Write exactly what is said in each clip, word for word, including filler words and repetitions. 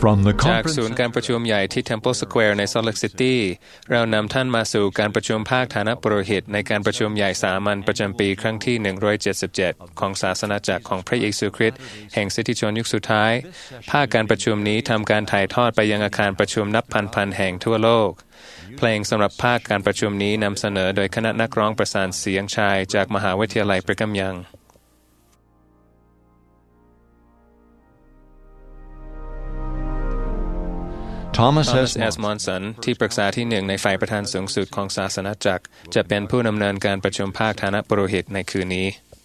จากศูนย์การประชุมใหญ่ที่ Temple Square ใน Salt Lake City เรานำท่านมาสู่การประชุมภาคฐานะปุโรหิตในการประชุมใหญ่สามัญประจำปีครั้งที่หนึ่งร้อยเจ็ดสิบเจ็ดของศาสนาจักรของพระเยซูคริสต์แห่งสิทธิชนยุคสุดท้ายภาคการประชุมนี้ทำการถ่ายทอดไปยังอาคารประชุมนับพันๆแห่งทั่วโลกเพลงสำหรับภาคการประชุมนี้นำเสนอโดยคณะนักร้องประสานเสียงชายจากมหาวิทยาลัยบริแกมยัง Thomas S. Monson ที่ปรึกษาที่หนึ่งในฝ่ายประธานสูงสุดของศาสนาจักรจะเป็นผู้ดำเนินการประชุมภาคฐานะปุโรหิตในคืนนี้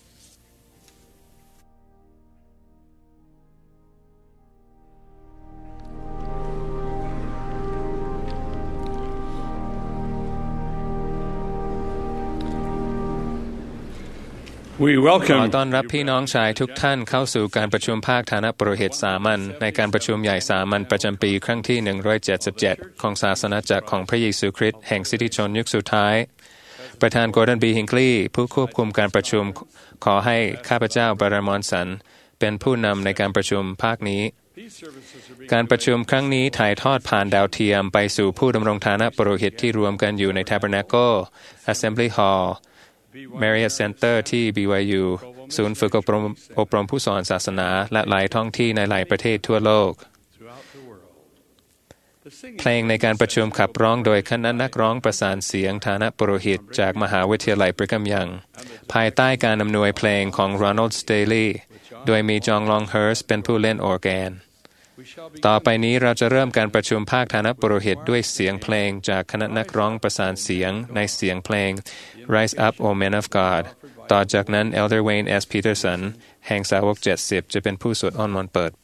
We ขอ welcome ต้อนรับพี่น้องชายทุกท่านเข้าสู่การประชุมภาคฐานะปุโรหิตสามัญในการประชุมใหญ่สามัญประจำปีครั้งที่หนึ่งร้อยเจ็ดสิบเจ็ดของศาสนาจักรของพระเยซูคริสต์แห่งสิทธิชนยุคสุดท้ายประธาน Gordon B. Hinckley ผู้ควบคุมการประชุมขอให้ข้าพเจ้าบารมอนสันเป็นผู้นำในการประชุมภาคนี้การประชุมครั้งนี้ถ่ายทอดผ่านดาวเทียมไปสู่ผู้ดำรงฐานะปุโรหิตที่รวมกันอยู่ใน Tabernacle Assembly Hall Marriott Center ที่ บี วาย ยู ศูนย์ฝึกอบรมอบรมผู้สอนศาสนาและหลายท้องที่ในหลายประเทศทั่วโลกเพลงในการประชุมขับร้องโดยคณะนักร้องประสานเสียงฐานะปุโรหิตจากมหาวิทยาลัยบริแกมยังภายใต้การอำนวยเพลงของ Ronald Staley โดยมีจองลองเฮิร์สเป็นผู้เล่นออร์แกนต่อไปนี้เราจะเริ่มการประชุมภาคฐานะปุโรหิตด้วยเสียงเพลงจากคณะนักร้องประสานเสียงในเสียงเพลง Rise Up O Men of God ต่อจากนั้น Elder Wayne S. Peterson แห่งสาวกเจ็ดสิบจะเป็นผู้สวดอ้อนวอนเปิด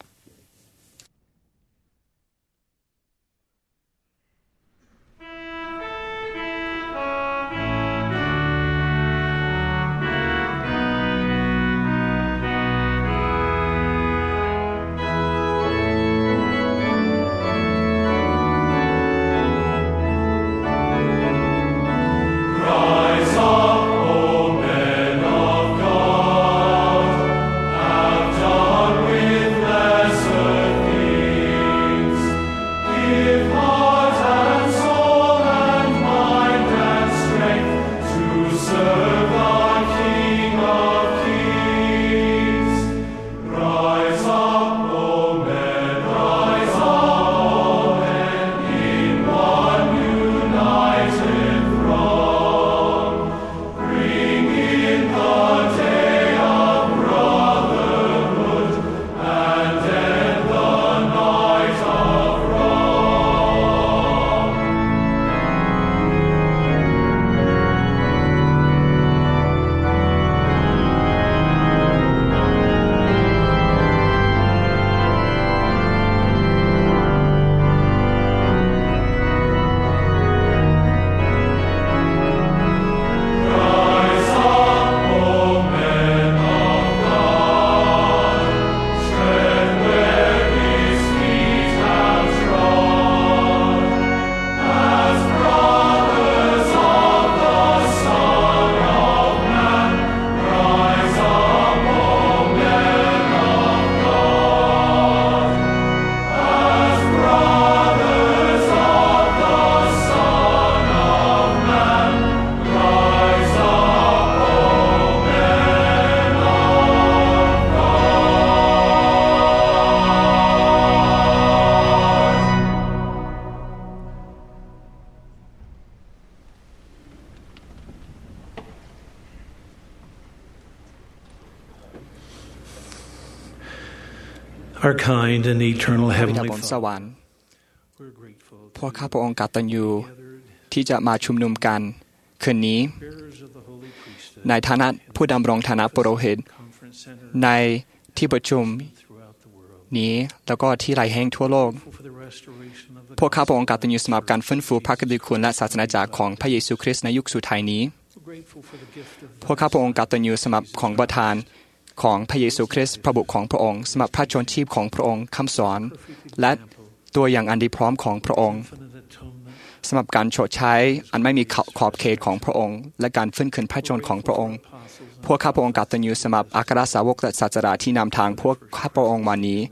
Our kind and eternal พระบิดา Heavenly บนส Father, วรรค์พวกข้าพระองค์กตัญญูที่จะมาชุมนุมกันคืนนี้ในฐานะผู้ดำรงฐานะปุโรหิตในที่ประชุมนี้แล้วก็ที่หลายแห่งทั่วโลกพวกข้าพระองค์กตัญญูสำหรับการฟื้นฟูพระกฐิคุณและศาสนาจักรของพระเยซูคริสต์ในยุคสุดท้ายนี้พวกข้าพระองค์กตัญญูสำหรับของประทานของพระเยซูคริสต์พระบุตรของพระองค์สำหรับพระชนชีพของพระองค์คำสอนและตัวอย่างอันดีพร้อมของพระองค์สำหรับการชดใช้อันไม่มีขอบเขตของพระองค์และการฟื้นคืนพระชนของพระองค์พวกข้าพระองค์กตัญญูสำหรับอัครสาวกและศาสดาที่นำทางพวกข้าพระองค์มานี้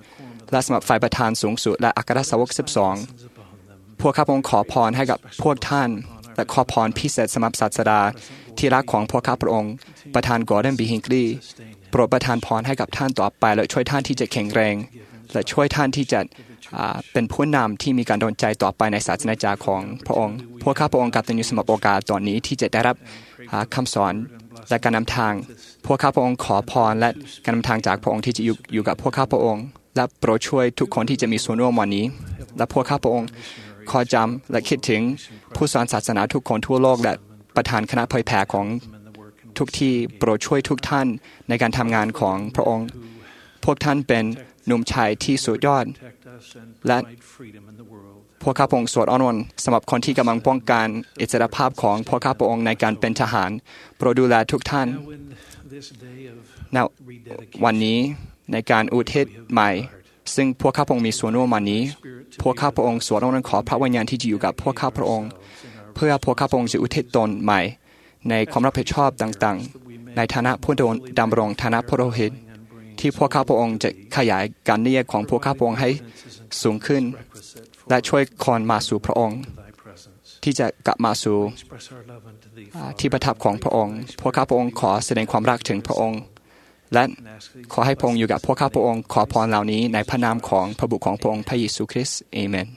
และสำหรับฝ่ายประธานสูงสุดและอัครสาวกสิบสองพวกข้าพระองค์ขอพรให้กับพวกท่านและขอพรพิเศษสำหรับศาสดาที่รักของพวกข้าพระองค์ประธานกอร์ดอนบีฮิงกลีโปรดประทานพรให้กับท่านต่อไปและช่วยท่านที่จะแข็งแรงและช่วยท่านที่จะเป็นผู้นำที่มีการโดนใจต่อไปในศาสนาจักรของพระองค์พวกข้าพระองค์กตัญญูสำหรับโอกาสตอนนี้ที่จะได้รับคำสอนและการนำทางพวกข้าพระองค์ขอพรและการนำทางจากพระองค์ที่จะอยู่อยู่กับพวกข้าพระองค์และโปรดช่วยทุกคนที่จะมีส่วนร่วมวันนี้และพวกข้าพระองค์ขอจำและคิดถึงผู้สอนศาสนาทุกคนทั่วโลกและประธานคณะเผยแผ่ของทุกที่โปรดช่วยทุกท่านในการทำงานของพระองค์พวกท่านเป็นหนุ่มชายที่สุดยอดและพวกข้าพระองค์สวดอ้อนวอนสำหรับคนที่กำลังป้องกันอิสรภาพของพวกข้าพระองค์ในการเป็นทหารโปรดดูแลทุกท่านณวันนี้ในการอุทิศใหม่ซึ่งพวกข้าพระองค์มีส่วนร่วมวันนี้พวกข้าพระองค์สวดอ้อนวอนขอพระวิญญาณที่จะอยู่กับพวกข้าพระองค์เพื่อพวกข้าพระองค์จะอุทิศตนใหม่ในความรับผิดชอบต่างๆในฐานะผู้ดำรงฐานะพระโลหิตที่พวกข้าพระองค์จะขยายการเรียกของพวกข้าพระองค์ให้สูงขึ้นและช่วยคนมาสู่พระองค์ที่จะกลับมาสู่ที่ประทับของพระองค์พวกข้าพระองค์ขอแสดงความรักถึงพระองค์และขอให้พระองค์อยู่กับพวกข้าพระองค์ขอพรเหล่านี้ในพระนามของพระบุตรของพระองค์พระเยซูคริสต์อาเมน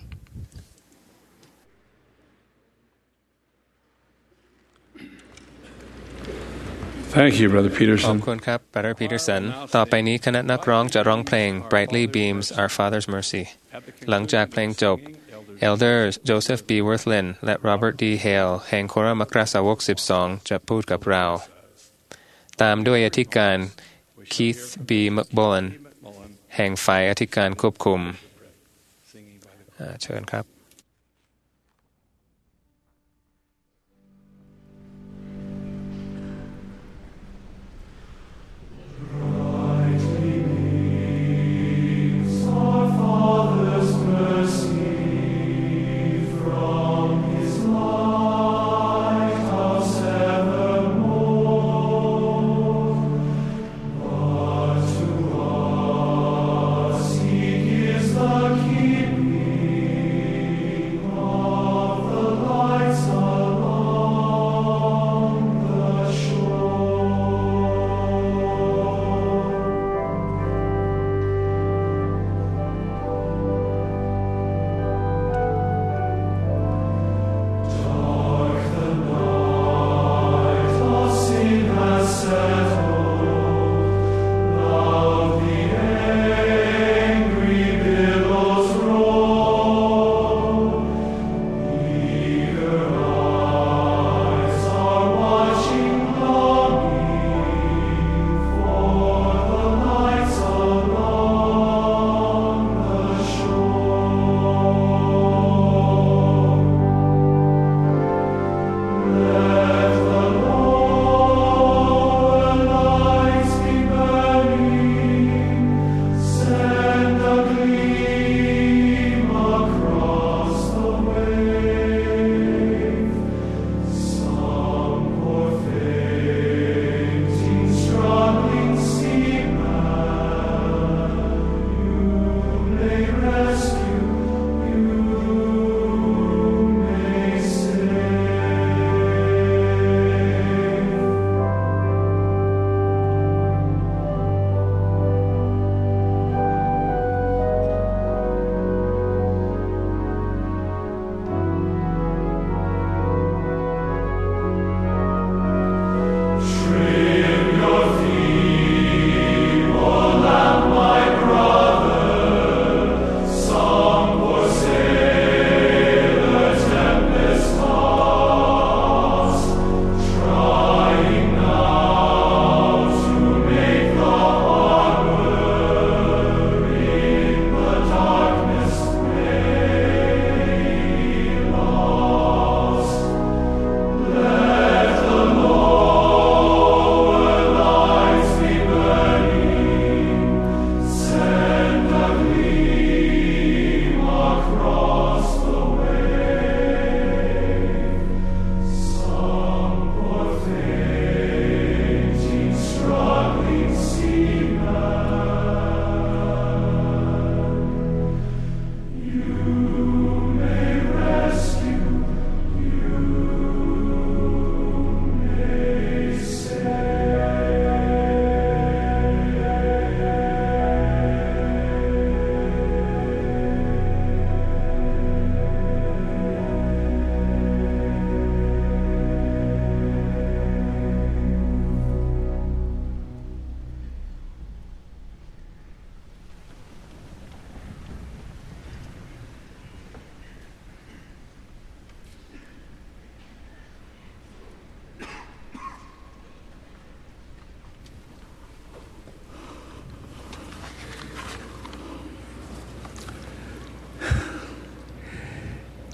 Thank you, Brother ขอบ Peterson. คุณครับ Brother Peterson ต่อไปนี้คณะนักร้องจะร้องเพลง Brightly Beams Our Father's Mercy หลังจากเพลงจบ Elders Joseph B. Worthlin และ Robert D. Hale แห่งโครัมอัครสาวกสิบสองจะพูดกับเราตามด้วยอธิการ Keith B. McMullen แห่งฝ่ายอธิการควบคุมเชิญครับ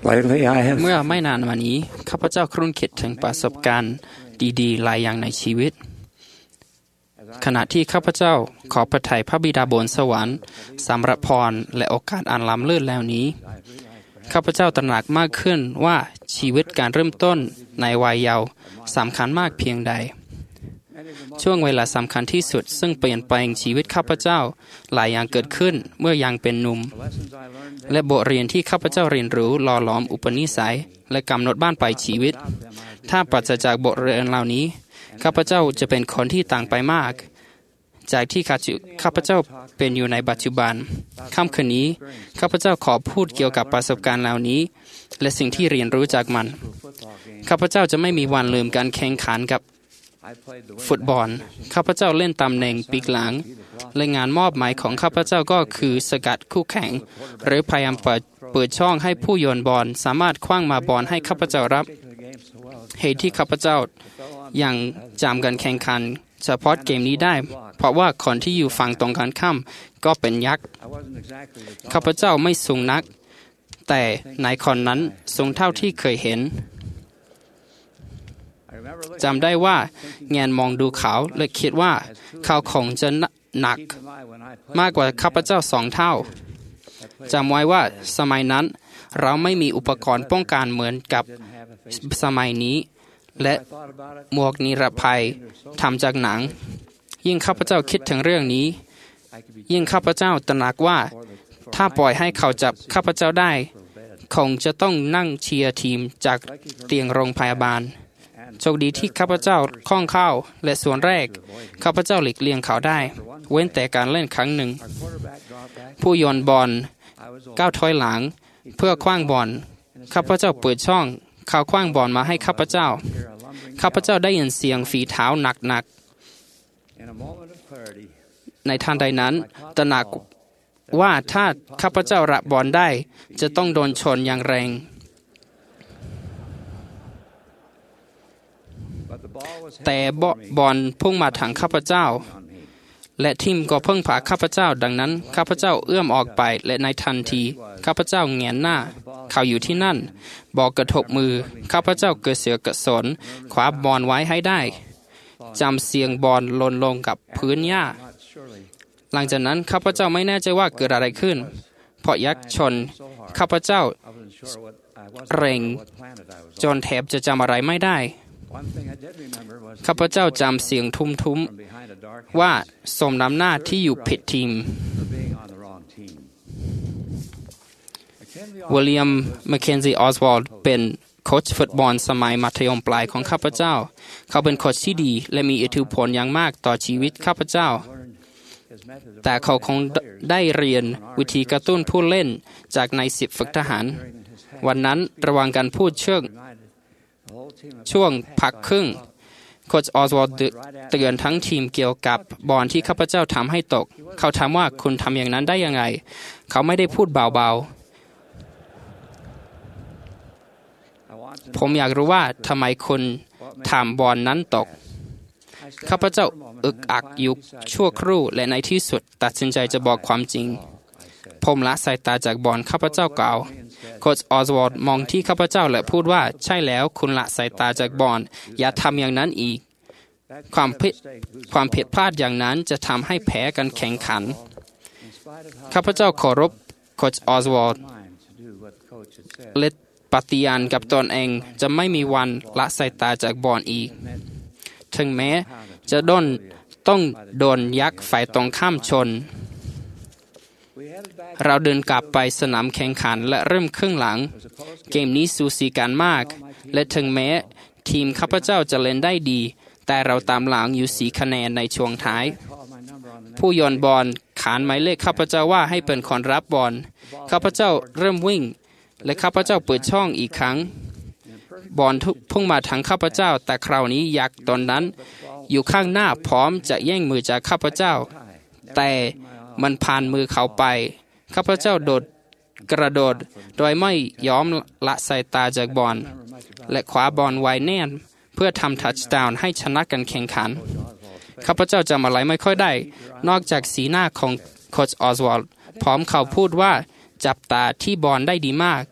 Lately, I have เมื่อไม่นานมานี้ข้าพเจ้าครุ่นคิดถึงประสบการณ์ดีๆหลายอย่างในชีวิตขณะที่ข้าพเจ้าขอพระทัยพระบิดาบนสวรรค์สำหรับพรและโอกาสอันล้ำเลิศแล้วนี้ข้าพเจ้าตระหนักมากขึ้นว่าชีวิตการเริ่มต้นในวัยเยาว์สำคัญมากเพียงใดช่วงเวลาสำคัญที่สุดซึ่งเปลี่ยนแปลงชีวิตข้าพเจ้าหลายอย่างเกิดขึ้นเมื่อยังเป็นหนุ่มและบทเรียนที่ข้าพเจ้าเรียนรู้หล่อหลอมอุปนิสัยและกำหนดบ้านปลายชีวิตถ้าปราศจากบทเรียนเหล่านี้ข้าพเจ้าจะเป็นคนที่ต่างไปมากจากที่ข้าพเจ้าเป็นอยู่ในปัจจุบันค่ำคืนนี้ข้าพเจ้าขอพูดเกี่ยวกับประสบการณ์เหล่านี้และสิ่งที่เรียนรู้จากมันข้าพเจ้าจะไม่มีวันลืมการแข่งขันกับฟุตบอลข้าพเจ้าเล่นตำแหน่งปีกหลังและงานมอบหมายของข้าพเจ้าก็คือสกัดคู่แข่งหรือพยายามเปิดเปิดช่องให้ผู้โยนบอลสามารถคว้างมาบอลให้ข้าพเจ้ารับเหตุที่ข้าพเจ้ายังจำการแข่งขันเฉพาะเกมนี้ได้เพราะว่าคนที่อยู่ฝั่งตรงกันข้ามก็เป็นยักษ์ข้าพเจ้าไม่สูงนักแต่นายคนนั้นสูงเท่าที่เคยเห็นจำได้ว่าแงนมองดูเขาและคิดว่าเขาคงจะหนักมากกว่าข้าพเจ้าสองเท่าจำไว้ว่าสมัยนั้นเราไม่มีอุปกรณ์ป้องกันเหมือนกับสมัยนี้และหมวกนิรภัยทำจากหนังยิ่งข้าพเจ้าคิดถึงเรื่องนี้ยิ่งข้าพเจ้าตระหนักว่าถ้าปล่อยให้เขาจับข้าพเจ้าได้คงจะต้องนั่งเชียร์ทีมจากเตียงโรงพยาบาลโชคดีที่ข้าพเจ้าคล่องเข้าและส่วนแรกข้าพเจ้าหลีกเลี่ยงเขาได้เว้นแต่การเล่นครั้งหนึ่งผู้โยนบอลก้าวถอยหลังเพื่อคว้างบอลข้าพเจ้าเปิดช่องเขาคว้างบอลมาให้ข้าพเจ้าข้าพเจ้าได้ยินเสียงฝีเท้าหนักๆในทันใดนั้นตระหนักว่าถ้าข้าพเจ้ารับบอลได้จะต้องโดนชนอย่างแรงแต่บอลพุ่งมาทางข้าพเจ้าและทีมก็เพิ่งผาข้าพเจ้าดังนั้นข้าพเจ้าเอื้อมออกไปและในทันทีข้าพเจ้าแงนหน้าเขาอยู่ที่นั่นบอกกระทบมือข้าพเจ้าเกิดเสือกระสนคว้าบอลไว้ให้ได้จำเสียงบอลหล่นลงกับพื้นหญ้าหลังจากนั้นข้าพเจ้าไม่แน่ใจว่าเกิดอะไรขึ้นเพราะยักษ์ชนข้าพเจ้าเร่งจนแทบจะจำอะไรไม่ได้ข้าพเจ้าจำเสียงทุ้มๆว่าสมน้ำหน้าที่อยู่ผิดทีมวิลเลียมแมคเคนซีออสวอลด์เป็นโค้ชฟุตบอลสมัยมัธยมปลายของข้าพเจ้าเขาเป็นโค้ชที่ดีและมีอิทธิพลอย่างมากต่อชีวิตข้าพเจ้าแต่เขาคงได้เรียนวิธีกระตุ้นผู้เล่นจากในสิบฝึกทหารวันนั้นระหว่างการพูดเชิงช่วงพักครึ่งโค้ชออสวอลด์เตือนทั้งทีมเกี่ยวกับบอลที่ข้าพเจ้าทำให้ตกเขาถามว่าคุณทำอย่างนั้นได้ยังไงเขาไม่ได้พูดเบาๆผมอยากรู้ว่าทำไมคุณทำบอลนั้นตกข้าพเจ้าอึกอักอยู่ชั่วครู่และในที่สุดตัดสินใจจะบอกความจริงผมละสายตาจากบอลข้าพเจ้ากล่าวโค้ชออสวอลด์มองที่ข้าพเจ้าและพูดว่าใช่แล้วคุณละสายตาจากบอลอย่าทำอย่างนั้นอีกความผิดความผิดพลาดอย่างนั้นจะทำให้แพ้กันแข่งขันข้าพเจ้าเคารพโค้ชออสวอลด์และปฏิญาณกับตนเองจะไม่มีวันละสายตาจากบอลอีกถึงแม้จะโดนต้องโดนยักษ์ฝ่ายตรงข้ามชนเราเดินกลับไปสนามแข่งขันและเริ่มครึ่งหลังเกมนี้สูสีกันมากและถึงแม้ทีมข้าพเจ้าจะเล่นได้ดีแต่เราตามหลังอยู่สี่คะแนนในช่วงท้ายผู้โยนบอลขานหมายเลขข้าพเจ้าว่าให้เป็นคนรับบอลข้าพเจ้าเริ่มวิ่งและข้าพเจ้าเปิดช่องอีกครั้งบอลพุ่งมาทางข้าพเจ้าแต่คราวนี้ยักษ์ตนนั้นอยู่ข้างหน้าพร้อมจะแย่งมือจากข้าพเจ้าแต่มันผ่านมือเขาไปข้าพเจ้าโดดกระโดดโดยไม่ยอมละสายตาจากบอลและคว้าบอลไว้แน่นเพื่อทำทัชดาวน์ให้ชนะการแข่งขันข้าพเจ้าจำอะไรไม่ค่อยได้นอกจากสีหน้าของโค้ชออสวอลด์พร้อมเขาพูดว่าจับตาที่บอลได้ดีมาก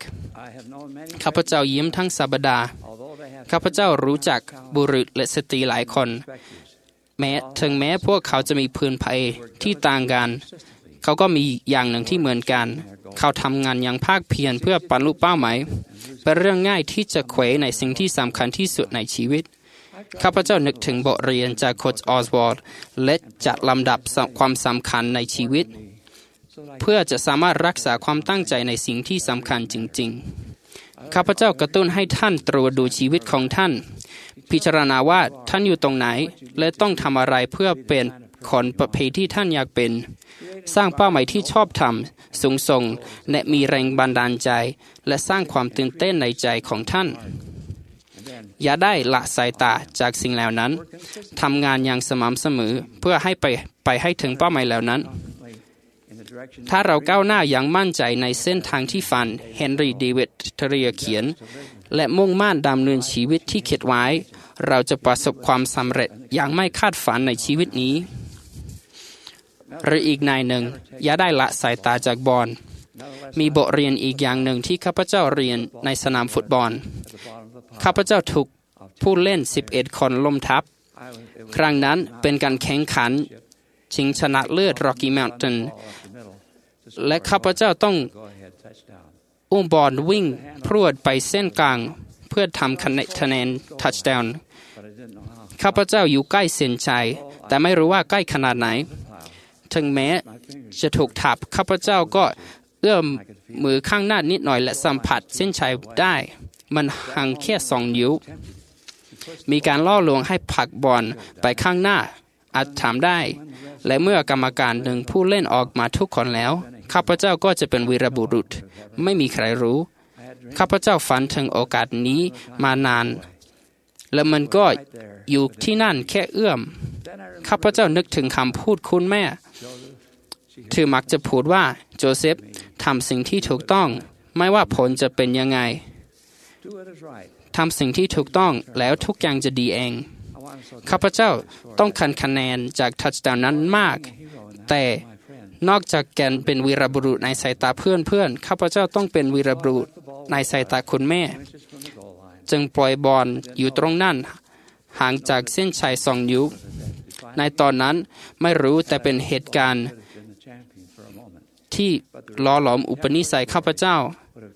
ข้าพเจ้ายิ้มทั้งสัปดาห์ข้าพเจ้ารู้จักบุรุษและสตรีหลายคนแม้ถึงแม้พวกเขาจะมีพื้นเพที่ต่างกันเขาก็มีอย่างหนึ่งที่เหมือนกันเขาทำงานอย่างภาคเพียรเพื่อบรรลุเป้าหมายเป็นเรื่องง่ายที่จะเขวในสิ่งที่สำคัญที่สุดในชีวิตข้าพเจ้านึกถึงบทเรียนจากโค้ชออสวอลด์และจัดลำดับความสำคัญในชีวิตเพื่อจะสามารถรักษาความตั้งใจในสิ่งที่สำคัญจริงๆข้าพเจ้ากระตุ้นให้ท่านตรวจดูชีวิตของท่านพิจารณาว่าท่านอยู่ตรงไหนและต้องทำอะไรเพื่อเป็นคนประเภทที่ท่านอยากเป็นสร้างเป้าหมายที่ชอบธรรมสูงส่งและมีแรงบันดาลใจและสร้างความตื่นเต้นในใจของท่านอย่าได้ละสายตาจากสิ่งเหล่านั้นทำงานอย่างสม่ำเสมอเพื่อให้ไปไปให้ถึงเป้าหมายเหล่านั้นถ้าเราก้าวหน้าอย่างมั่นใจในเส้นทางที่ฝันเฮนรี่ เดวิด เทเรียเขียนและมุ่งมั่นดำเนินชีวิตที่เขียนไว้เราจะประสบความสำเร็จอย่างไม่คาดฝันในชีวิตนี้หรืออีกนายหนึ่งอย่าได้ละสายตาจากบอลมีบทเรียนอีกอย่างหนึ่งที่ข้าพเจ้าเรียนในสนามฟุตบอลข้าพเจ้าถูกผู้เล่นสิบเอ็ดคนล้มทับครั้งนั้นเป็นการแข่งขันชิงชนะเลิศ Rocky Mountain และข้าพเจ้าต้องอุ้มบอลวิ่งพรวดไปเส้นกลางเพื่อทำคะแนนทัชดาวน์ข้าพเจ้าอยู่ใกล้เส้นชัยแต่ไม่รู้ว่าใกล้ขนาดไหนถึงแม้จะถูกทับข้าพเจ้าก็เอื้อมมือข้างหน้านิดหน่อยและสัมผัสเส้นชัยได้มันห่างแค่สองนิ้วมีการล่อลวงให้ผลักบอลไปข้างหน้าอาจทำได้และเมื่อกรรมการดึงผู้เล่นออกมาทุกคนแล้วข้าพเจ้าก็จะเป็นวีรบุรุษไม่มีใครรู้ข้าพเจ้าฝันถึงโอกาสนี้มานานและมันก็อยู่ที่นั่นแค่เอื้อมข้าพเจ้านึกถึงคำพูดคุณแม่เธอมักจะพูดว่าโจเซฟทำสิ่งที่ถูกต้องไม่ว่าผลจะเป็นยังไงทำสิ่งที่ถูกต้องแล้วทุกอย่างจะดีเองข้าพเจ้าต้องการคะแนนจากทัชดาวน์นั้นมากแต่นอกจากการเป็นวีรบุรุษในสายตาเพื่อนๆข้าพเจ้าต้องเป็นวีรบุรุษในสายตาคุณแม่จึงปล่อยบอลอยู่ตรงนั้นห่างจากเส้นชัยสองนิ้วในตอนนั้นไม่รู้แต่เป็นเหตุการณ์ที่หล่อหลอมอุปนิสัยข้าพเจ้า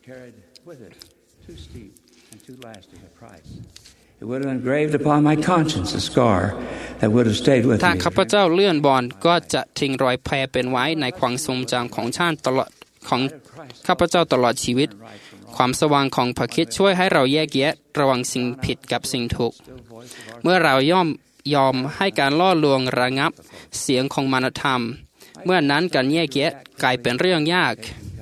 ถ้าข้าพเจ้าเลื่อนบอลก็จะทิ้งรอยแผลเป็นไว้ในความทรงจำของชาติตลอดของข้าพเจ้าตลอดชีวิตความสว่างของพระคริสต์ช่วยให้เราแยกแยะระหว่างสิ่งผิดกับสิ่งถูกเมื่อเราย่อมยอมให้การล่อลวงระงับเสียงของมารธรรมเมื่อนั้นการแยกแยะกลายเป็นเรื่องยาก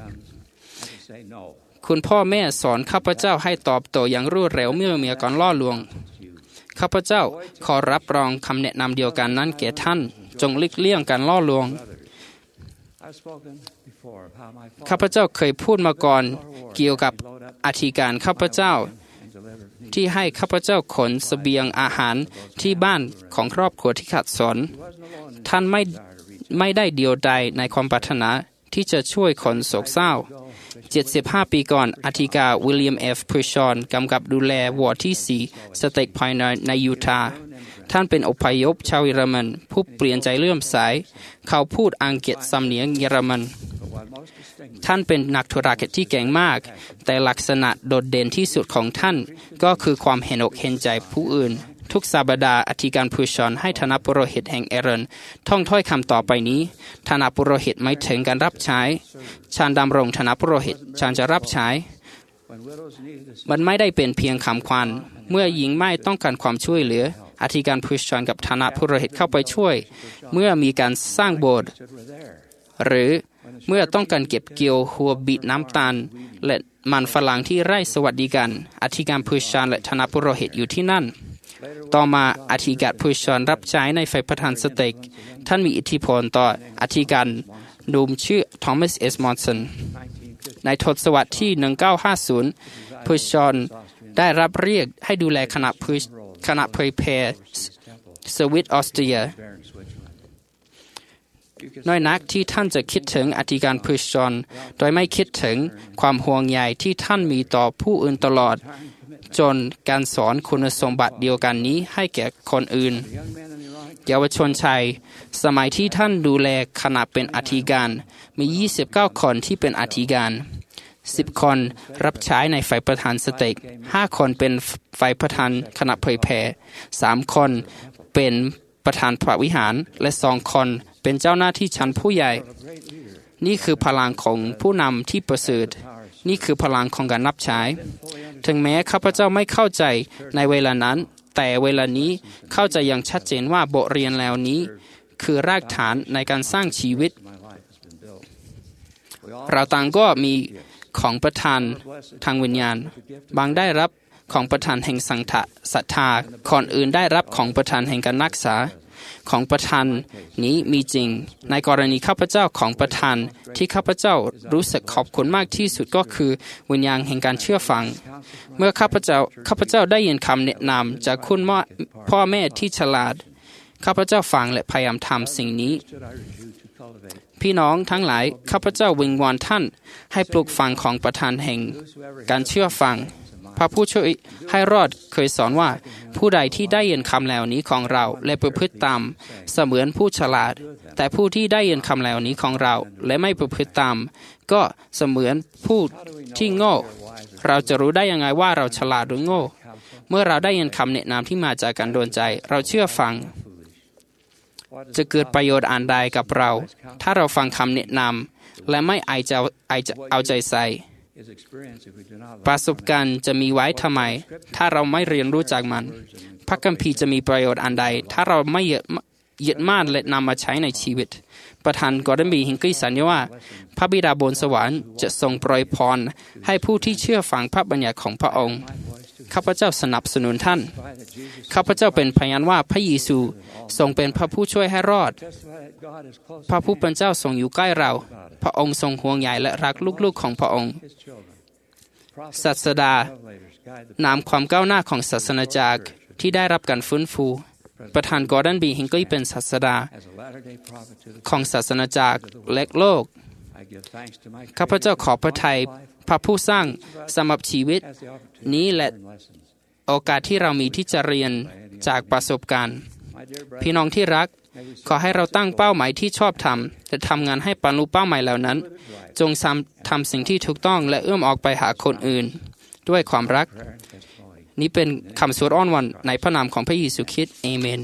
คุณพ่อแม่สอนข้าพเจ้าให้ตอบโต้อย่างรวดเร็วเมื่อมีการล่อลวงข้าพเจ้าขอรับรองคำแนะนำเดียวกันนั้นแก่ท่านจงหลีกเลี่ยงการล่อลวงข้าพเจ้าเคยพูดมาก่อนเกี่ยวกับอธิการข้าพเจ้าที่ให้ข้าพเจ้าขนเสบียงอาหารที่บ้านของครอบครัวที่ขัดสนท่านไม่ไม่ได้เดียวดายในความปรารถนาที่จะช่วยคนโศกเศร้าเจ็ดสิบห้าปีก่อนอธิการวิลเลียม เอฟ พุชอนกำกับดูแลวอร์ดที่สี่สเต็กพอยน์ในยูทาห์ท่านเป็นอพยพชาวเยอรมันผู้เปลี่ยนใจเลื่อมใสเขาพูดอังกฤษสำเนียงเยอรมันท่านเป็นนักธุรกิจที่เก่งมากแต่ลักษณะโดดเด่นที่สุดของท่านก็คือความเห็นอกเห็นใจผู้อื่นทุกสัปดาห์อธิการพุชอนให้ธนปุโรหิตแห่งเอรอนท่องถ้อยคำต่อไปนี้ธนปุโรหิตไม่ถึงการรับใช้ชาญดำรงธนปุโรหิตชาญจะรับใช้มันไม่ได้เป็นเพียงคำควันเมื่อหญิงไม่ต้องการความช่วยเหลืออธิการพุชอนกับธนปุโรหิตเข้าไปช่วยเมื่อมีการสร้างโบสถ์หรือเมื่อต้องการเก็บเกี่ยวหัวบิดน้ำตาลและมันฝรั่งที่ไร่สวัสดิการอธิการพุชอนและธนปุโรหิตอยู่ที่นั่นต่อมาอธิการพุชอนรับใช้ในฝ่ายประธานสเต็กท่านมีอิทธิพลต่ออธิการหนุ่มชื่อทอมัสเอสมอนสันในทศวรรษที่หนึ่งพันเก้าร้อยห้าสิบพุชอนได้รับเรียกให้ดูแลคณะพุชคณะเผยแผ่สวิตออสเตรียน้อยนักที่ท่านจะคิดถึงอธิการพุชชนโดยไม่คิดถึงความห่วงใยที่ท่านมีต่อผู้อื่นตลอดจนการสอนคุณสมบัติเดียวกันนี้ให้แก่คนอื่นเยาวชนชายสมัยที่ท่านดูแลขณะเป็นอธิการมียี่สิบเก้าคนที่เป็นอธิการสิบคนรับใช้ในฝ่ายประธานสเต็กห้าคนเป็นฝ่ายประธานคณะเผยแผ่สามคนเป็นประธานพระวิหารและสองคนเป็นเจ้าหน้าที่ชั้นผู้ใหญ่นี่คือพลังของผู้นำที่ประเสริฐนี่คือพลังของการรับใช้ถึงแม้ข้าพเจ้าไม่เข้าใจในเวลานั้นแต่เวลานี้เข้าใจอย่างชัดเจนว่าบทเรียนแล้วนี้คือรากฐานในการสร้างชีวิตเราต่างก็มีของประทานทางวิญญาณบางได้รับของประทานแห่งสังฆะศรัทธาคนอื่นได้รับของประทานแห่งการรักษาของประทานนี้มีจริงในกรณีข้าพเจ้าของประทานที่ข้าพเจ้ารู้สึกขอบคุณมากที่สุดก็คือวิญญาณแห่งการเชื่อฟังเมื่อข้าพเจ้าข้าพเจ้าได้ยินคำแนะนำจากคุณพ่อแม่ที่ฉลาดข้าพเจ้าฟังและพยายามทำสิ่งนี้พี่น้องทั้งหลายข้าพเจ้าวิงวอนท่านให้ปลูกฝังของประทานแห่งการเชื่อฟังพระผู้ช่วยให้รอดเคยสอนว่าผู้ใดที่ได้ยินคำเหล่านี้ของเราและประพฤติตามเสมือนผู้ฉลาดแต่ผู้ที่ได้ยินคำเหล่านี้ของเราและไม่ประพฤติตามก็เสมือนผู้ที่โง่เราจะรู้ได้ยังไงว่าเราฉลาดหรือโง่เมื่อเราได้ยินคำแนะนำที่มาจากการโดนใจเราเชื่อฟังจะเกิดประโยชน์อันใดกับเราถ้าเราฟังคำแนะนำและไม่เอาใจเอาใจใส่ประสบการณ์จะมีไว้ทำไมถ้าเราไม่เรียนรู้จากมันพระคัมภีร์จะมีประโยชน์อันใดถ้าเราไม่ยึดมั่นและนำมาใช้ในชีวิตประธานกอร์ดอนบีฮิงกี้สัญญาว่าพระบิดาบนสวรรค์จะทรงโปรยพรให้ผู้ที่เชื่อฟังพระบัญญัติของพระองค์ข้าพเจ้าสนับสนุนท่านข้าพเจ้าเป็นพยานว่าพระเยซูทรงเป็นพระผู้ช่วยให้รอดพระผู้เป็นเจ้าทรงอยู่ใกล้เราพระองค์ทรงห่วงใยและรักลูกๆของพระองค์ศาสดานำความก้าวหน้าของศาสนาจักรที่ได้รับการฟื้นฟูประธานกอร์ดอนบีฮิงกี้เป็นศาสดาของศาสนาจักรและโลกข้าพเจ้าขอพระทัยพระผู้สร้างสำหรับชีวิตนี้และโอกาสที่เรามีที่จะเรียนจากประสบการณ์พี่น้องที่รักขอให้เราตั้งเป้าหมายที่ชอบธรรมและทำงานให้บรรลุเป้าหมายเหล่านั้นจงทำสิ่งที่ถูกต้องและเอื้อมออกไปหาคนอื่นด้วยความรักนี้เป็นคำสวดอ้อนวอนในพระนามของพระเยซูคริสต์อาเมน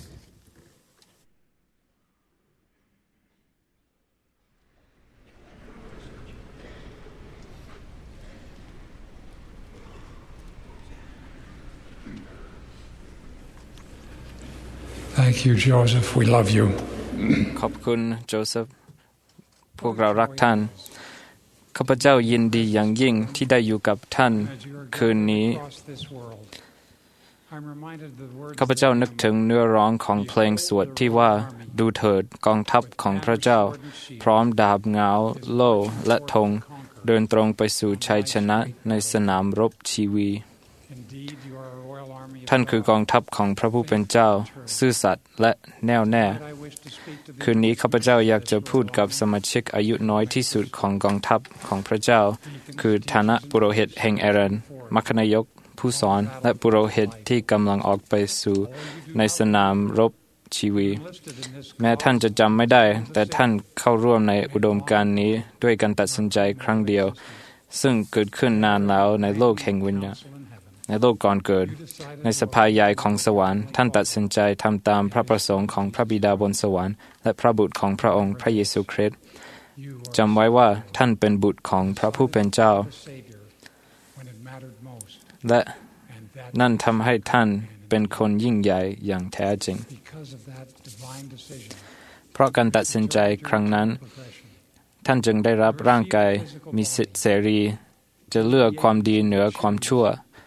Thank you, Joseph. We love you. ขอบคุณโจเซฟพวกเรารักท่านข้าพเจ้ายินดีอย่างยิ่งที่ได้อยู่กับท่านคืนนี้ข้าพเจ้านึกถึงเนื้อร้องของเพลงสวดที่ว่าดูเถิดกองทัพของพระเจ้าพร้อมดาบเงาโล่และธงเดินตรงไปสู่ชัยชนะในสนามรบชีวีท่านคือกองทัพของพระผู้เป็นเจ้าซื่อสัตย์และแน่วแน่คืนนี้ข้าพเจ้าอยากจะพูดกับสมาชิกอายุน้อยที่สุดของกองทัพของพระเจ้าคือฐานะปุโรหิตแห่งเอรอนมัคคณายกผู้สอนและปุโรหิตที่กำลังออกไปสู่ในสนามรบชีวีแม้ท่านจะจำไม่ได้แต่ท่านเข้าร่วมในอุดมการณ์นี้ด้วยการตัดสินใจครั้งเดียวซึ่งเกิดขึ้นนานแล้วในโลกแห่งวิญญาณในโลกก่อนเกิดในสภาใหญ่ของสวรรค์ท่านตัดสินใจทำตามพระประสงค์ของพระบิดาบนสวรรค์และพระบุตรของพระองค์พระเยซูคริสต์จำไว้ว่าท่านเป็นบุตรของพระผู้เป็นเจ้าและนั่นทำให้ท่านเป็นคนยิ่งใหญ่อย่างแท้จริงเพราะการตัดสินใจครั้งนั้นท่านจึงได้รับร่างกายมีสิทธิเสรีจะเลือกความดีเหนือความชั่ว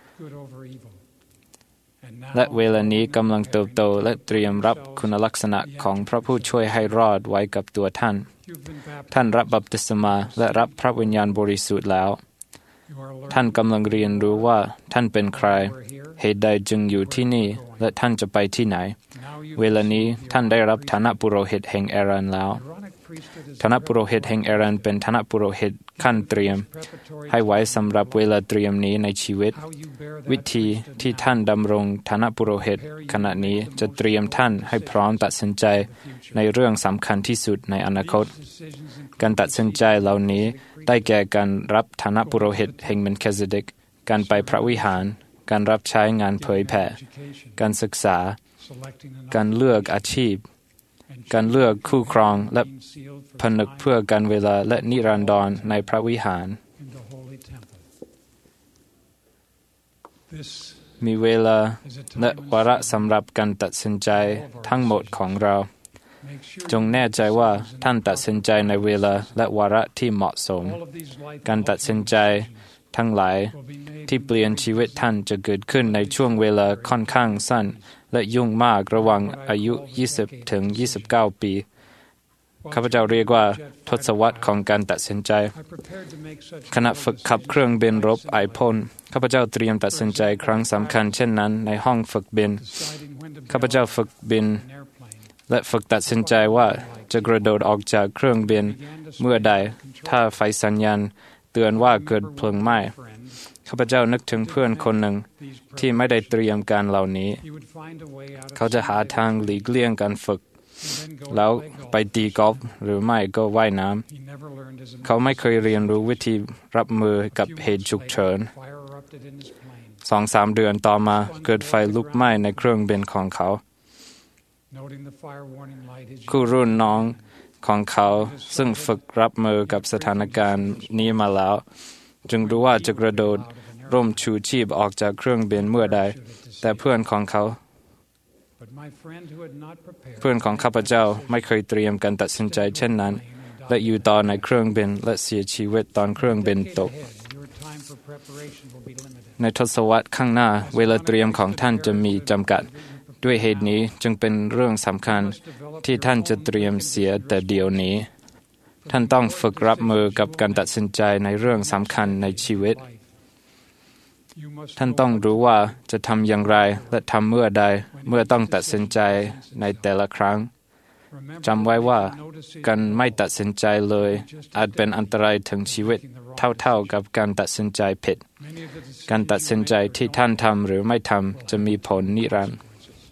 และเวลานี้กำลังเติบโตและเตรียมรับคุณลักษณะของพระผู้ช่วยให้รอดไว้กับตัวท่านท่านรับบัพติศมาและรับพระวิญญาณบริสุทธิ์แล้วท่านกำลังเรียนรู้ว่าท่านเป็นใครเหตุใดจึงอยู่ที่นี่และท่านจะไปที่ไหนเวลานี้ท่านได้รับฐานะปุโรหิตแห่งเอรอนแล้วฐานะปุโรหิตแห่งเอรันเป็นฐานะปุโรหิตขั้นเตรียมให้ไว้สำหรับเวลาเตรียมนี้ในชีวิตวิธีที่ท่านดำรงฐานะปุโรหิตขณะนี้จะเตรียมท่านให้พร้อมตัดสินใจในเรื่องสำคัญที่สุดในอนาคตการตัดสินใจเหล่านี้ได้แก่การรับฐานะปุโรหิตแห่งเมลคิเซเดกการไปพระวิหารการรับใช้งานเผยแผ่การศึกษาการเลือกอาชีพการเลือกคู่ครองและผนึกเพื่อการเวลาและนิรันดรในพระวิหารมีเวลาและวาระสำหรับการตัดสินใจทั้งหมดของเราจงแน่ใจว่าท่านตัดสินใจในเวลาและวาระที่เหมาะสมการตัดสินใจทั้งหลายที่เปลี่ยนชีวิตท่านจะเกิดขึ้นในช่วงเวลาค่อนข้างสั้นและยุ่งมากระหว่างอายุยี่สิบถึงยี่สิบเก้าปีข้าพเจ้าเรียกว่าทศวรรษของการตัดสินใจขณะฝึกขับเครื่องบินรบไอพ่นข้าพเจ้าเตรียมตัดสินใจครั้งสำคัญเช่นนั้นในห้องฝึกบินข้าพเจ้าฝึกบินและฝึกตัดสินใจว่าจะกระโดดออกจากเครื่องบินเมื่อใดถ้าไฟสัญญาณเตือนว่าเกิดเพลิงไหม้ข้าพเจ้านึกถึงเพื่อนคนหนึ่งที่ไม่ได้เตรียมการเหล่านี้เขาจะหาทางหลีกเลี่ยงการฝึกแล้วไปตีกอล์ฟหรือไม่ก็ว่ายน้ำเขาไม่เคยเรียนรู้วิธีรับมือกับเหตุฉุกเฉินสองสามเดือนต่อมาเกิดไฟลุกไหม้ในเครื่องบินของเขาคู่รุ่นน้องของเขาซึ่งฝึกรับมือกับสถานการณ์นี้มาแล้วจึงรู้ว่าจะกระโดดร่มชูชีพออกจากเครื่องบินเมื่อใดแต่เพื่อนของเขาเพื่อนของข้าพเจ้าไม่เคยเตรียมการตัดสินใจเช่นนั้นและอยู่ต่อในเครื่องบินและเสียชีวิตตอนเครื่องบินตกในทศวรรษข้างหน้าเวลาเตรียมของท่านจะมีจำกัดด้วยเหตุนี้จึงเป็นเรื่องสำคัญที่ท่านจะเตรียมเสียแต่เดี๋ยวนี้ท่านต้องฝึกรับมือกับการตัดสินใจในเรื่องสำคัญในชีวิตท่านต้องรู้ว่าจะทำอย่างไรและทำเมื่อใดเมื่อต้องตัดสินใจในแต่ละครั้งจำไว้ว่าการไม่ตัดสินใจเลยอาจเป็นอันตรายถึงชีวิตเท่าๆกับการตัดสินใจผิดการตัดสินใจที่ท่านทำหรือไม่ทำจะมีผลนิรันดร์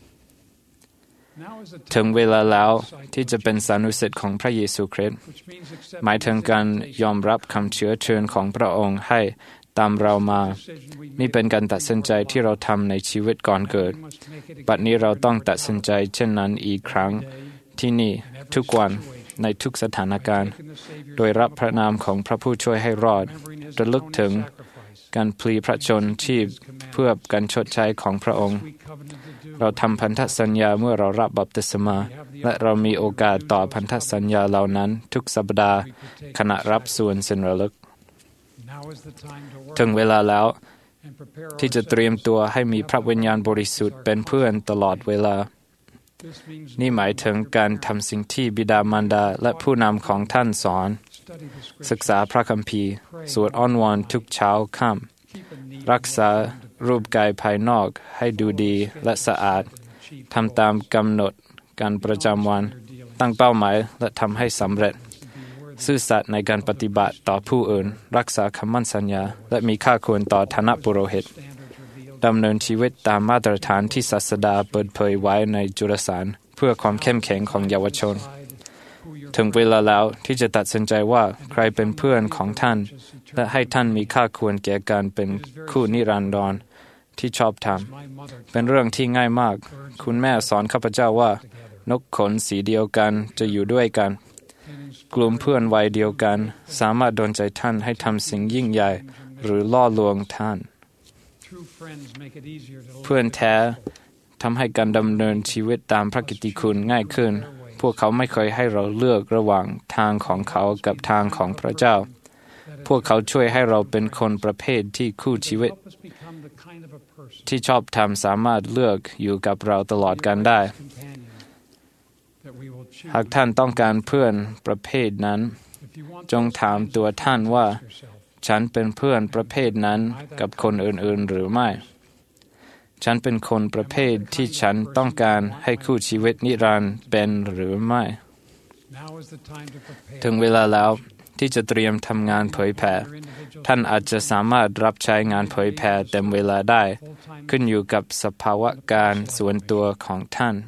ถึงเวลาแล้วที่จะเป็นสานุสิทธิ์ของพระเยซูคริสต์หมายถึงการยอมรับคำเชื้อเชิญของพระองค์ให้ตามเรามานี่เป็นการตัดสินใจที่เราทำในชีวิตก่อนเกิดบัดนี้เราต้องตัดสินใจเช่นนั้นอีกครั้งที่นี่ทุกวันในทุกสถานการณ์โดยรับพระนามของพระผู้ช่วยให้รอดระลึกถึงการพลีพระชนชีพเพื่อการชดใช้ของพระองค์เราทำพันธสัญญาเมื่อเรารับบัพติศมาและเรามีโอกาสต่อพันธสัญญาเหล่านั้นทุกสัปดาห์ขณะรับส่วนสินระลึกถึงเวลาแล้วที่จะเตรียมตัวให้มีพระวิญญาณบริสุทธิ์เป็นเพื่อนตลอดเวลานี่หมายถึงการทำสิ่งที่บิดามารดาและผู้นำของท่านสอนศึกษาพระคัมภีร์สวดอ้อนวอนทุกเช้าค่ำรักษารูปกายภายนอกให้ดูดีและสะอาดทำตามกำหนดการประจำวันตั้งเป้าหมายและทำให้สำเร็จซื่อสัตย์ในการปฏิบัติต่อผู้อื่นรักษาคำมั่นสัญญาและมีค่าควรต่อฐานะปุโรหิตดำเนินชีวิตตามมาตรฐานที่ศาสดาเปิดเผยไว้ในจุลสารเพื่อความเข้มแข็งของเยาวชนถึงเวลาแล้วที่จะตัดสินใจว่าใครเป็นเพื่อนของท่านและให้ท่านมีค่าควรแก่การเป็นคู่นิรันดรที่ชอบธรรมเป็นเรื่องที่ง่ายมากคุณแม่สอนข้าพเจ้าว่านกขนสีเดียวกันจะอยู่ด้วยกันกลุ่มเพื่อนวัยเดียวกันสามารถดลใจท่านให้ทำสิ่งยิ่งใหญ่หรือล่อลวงท่านเพื่อนแท้ทำให้การดำเนินชีวิตตามพระกิตติคุณง่ายขึ้นพวกเขาไม่เคยให้เราเลือกระหว่างทางของเขากับทางของพระเจ้าพวกเขาช่วยให้เราเป็นคนประเภทที่คู่ชีวิตที่ชอบธรรมสามารถเลือกอยู่กับเราตลอดกาลได้หากท่านต้องการเพื่อนประเภทนั้นจงถามตัวท่านว่าฉันเป็นเพื่อนประเภทนั้นกับคนอื่นๆหรือไม่ฉันเป็นคนประเภทที่ฉันต้องการให้คู่ชีวิตนิรันดร์เป็นหรือไม่ถึงเวลาแล้วที่จะเตรียมทำงานเผยแผ่ท่านอาจจะสามารถรับใช้งานเผยแผ่เต็มเวลาได้ขึ้นอยู่กับสภาวะการส่วนตัวของท่าน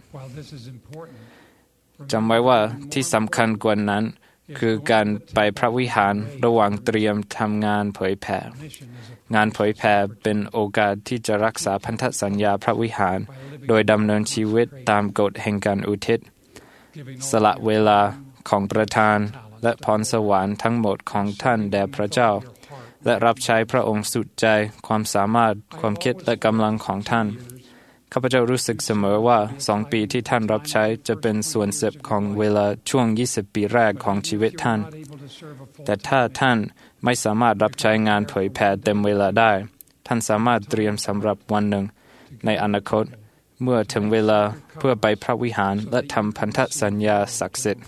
จำไว้ว่าที่สำคัญกว่านั้นคือการไปพระวิหารระหว่างเตรียมทำงานเผยแผ่งานเผยแผ่เป็นโอกาสที่จะรักษาพันธสัญญาพระวิหารโดยดำเนินชีวิตตามกฎแห่งการอุทิศสละเวลาของประธานและพรสวรรค์ทั้งหมดของท่านแด่พระเจ้าและรับใช้พระองค์สุดใจความสามารถความคิดและกำลังของท่านข้าพเจ้ารู้สึกเสมอว่าสองปีที่ท่านรับใช้จะเป็นส่วนสิบของเวลาช่วงยี่สิบปีแรกของชีวิตท่านแต่ถ้าท่านไม่สามารถรับใช้งานเผยแผ่เต็มเวลาได้ท่านสามารถเตรียมสำหรับวันหนึ่งในอนาคตเมื่อถึงเวลาเพื่อไปพระวิหารและทำพันธสัญญาศักดิ์สิทธิ์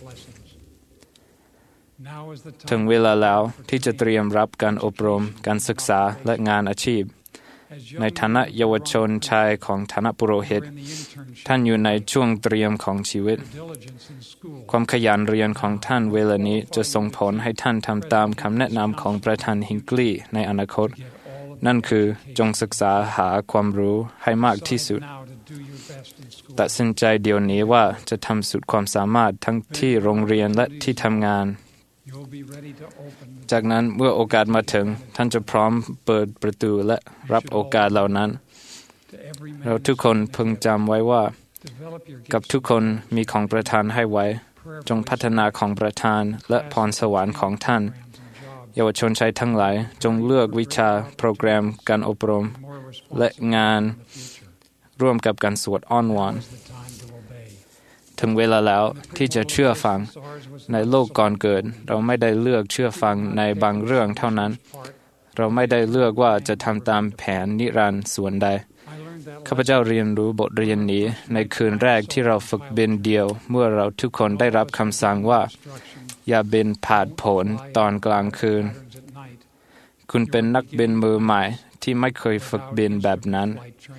ถึงเวลาแล้วที่จะเตรียมรับการอบรมการศึกษาและงานอาชีพในฐานะเยาวชนชายของฐานะปุโรหิตท่านอยู่ในช่วงเตรียมของชีวิตความขยันเรียนของท่านเวลานี้จะส่งผลให้ท่านทำตามคำแนะนำของประธานฮิงกลีย์ในอนาคตนั่นคือจงศึกษาหาความรู้ให้มากที่สุดตัดสินใจเดี๋ยวนี้ว่าจะทำสุดความสามารถทั้งที่โรงเรียนและที่ทำงานจากนั้นเมื่อโอกาสมาถึงท่านจะพร้อมเปิดประตูและรับโอกาสเหล่านั้นเราทุกคนพึงจำไว้ว่ากับทุกคนมีของประทานให้ไว้จงพัฒนาของประทานและพรสวรรค์ของท่านเยาวชนชายทั้งหลายจงเลือกวิชาโปรแกรมการอบรมและงานร่วมกับการสวดอ้อนวอนถึงเวลาแล้วที่จะเชื่อฟังในโลกก่อนเกิดเราไม่ได้เลือกเชื่อฟังในบางเรื่องเท่านั้นเราไม่ได้เลือกว่าจะทำตามแผนนิรันดร์ส่วนใดข้าพเจ้าเรียนรู้บทเรียนนี้ในคืนแรกที่เราฝึกบินเดียวเมื่อเราทุกคนได้รับคำสั่งว่าอย่าบินผาดโผนตอนกลางคืนคุณเป็นนักบินมือใหม่ที่ไม่เคยฝึกบินแบบนั้น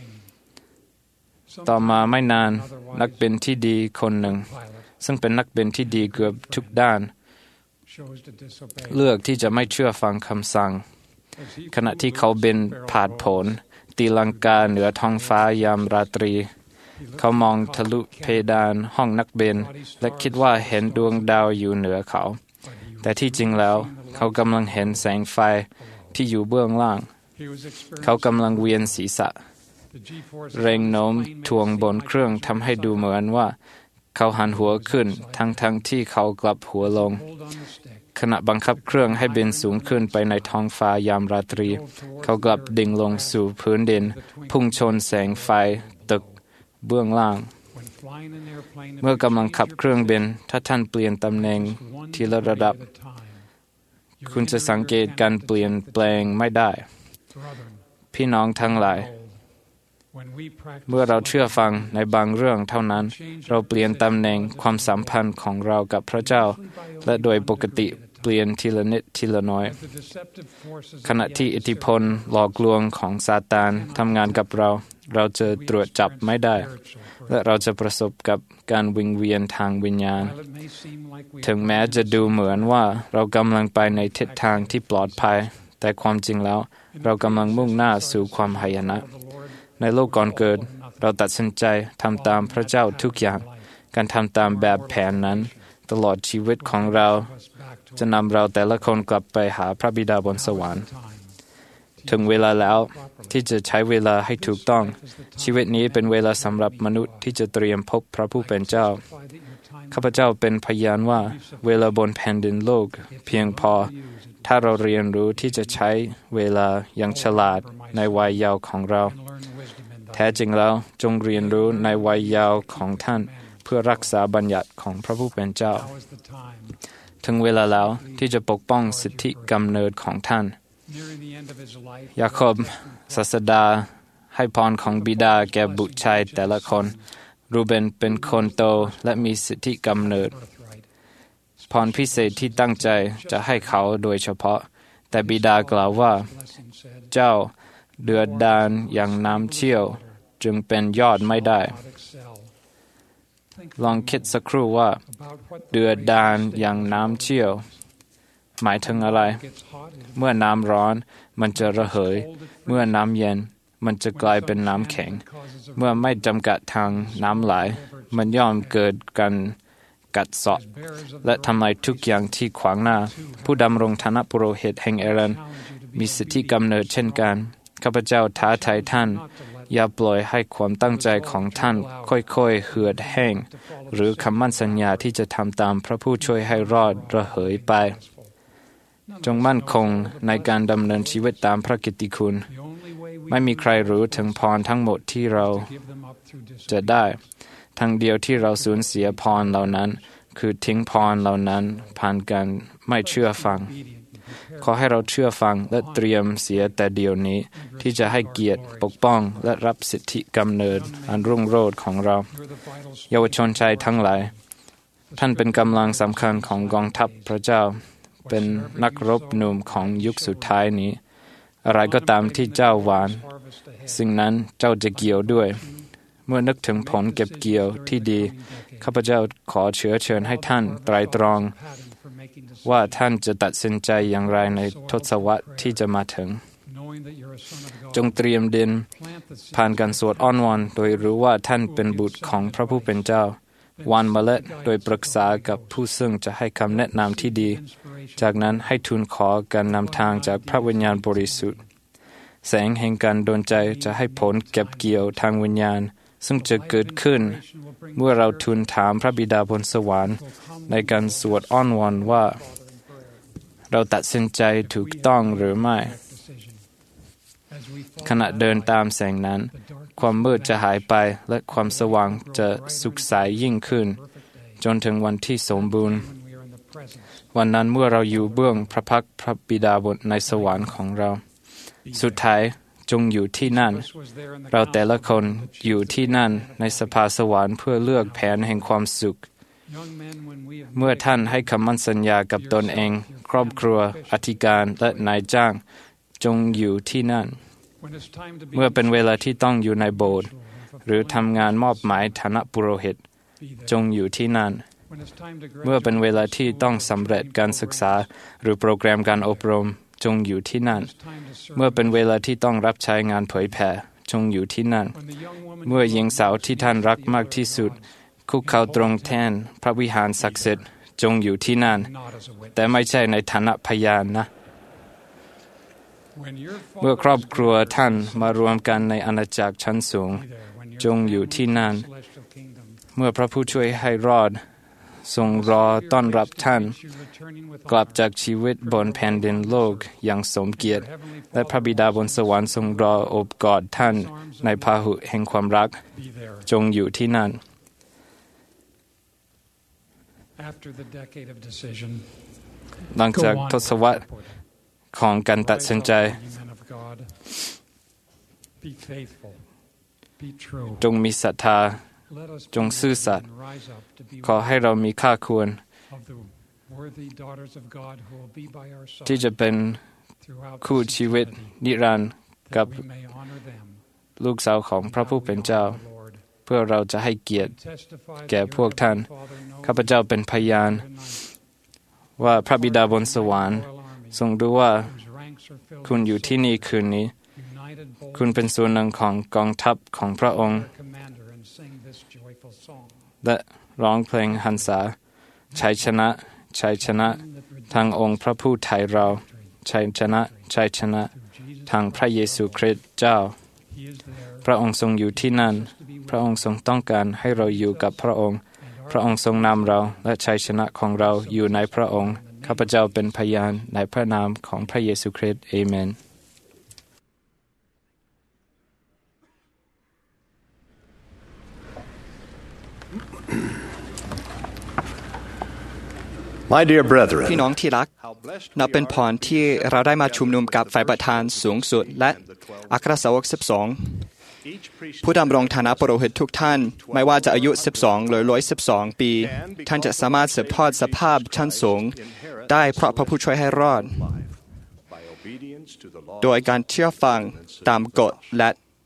ต่อมาไม่นานนักบินที่ดีคนหนึ่งซึ่งเป็นนักบินที่ดีเกือบทุกด้านเลือกที่จะไม่เชื่อฟังคำสั่งขณะที่เขาบินผาดโผนตีลังกาเหนือท้องฟ้ายามราตรีเขามองทะลุเพดานห้องนักบินและคิดว่าเห็นดวงดาวอยู่เหนือเขาแต่ที่จริงแล้วเขากำลังเห็นแสงไฟที่อยู่เบื้องล่างเขากำลังเวียนศีรษะแรงโน้มถ่วงบนเครื่องทำให้ดูเหมือนว่าเขาหันหัวขึ้นทั้งทั้งที่เขากลับหัวลงขณะบังคับเครื่องให้บินสูงขึ้นไปในท้องฟ้ายามราตรีเขากลับดิ่งลงสู่พื้นดินพุ่งชนแสงไฟตึกเบื้องล่างเมื่อกำลังขับเครื่องบินถ้าท่านเปลี่ยนตำแหน่งทีละระดับคุณจะสังเกตการเปลี่ยนแปลงไม่ได้พี่น้องทั้งหลายเมื่อเราเชื่อฟังในบางเรื่องเท่านั้นเราเปลี่ยนตำแหน่งความสัมพันธ์ของเรากับพระเจ้าและโดยปกติเปลี่ยนทีละนิดทีละน้อยขณะที่อิทธิพลหลอกลวงของซาตานทำงานกับเราเราจะตรวจจับไม่ได้และเราจะประสบกับการวิงเวียนทางวิญญาณถึงแม้จะดูเหมือนว่าเรากำลังไปในทิศทางที่ปลอดภัยแต่ความจริงแล้วเรากำลังมุ่งหน้าสู่ความหายนะในโลกก่อนเกิดเราตัดสินใจทำตามพระเจ้าทุกอย่างการทำตามแบบแผนนั้นตลอดชีวิตของเราจะนำเราแต่ละคนกลับไปหาพระบิดาบนสวรรค์ถึงเวลาแล้วที่จะใช้เวลาให้ถูกต้องชีวิตนี้เป็นเวลาสำหรับมนุษย์ที่จะเตรียมพบพระผู้เป็นเจ้าข้าพเจ้าเป็นพยานว่าเวลาบนแผ่นดินโลกเพียงพอถ้าเราเรียนรู้ที่จะใช้เวลาอย่างฉลาดในวัยเยาว์ของเราแท้จริงแล้วจงเรียนรู้ในวัยเยาว์ของท่านเพื่อรักษาบัญญัติของพระผู้เป็นเจ้าถึงเวลาแล้วที่จะปกป้องสิทธิกำเนิดของท่านยาโคบศาสดาให้พรของบิดาแก่บุตรชายแต่ละคนรูเบนเป็นคนโตและมีสิทธิกำเนิดพรพิเศษที่ตั้งใจจะให้เขาโดยเฉพาะแต่บิดากล่าวว่าเจ้าเดือดดาลอย่างน้ำเชี่ยวจึงเป็นยอดไม่ได้ลองคิดสักครู่ว่าเดือดดาลอย่างน้ำเชี่ยวหมายถึงอะไรเมื่อน้ำร้อนมันจะระเหยเมื่อน้ำเย็นมันจะกลายเป็นน้ำแข็งเมื่อไม่จำกัดทางน้ำไหลมันย่อมเกิดการกัดเซาะและทำลายทุกอย่างที่ขวางหน้าผู้ดำรงฐานะปุโรหิตแห่งเอรันมีสิทธิกำเนิดเช่นกันข้าพเจ้าท้าทายท่านอย่าปล่อยให้ความตั้งใจของท่านค่อยๆเหือดแห้งหรือคำมั่นสัญญาที่จะทำตามพระผู้ช่วยให้รอดระเหยไปจงมั่นคงในการดำเนินชีวิตตามพระกิตติคุณไม่มีใครรู้ถึงพรทั้งหมดที่เราจะได้ทางเดียวที่เราสูญเสียพรเหล่านั้นคือทิ้งพรเหล่านั้นผ่านการไม่เชื่อฟังขอให้เราเชื่อฟังและเตรียมเสียแต่เดียวนี้ที่จะให้เกียรติปกป้องและรับสิทธิกำเนิดอันรุ่งโรจน์ของเราเยาวชนชายทั้งหลายท่านเป็นกำลังสำคัญของกองทัพพระเจ้าเป็นนักรบหนุ่มของยุคสุดท้ายนี้อะไรก็ตามที่เจ้าหวานสิ่งนั้นเจ้าจะเกี่ยวด้วยเมื่อนึกถึงผลเก็บเกี่ยวที่ดีข้าพเจ้าขอเชื้อเชิญให้ท่านไตรตรองว่าท่านจะตัดสินใจอย่างไรในทศวรรษที่จะมาถึงจงเตรียมดินผ่านการสวดอ้อนวอนโดยรู้ว่าท่านเป็นบุตรของพระผู้เป็นเจ้าหว่านเมล็ดโดยปรึกษากับผู้ซึ่งจะให้คำแนะนำที่ดีจากนั้นให้ทูลขอการนำทางจากพระวิญญาณบริสุทธิ์แสงแห่งการดลใจจะให้ผลเก็บเกี่ยวทางวิญญาณซึ่งจะเกิดขึ้นเมื่อเราทูลถามพระบิดาบนสวรรค์ในการสวดอ้อนวอนว่าเราตัดสินใจถูกต้องหรือไม่ขณะเดินตามแสงนั้นความมืดจะหายไปและความสว่างจะสุขใสยิ่งขึ้นจนถึงวันที่สมบูรณ์วันนั้นเมื่อเราอยู่เบื้องพระพักตร์พระบิดาบนในสวรรค์ของเราสุดท้ายจงอยู่ที่นั่นเราแต่ละคนอยู่ที่นั่นในสภาสวรรค์เพื่อเลือกแผนแห่งความสุขเมื่อท่านให้คำมั่นสัญญากับตนเองครอบครัวอธิการและนายจ้างจงอยู่ที่นั่นเมื่อเป็นเวลาที่ต้องอยู่ในโบสถ์หรือทำงานมอบหมายฐานะปุโรหิตจงอยู่ที่นั่นเมื่อเป็นเวลาที่ต้องสำเร็จการศึกษาหรือโปรแกรมการอบรมจงอยู่ที่นั่นเมื่อเป็นเวลาที่ต้องรับใช้งานเผยแผ่จงอยู่ที่นั่นเมื่อหญิงสาวที่ท่านรักมากที่สุดคุกเข่าตรงแทนพระวิหารศักดิ์สิทธิ์จงอยู่ที่นั่นแต่ไม่ใช่ในฐานะพยานนะเมื่อครอบครัวท่านมารวมกันในอาณาจักรชั้นสูงจงอยู่ที่นั่นเมื่อพระผู้ช่วยให้รอดทรงรอต้อนรับท่านกลับจากชีวิตบนแผ่นดินโลกอย่างสมเกียรติและพระบิดาบนสวรรค์ทรงรอโอบกอดท่านในพาหุแห่งความรักจงอยู่ที่นั่นหลังจากทศวรรษของการตัดสินใจจงมีศรัทธาจงซื่อสัตย์ขอให้เรามีค่าควรที่จะเป็นคู่ชีวิตนิรันดร์กับลูกสาวของพระผู้เป็นเจ้าเพื่อเราจะให้เกียรติแก่พวกท่านข้าพเจ้าเป็นพยานว่าพระบิดาบนสวรรค์ทรงรู้ว่าคุณอยู่ที่นี่คืนนี้คุณเป็นส่วนหนึ่งของกองทัพของพระองค์และร้องเพลงหันษาชัยชนะชัยชนะทางองค์พระผู้ไถ่เราชัยชนะชัยชนะทางพระเยซูคริสต์เจ้าพระองค์ทรงอยู่ที่นั่นพระองค์ทรงต้องการให้เราอยู่กับพระองค์พระองค์ทรงนำเราและชัยชนะของเราอยู่ในพระองค์ข้าพเจ้าเป็นพยานในพระนามของพระเยซูคริสต์เอเมน My dear brethren พี่น้องที่รักนับเป็นพรที่เราได้มาชุมนุมกับฝ่ายประธานสูงสุดและอัครสาวกสิบสองผู้ดำรงฐานะปุโรหิตทุกท่านไม่ว่าจะอายุสิบสองหรือหนึ่งร้อยสิบสองปีท่านจะสามารถสืบทอดสภาพชั้นสูงได้เพราะพระผู้ช่วยให้รอดโดยการเชื่อฟังตามกฎและ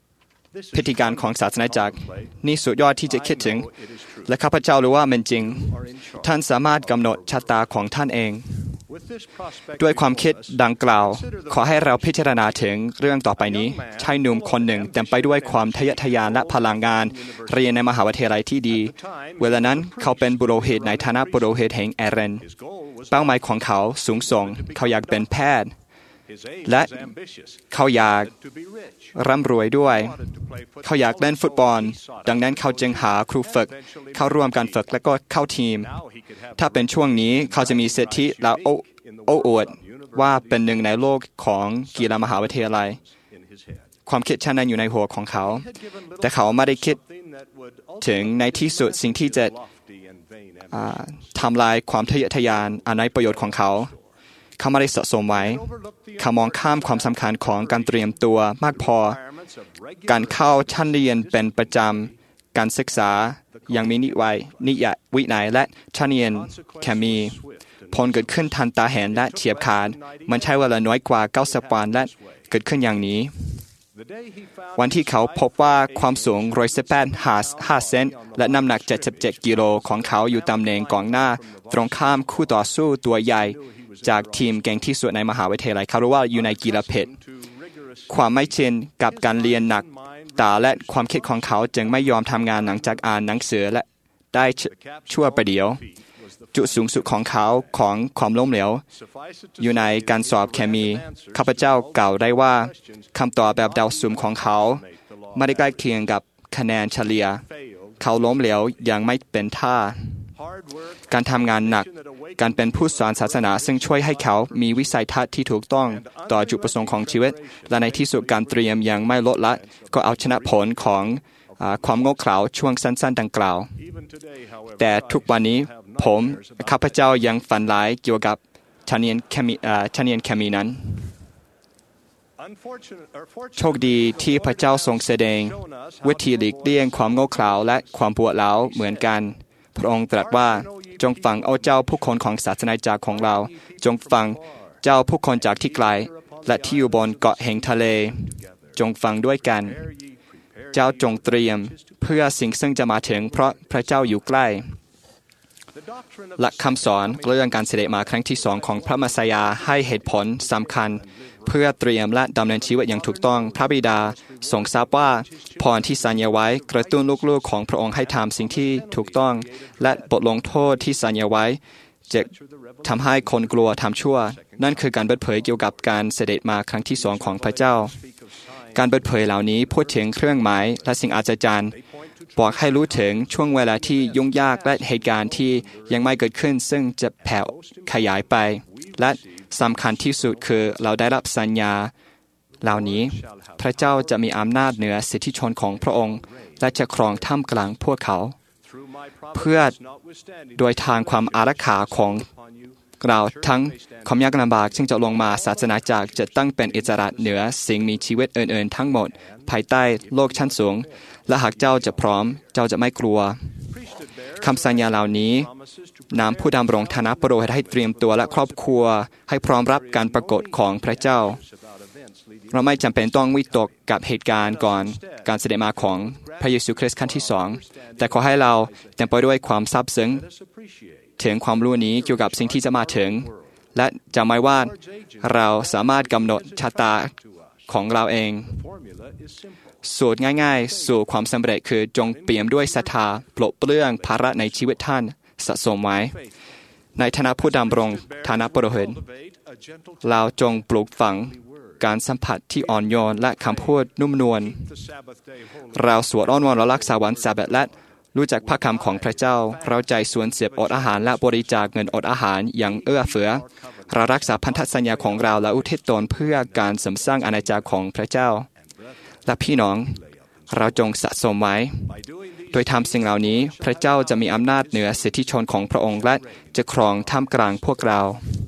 พิธีการของศาสนาจักรนี่สุดยอดที่จะคิดถึงและข้าพเจ้ารู้ว่ามันจริงท่านสามารถกำหนดชะตาของท่านเองด้วยความคิดดังกล่าวขอให้เราพิจารณาถึงเรื่องต่อไปนี้ชายหนุ่มคนหนึ่งเต็มไปด้วยความทะเยอทะยานและพลังงานเรียนในมหาวิทยาลัยที่ดีเวลานั้นเขาเป็นบุโรหิตในฐานะบุโรหิตแห่งแอเรนเป้าหมายของเขาสูงส่งเขาอยากเป็นแพทย์และเขาอยากร่ำรวยด้วยเขาอยากเล่นฟุตบอลดังนั้นเขาจึงหาครูฝึกเข้าร่วมการฝึกและก็เข้าทีมถ้าเป็นช่วงนี้เขาจะมีสิทธิและโอ้โอ้อวดว่าเป็นหนึ่งในโลกของกีฬามหาวิทยาลัยความคิดเช่นนั้นอยู่ในหัวของเขาแต่เขาไม่ได้คิดถึงในที่สุดสิ่งที่จะทำลายความทะเยอทะยานอันไร้ประโยชน์ของเขาเขาไม่ได้สะสมไว้เขามองข้ามความสำคัญของการเตรียมตัวมากพอการเข้าชั้นเรียนเป็นประจำการศึกษายังมีนิวัยนิยวินัยและชั้นเรียนแค่มีผลเกิดขึ้นทันตาเห็นและเฉียบขาดมันใช้เวลาน้อยกว่าเก้าสิบวันและเกิดขึ้นอย่างนี้วันที่เขาพบว่าความสูงหนึ่งร้อยสิบแปด ห้าเซนและน้ำหนักเจ็ดสิบเจ็ดกิโลของเขาอยู่ตำแหน่งกองหน้าตรงข้ามคู่ต่อสู้ตัวใหญ่จากทีมเก่งที่สุดในมหาวิทยาลัยเขารู้ว่าอยู่ในกีฬาเพชรความไม่ชินกับการเรียนหนักตาและความคิดของเขาจึงไม่ยอมทำงานหลังจากอ่านหนังสือและได้ชั่วประเดี๋ยวจุดสูงสุดของเขาของความล้มเหลวอยู่ในการสอบเคมีข้าพเจ้ากล่าวได้ว่าคำตอบแบบเดาสุ่มของเขาไม่ได้ใกล้เคียงกับคะแนนเฉลี่ยเขาล้มเหลวอย่างไม่เป็นท่าการทำงานหนักการเป็นผู้สอนศาสนาซึ่งช่วยให้เขามีวิสัยทัศน์ที่ถูกต้องต่อจุดประสงค์ของชีวิตและในที่สุดการเตรียมยังไม่ลดละก็เอาชนะผลของความโง่เขลาช่วงสั้นๆดังกล่าวแต่ทุกวันนี้ผมข้าพเจ้ายังฝันร้ายเกี่ยวกับชั้นเรียนเคมีชั้นเรียนเคมีนั้นโชคดีที่พระเจ้าทรงแสดงวิธีหลีกเลี่ยงความโง่เขลาและความปวดร้าวเหมือนกันพระองค์ตรัสว่าจงฟังเอาเจ้าผู้คนของศาสนาจักรของเราจงฟังเจ้าผู้คนจากที่ไกลและที่อยู่บนเกาะแห่งทะเลจงฟังด้วยกันเจ้าจงเตรียมเพื่อสิ่งซึ่งจะมาถึงเพราะพระเจ้าอยู่ใกล้และคำสอนเรื่องการเสด็จมาครั้งที่สองของพระมสยาให้เหตุผลสำคัญเพื่อเตรียมและดำเนินชีวิตอย่างถูกต้องพระบิดาทรงทราบว่าพรที่สัญญาไว้กระตุ้นลูกๆของพระองค์ให้ทำสิ่งที่ถูกต้องและบทลงโทษที่สัญญาไว้จะทำให้คนกลัวทำชั่วนั่นคือการเปิดเผยเกี่ยวกับการเสด็จมาครั้งที่สองของพระเจ้าการเปิดเผยเหล่านี้พูดถึงเครื่องหมายและสิ่งอัศจรรย์บอกให้รู้ถึงช่วงเวลาที่ยุ่งยากและเหตุการณ์ที่ยังไม่เกิดขึ้นซึ่งจะแผ่ขยายไปและสำคัญที่สุดคือเราได้รับสัญญาเหล่านี้พระเจ้าจะมีอำนาจเหนือสิทธิชนของพระองค์และจะครองท่ามกลางพวกเขาเพื่อโดยทางความอารักขาของเราทั้งความยากลำบากซึ่งจะลงมาศาสนาจักรจะตั้งเป็นอิสระเหนือสิ่งมีชีวิตอื่นๆทั้งหมดภายใต้โลกชั้นสูงและหากเจ้าจะพร้อมเจ้าจะไม่กลัวคำสัญญาเหล่านี้นำผู้ดำรงฐานะปุโรหิตให้เตรียมตัวและครอบครัวให้พร้อมรับการปรากฏของพระเจ้าเราไม่จำเป็นต้องวิตกกับเหตุการณ์ก่อนการเสด็จมาของพระเยซูคริสต์ครั้งที่สองแต่ขอให้เราเต็มไปด้วยความซาบซึ้งถึงความรู้นี้เกี่ยวกับสิ่งที่จะมาถึงและจำไว้ว่าเราสามารถกำหนดชะตาของเราเองสูตรง่ายๆสู่ความสำเร็จคือจงเปี่ยมด้วยศรัทธาปลดเปลื้องภาระในชีวิตท่านสะสมไว้ในฐานะผู้ดำรงฐานะปุโรหิตเราจงปลูกฝังการสัมผัสที่อ่อนโยนและคำพูดนุ่มนวลเราสวดอ้อนวอนและรักษาวันซาบัตและรู้จักพระคำของพระเจ้าเราใจส่วนเสียบอดอาหารและบริจาคเงินอดอาหารอย่างเอื้อเฟื้อเรารักษาพันธสัญญาของเราและอุทิศตนเพื่อการเสริมสร้างอาณาจักรของพระเจ้าและพี่น้องเราจงสะสมไว้โดยทำสิ่งเหล่านี้พระเจ้าจะมีอำนาจเหนือสิทธิชนของพระองค์และจะครองท่ามกลางพวกเรา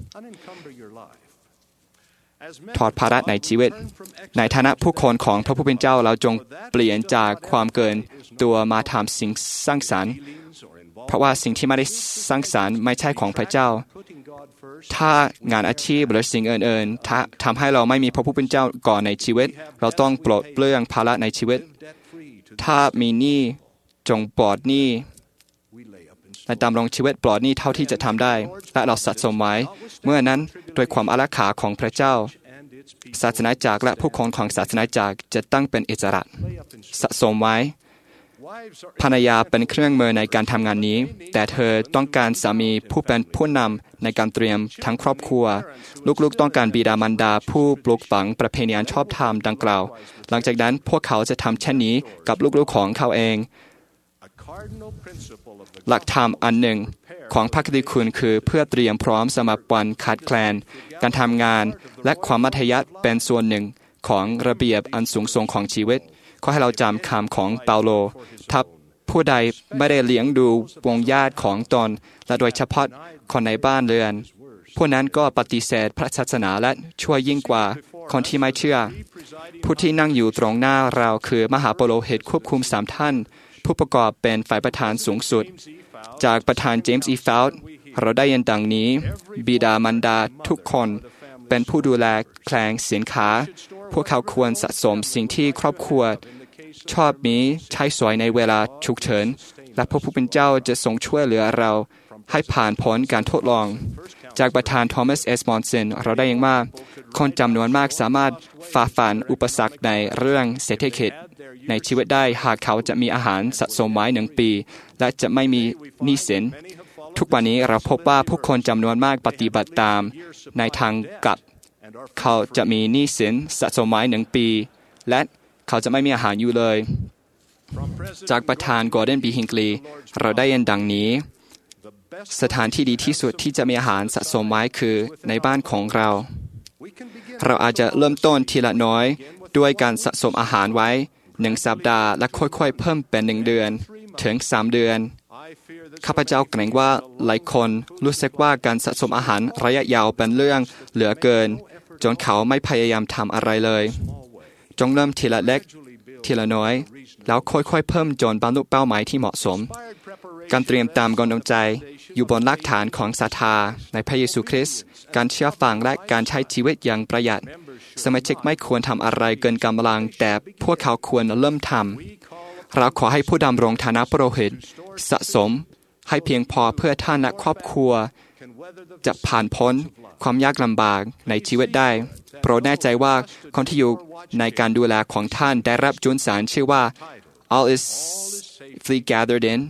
ถอดภาระในชีวิตในฐานะผู้คนของพระผู้เป็นเจ้าเราจงเปลี่ยนจากความเกินตัวมาทำสิ่งสร้างสรรค์เพราะว่าสิ่งที่ไม่ได้สร้างสรรค์ไม่ใช่ของพระเจ้าถ้างานอาชีพหรือสิ่งอื่นๆถ้าทำให้เราไม่มีพระผู้เป็นเจ้าก่อนในชีวิตเราต้องปลดเปลื้องภาระในชีวิตถ้ามีหนี้จงปลดหนี้และดำรงชีวิตปลอดหนี้เท่าที่จะทำได้และเราสะสมไว้เมื่อนั้นโดยความอารักขาของพระเจ้าศาสนาจักรและผู้คนของศาสนาจักรจะตั้งเป็นอิสระสะสมไว้ภรรยาเป็นเครื่องมือในการทำงานนี้แต่เธอต้องการสามีผู้เป็นผู้นำในการเตรียมทั้งครอบครัวลูกๆต้องการบิดามารดาผู้ปลูกฝังประเพณีอันชอบธรรมดังกล่าวหลังจากนั้นพวกเขาจะทำเช่นนี้กับลูกๆของเขาเองหลักธรรมอันหนึ่งของพระคติคุณคือเพื่อเตรียมพร้อมสำหรับวันขาดแคลนการทำงานและความมัธยัสถ์เป็นส่วนหนึ่งของระเบียบอันสูงส่งของชีวิตขอให้เราจำคำของเปาโลถ้าผู้ใดไม่ได้เลี้ยงดูวงญาติของตนและโดยเฉพาะคนในบ้านเรือนผู้นั้นก็ปฏิเสธพระศาสนาและชั่วยิ่งกว่าคนที่ไม่เชื่อผู้ที่นั่งอยู่ตรงหน้าเราคือมหาปุโรหิตควบคุมสามท่านผู้ประกอบเป็นฝ่ายประธานสูงสุดจากประธานเจมส์อีฟาวด์เราได้ยินดังนี้บิดามารดาทุกคนเป็นผู้ดูแลแคลงสินค้าพวกเขาควรสะสมสิ่งที่ครอบครัวชอบมีใช้สอยในเวลาฉุกเฉินและพระผู้เป็นเจ้าจะทรงช่วยเหลือเราให้ผ่านพ้นการทดลองจากประธานทอมัสเอสมอนสันเราได้ยินว่าคนจำนวนมากสามารถฝ่าฟันอุปสรรคในเรื่องเศรษฐกิจในชีวิตได้หากเขาจะมีอาหารสะสมไว้หนึ่งปีและจะไม่มีหนี้สินทุกวันนี้เราพบว่าผู้คนจำนวนมากปฏิบัติตามในทางกลับเขาจะมีหนี้สินสะสมไว้หนึ่งปีและเขาจะไม่มีอาหารอยู่เลยจากประธานกอร์ดอนบีฮิงกลีเราได้ยินดังนี้สถานที่ดีที่สุดที่จะมีอาหารสะสมไว้คือในบ้านของเราเราอาจจะเริ่มต้นทีละน้อยด้วยการสะสมอาหารไว้หนึ่งสัปดาห์และค่อยๆเพิ่มเป็นหนึ่งเดือนถึงสามเดือนข้าพเจ้าเกรงว่าหลายคนรู้สึกว่าการสะสมอาหารระยะยาวเป็นเรื่องเหลือเกินจนเขาไม่พยายามทำอะไรเลยจงเริ่มทีละเล็กทีละน้อยแล้วค่อยๆเพิ่มจนบรรลุเป้าหมายที่เหมาะสมการเตรียมตามกำลังใจอยู่บนรากฐานของศรัทธาในพระเยซูคริสต์การเชื่อฟังและการใช้ชีวิตอย่างประหยัดสมาชิกไม่ควรทำอะไรเกินกำลังแต่พวกเขาควรเริ่มทำเราขอให้ผู้ดำรงฐานะปุโรหิตสะสมให้เพียงพอเพื่อท่านและครอบครัวจะผ่านพ้นความยากลำบากในชีวิตได้โปรดแน่ใจว่าคนที่อยู่ในการดูแลของท่านได้รับจุลสารชื่อว่า all is safely gathered in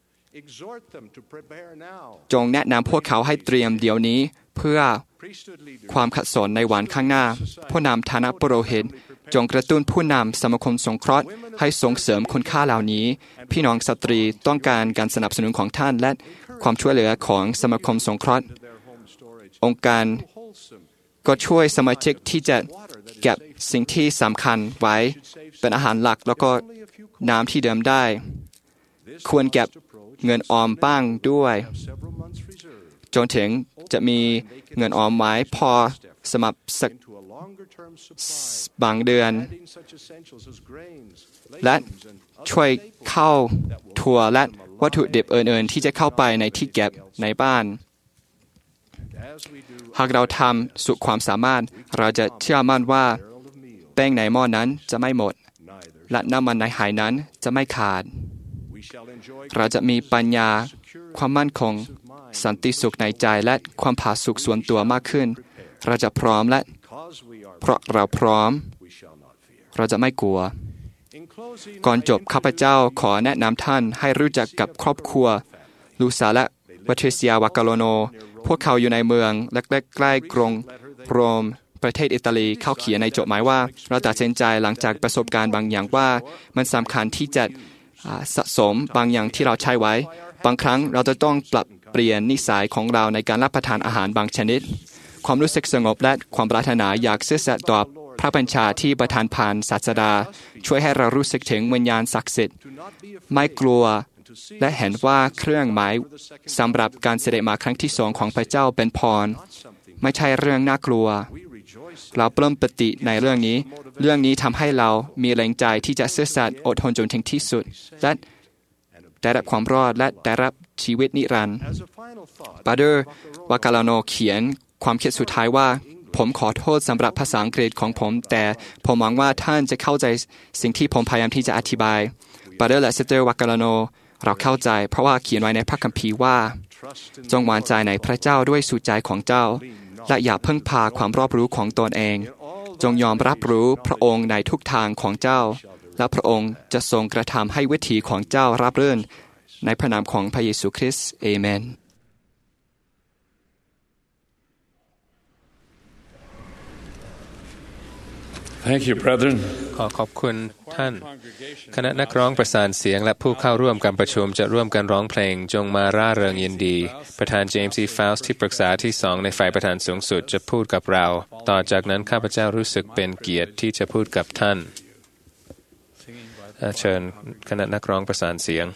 จงแนะนำพวกเขาให้เตรียมเดี๋ยวนี้เพื่อความขัดสนในวันข้างหน้าผู้นำฐานะปุโรหิตจงกระตุ้นผู้นำสมาคมสงเคราะห์ให้ส่งเสริมคุณค่าเหล่านี้พี่น้องสตรีต้องการการสนับสนุนของท่านและความช่วยเหลือของสมาคมสงเคราะห์องค์การก็ช่วยสมาชิกที่จะเก็บสิ่งที่สำคัญไว้เป็นอาหารหลักแล้วก็น้ำที่เดิมได้ควรเก็บเงินออมบ้างด้วยจนถึงจะมีเงินออมไว้พอสำหรับสักบางเดือนและช่วยเข้าถั่วและวัตถุดิบอื่นๆที่จะเข้าไปในที่เก็บในบ้านหากเราทำสุดความสามารถเราจะเชื่อมั่นว่าแป้งในหม้อนั้นจะไม่หมดและน้ำมันในหายนั้นจะไม่ขาดเราจะมีปัญญาความมั่นคงสันติสุขในใจและความผาสุกส่วนตัวมากขึ้นเราจะพร้อมและเพราะเราพร้อมเราจะไม่กลัวก่อนจบข้าพเจ้าขอแนะนำท่านให้รู้จักกับครอบครัวลูซาและวัตเทเซียวากาโลโนพวกเขาอยู่ในเมืองเล็กๆใกล้กรุงโรมประเทศอิตาลีเขาเขียนในจดหมายว่าเราตัดสินใจหลังจากประสบการณ์บางอย่างว่ามันสำคัญที่จะสะสมบางอย่างที่เราใช้ไว้บางครั้งเราจะต้องปรับเปลี่ยนนิสัยของเราในการรับประทานอาหารบางชนิดความรู้สึกสงบและความปรารถนาอยากซื่อสัตย์ต่อพระบัญชาที่ประทานผ่านศาสดาช่วยให้เรารู้สึกถึงวิญญาณศักดิ์สิทธิ์ไม่กลัวและเห็นว่าเครื่องหมายสำหรับการเสด็จมาครั้งที่สองของพระเจ้าเป็นพรไม่ใช่เรื่องน่ากลัวเราปลื้มปิติในเรื่องนี้เรื่องนี้ทำให้เรามีแรงใจที่จะซื่อสัตย์อดทนจนถึงที่สุดและได้รับความรอดและได้รับชีวิตนิรันดร์บาเดอร์วากาลาโนเขียนความคิดสุดท้ายว่าผมขอโทษสำหรับภาษาอังกฤษของผมแต่ผมหวังว่าท่านจะเข้าใจสิ่งที่ผมพยายามที่จะอธิบายบาเดอร์และซิสเตอร์วากาลาโนเราเข้าใจเพราะว่าเขียนไว้ในพระคัมภีร์ว่าจงวางใจในพระเจ้าด้วยสุดใจของเจ้าและอย่าพึ่งพาความรอบรู้ของตนเองจงยอมรับรู้พระองค์ในทุกทางของเจ้าและพระองค์จะทรงกระทำให้วิถีของเจ้าราบรื่นในพระนามของพระเยซูคริสต์เอเมน Thank you, brethren. ขอขอบคุณท่าน คณะนักร้องประสานเสียงและผู้เข้าร่วมการประชุมจะร่วมกันร้องเพลงจงมาร่าเริงยินดีประธานเจมส์ซีฟาวส์ที่ปรึกษาที่สองในฝ่ายประธานสูงสุดจะพูดกับเราต่อจากนั้นข้าพเจ้ารู้สึกเป็นเกียรติที่จะพูดกับท่านเชิญคณะนักร้องประสานเสียง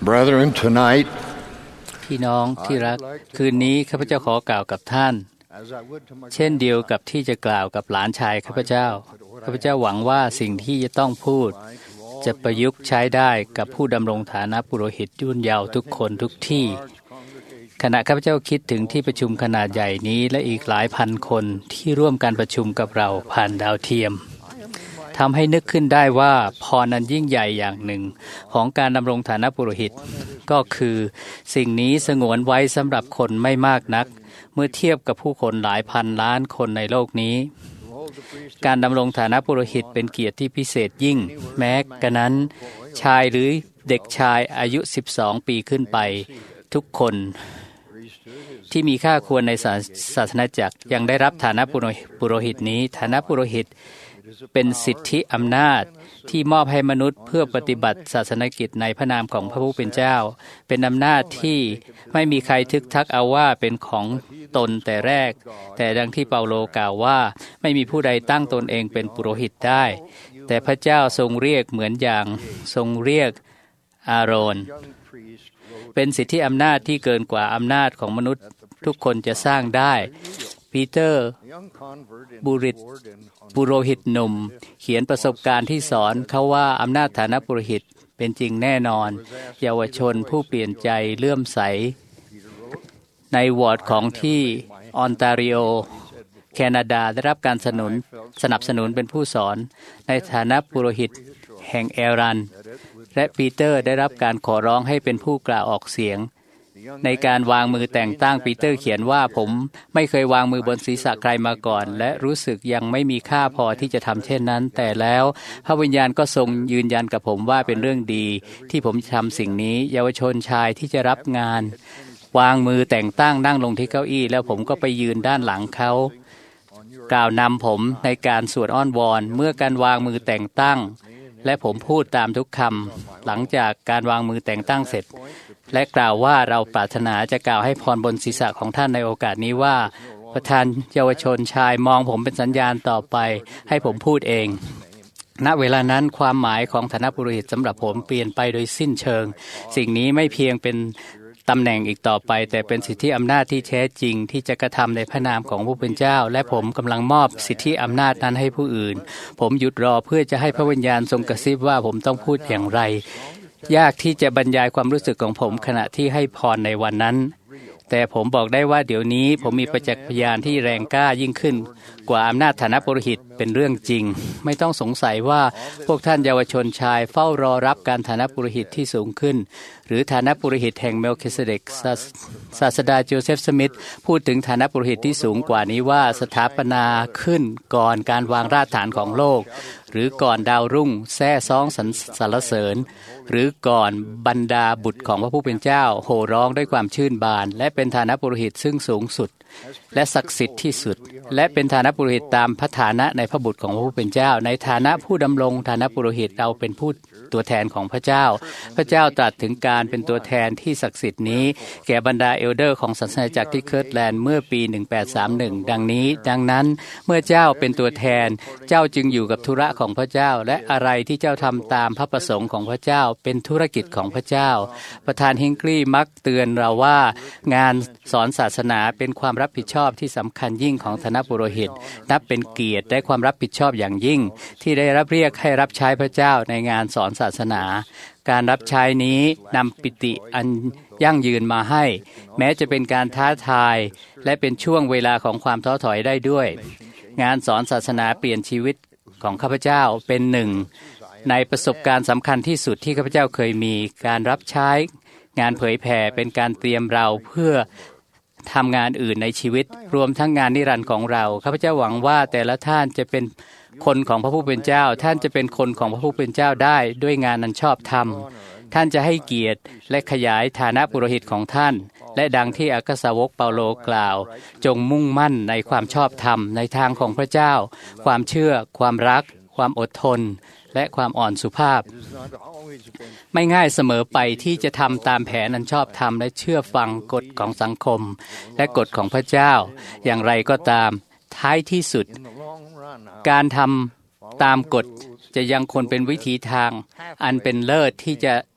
Brethren, tonight, พี่น้องที่รักคืนนี้ข้าพเจ้าขอกล่าวกับท่านเช่นเดียวกับที่จะกล่าวกับหลานชายข้าพเจ้าข้าพเจ้าหวังว่าสิ่งที่จะต้องพูดจะประยุกต์ใช้ได้กับผู้ดำรงฐานะปุโรหิตยุ่นยาวทุกคนทุกที่ขณะข้าพเจ้าคิดถึงที่ประชุมขนาดใหญ่นี้และอีกหลายพันคนที่ร่วมการประชุมกับเราผ่านดาวเทียมทำให้นึกขึ้นได้ว่าพรนั้นยิ่งใหญ่อย่างหนึ่งของการดำรงฐานะปุโรหิตก็คือสิ่งนี้สงวนไว้สำหรับคนไม่มากนักเมื่อเทียบกับผู้คนหลายพันล้านคนในโลกนี้การดำรงฐานะปุโรหิตเป็นเกียรติที่พิเศษยิ่งแม้กระนั้นชายหรือเด็กชายอายุสิบสองปีขึ้นไปทุกคนที่มีค่าควรในศาสนาจักรยังได้รับฐานะปุโรหิตนี้ฐานะปุโรหิตเป็นสิทธิอำนาจที่มอบให้มนุษย์เพื่อปฏิบัติศาสนกิจในพระนามของพระผู้เป็นเจ้าเป็นอำนาจที่ไม่มีใครทึกทักเอาว่าเป็นของตนแต่แรกแต่ดังที่เปาโลกล่าวว่าไม่มีผู้ใดตั้งตนเองเป็นปุโรหิตได้แต่พระเจ้าทรงเรียกเหมือนอย่างทรงเรียกอาโรนเป็นสิทธิอำนาจที่เกินกว่าอำนาจของมนุษย์ทุกคนจะสร้างได้ปีเตอร์บุริตปุโรหิตหนุ่มเขียนประสบการณ์ที่สอนเขาว่าอำนาจฐานะปุโรหิตเป็นจริงแน่นอนเยาวชนผู้เปลี่ยนใจเลื่อมใสในวอร์ดของที่ออนตาริโอแคนาดาได้รับการสนับสนุนสนับสนุนเป็นผู้สอนในฐานะปุโรหิตแห่งเอรันและปีเตอร์ได้รับการขอร้องให้เป็นผู้กล่าวออกเสียงในการวางมือแต่งตั้งปีเตอร์เขียนว่าผมไม่เคยวางมือบนศีรษะใครมาก่อนและรู้สึกยังไม่มีค่าพอที่จะทำเช่นนั้นแต่แล้วพระวิญญาณก็ทรงยืนยันกับผมว่าเป็นเรื่องดีที่ผมทำสิ่งนี้เยาวชนชายที่จะรับงานวางมือแต่งตั้งนั่งลงที่เก้าอี้แล้วผมก็ไปยืนด้านหลังเขากล่าวนำผมในการสวดอ้อนวอนเมื่อการวางมือแต่งตั้งและผมพูดตามทุกคำหลังจากการวางมือแต่งตั้งเสร็จและกล่าวว่าเราปรารถนาจะกล่าวให้พรบนศีรษะของท่านในโอกาสนี้ว่าประธานเยาวชนชายมองผมเป็นสัญญาณต่อไปให้ผมพูดเองณเวลานั้นความหมายของฐานะปุโรหิตสำหรับผมเปลี่ยนไปโดยสิ้นเชิงสิ่งนี้ไม่เพียงเป็นตำแหน่งอีกต่อไปแต่เป็นสิทธิอำนาจที่แท้จริงที่จะกระทำในพระนามของผู้เป็นเจ้าและผมกำลังมอบสิทธิอำนาจนั้นให้ผู้อื่นผมหยุดรอเพื่อจะให้พระวิญญาณทรงกระซิบว่าผมต้องพูดอย่างไรยากที่จะบรรยายความรู้สึกของผมขณะที่ให้พรในวันนั้นแต่ผมบอกได้ว่าเดี๋ยวนี้ผมมีประจักษ์พยานที่แรงกล้ายิ่งขึ้นกว่าอำนาจฐานะปุโรหิตเป็นเรื่องจริงไม่ต้องสงสัยว่าพวกท่านเยาวชนชายเฝ้ารอรับการฐานะปุโรหิตที่สูงขึ้นหรือฐานะปุโรหิตแห่งเมลคิเสเดกศาสดาโจเซฟสมิธพูดถึงฐานะปุโรหิตที่สูงกว่านี้ว่าสถาปนาขึ้นก่อนการวางรากฐานของโลกหรือก่อนดาวรุ่งแท้ซ้องสรรเสริญหรือก่อนบรรดาบุตรของพระผู้เป็นเจ้าโห่ร้องด้วยความชื่นบานและเป็นฐานะปุโรหิตซึ่งสูงสุดและศักดิ์สิทธิ์ที่สุดและเป็นฐานะปุโรหิตตามพระฐานะในพระบุตรของพระผู้เป็นเจ้าในฐานะผู้ดำรงฐานะปุโรหิตเราเป็นผู้ตัวแทนของพระเจ้าพระเจ้าตรัสถึงการเป็นตัวแทนที่ศักดิ์สิทธิ์นี้แก่บรรดาเอลเดอร์ของศาสนาจักรที่เคิร์ตแลนด์เมื่อปีหนึ่งแปดสามหนึ่งดังนี้ดังนั้นเมื่อเจ้าเป็นตัวแทนเจ้าจึงอยู่กับธุระของพระเจ้าและอะไรที่เจ้าทำตามพระประสงค์ของพระเจ้าเป็นธุรกิจของพระเจ้าประธานฮิงกลีมักเตือนเราว่างานสอนศาสนาเป็นความรับผิดชอบที่สำคัญยิ่งของฐานะปุโรหิตนับเป็นเกียรติและความรับผิดชอบอย่างยิ่งที่ได้รับเรียกให้รับใช้พระเจ้าในงานสอนศาสนาการรับใช้นี้นำปิติอันยั่งยืนมาให้แม้จะเป็นการท้าทายและเป็นช่วงเวลาของความท้อถอยได้ด้วยงานสอนศาสนาเปลี่ยนชีวิตของข้าพเจ้าเป็นหนึ่งในประสบการณ์สำคัญที่สุดที่ข้าพเจ้าเคยมีการรับใช้งานเผยแผ่เป็นการเตรียมเราเพื่อทำงานอื่นในชีวิตรวมทั้งงานนิรันดร์ของเราข้าพเจ้าหวังว่าแต่ละท่านจะเป็นคนของพระผู้เป็นเจ้าท่านจะเป็นคนของพระผู้เป็นเจ้าได้ด้วยงานนั้นชอบธรรมท่านจะให้เกียรติและขยายฐานะปุโรหิตของท่านและดังที่อัครสาวกเปาโลกล่าวจงมุ่งมั่นในความชอบธรรมในทางของพระเจ้าความเชื่อความรักความอดทนและความอ่อนสุภาพไม่ง่ายเสมอไปที่จะทำตามแผนอันชอบธรรมและเชื่อฟังกฎของสังคมและกฎของพระเจ้าอย่างไรก็ตามท้ายที่สุดการทำตามกฎจะยังคนเป็นวิธีทางอันเป็นเลิศที่จะ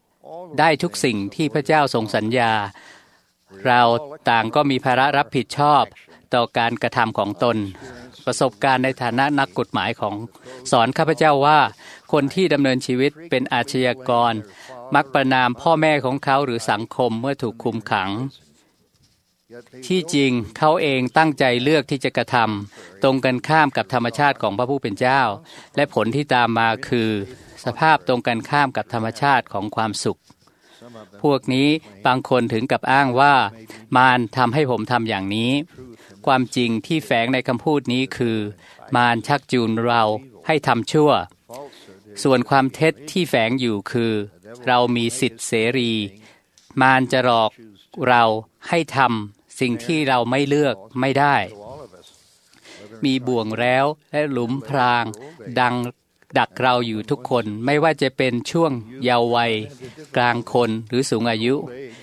ได้ทุกสิ่งที่พระเจ้าทรงสัญญาเราต่างก็มีภาระรับผิดชอบต่อการกระทำของตนประสบการณ์ในฐานะนักกฎหมายของสอนข้าพเจ้าว่าคนที่ดำเนินชีวิตเป็นอาชญากรมักประณามพ่อแม่ของเขาหรือสังคมเมื่อถูกคุมขังที่จริงเขาเองตั้งใจเลือกที่จะกระทำตรงกันข้ามกับธรรมชาติของพระผู้เป็นเจ้าและผลที่ตามมาคือสภาพตรงกันข้ามกับธรรมชาติของความสุขพวกนี้บางคนถึงกับอ้างว่ามารทำให้ผมทำอย่างนี้ความจริงที่แฝงในคำพูดนี้คือมารชักจูงเราให้ทำชั่วส่วนความเท็จที่แฝงอยู่คือเรามีสิทธิเสรีมารจะหลอกเราให้ทำสิ่งที่เราไม่เลือกไม่ได้มีบ่วงแล้วและหลุมพรางดังดักเราอยู่ทุกคนไม่ว่าจะเป็นช่วงเยาว์วัยกลางคนหรือสูงอายุ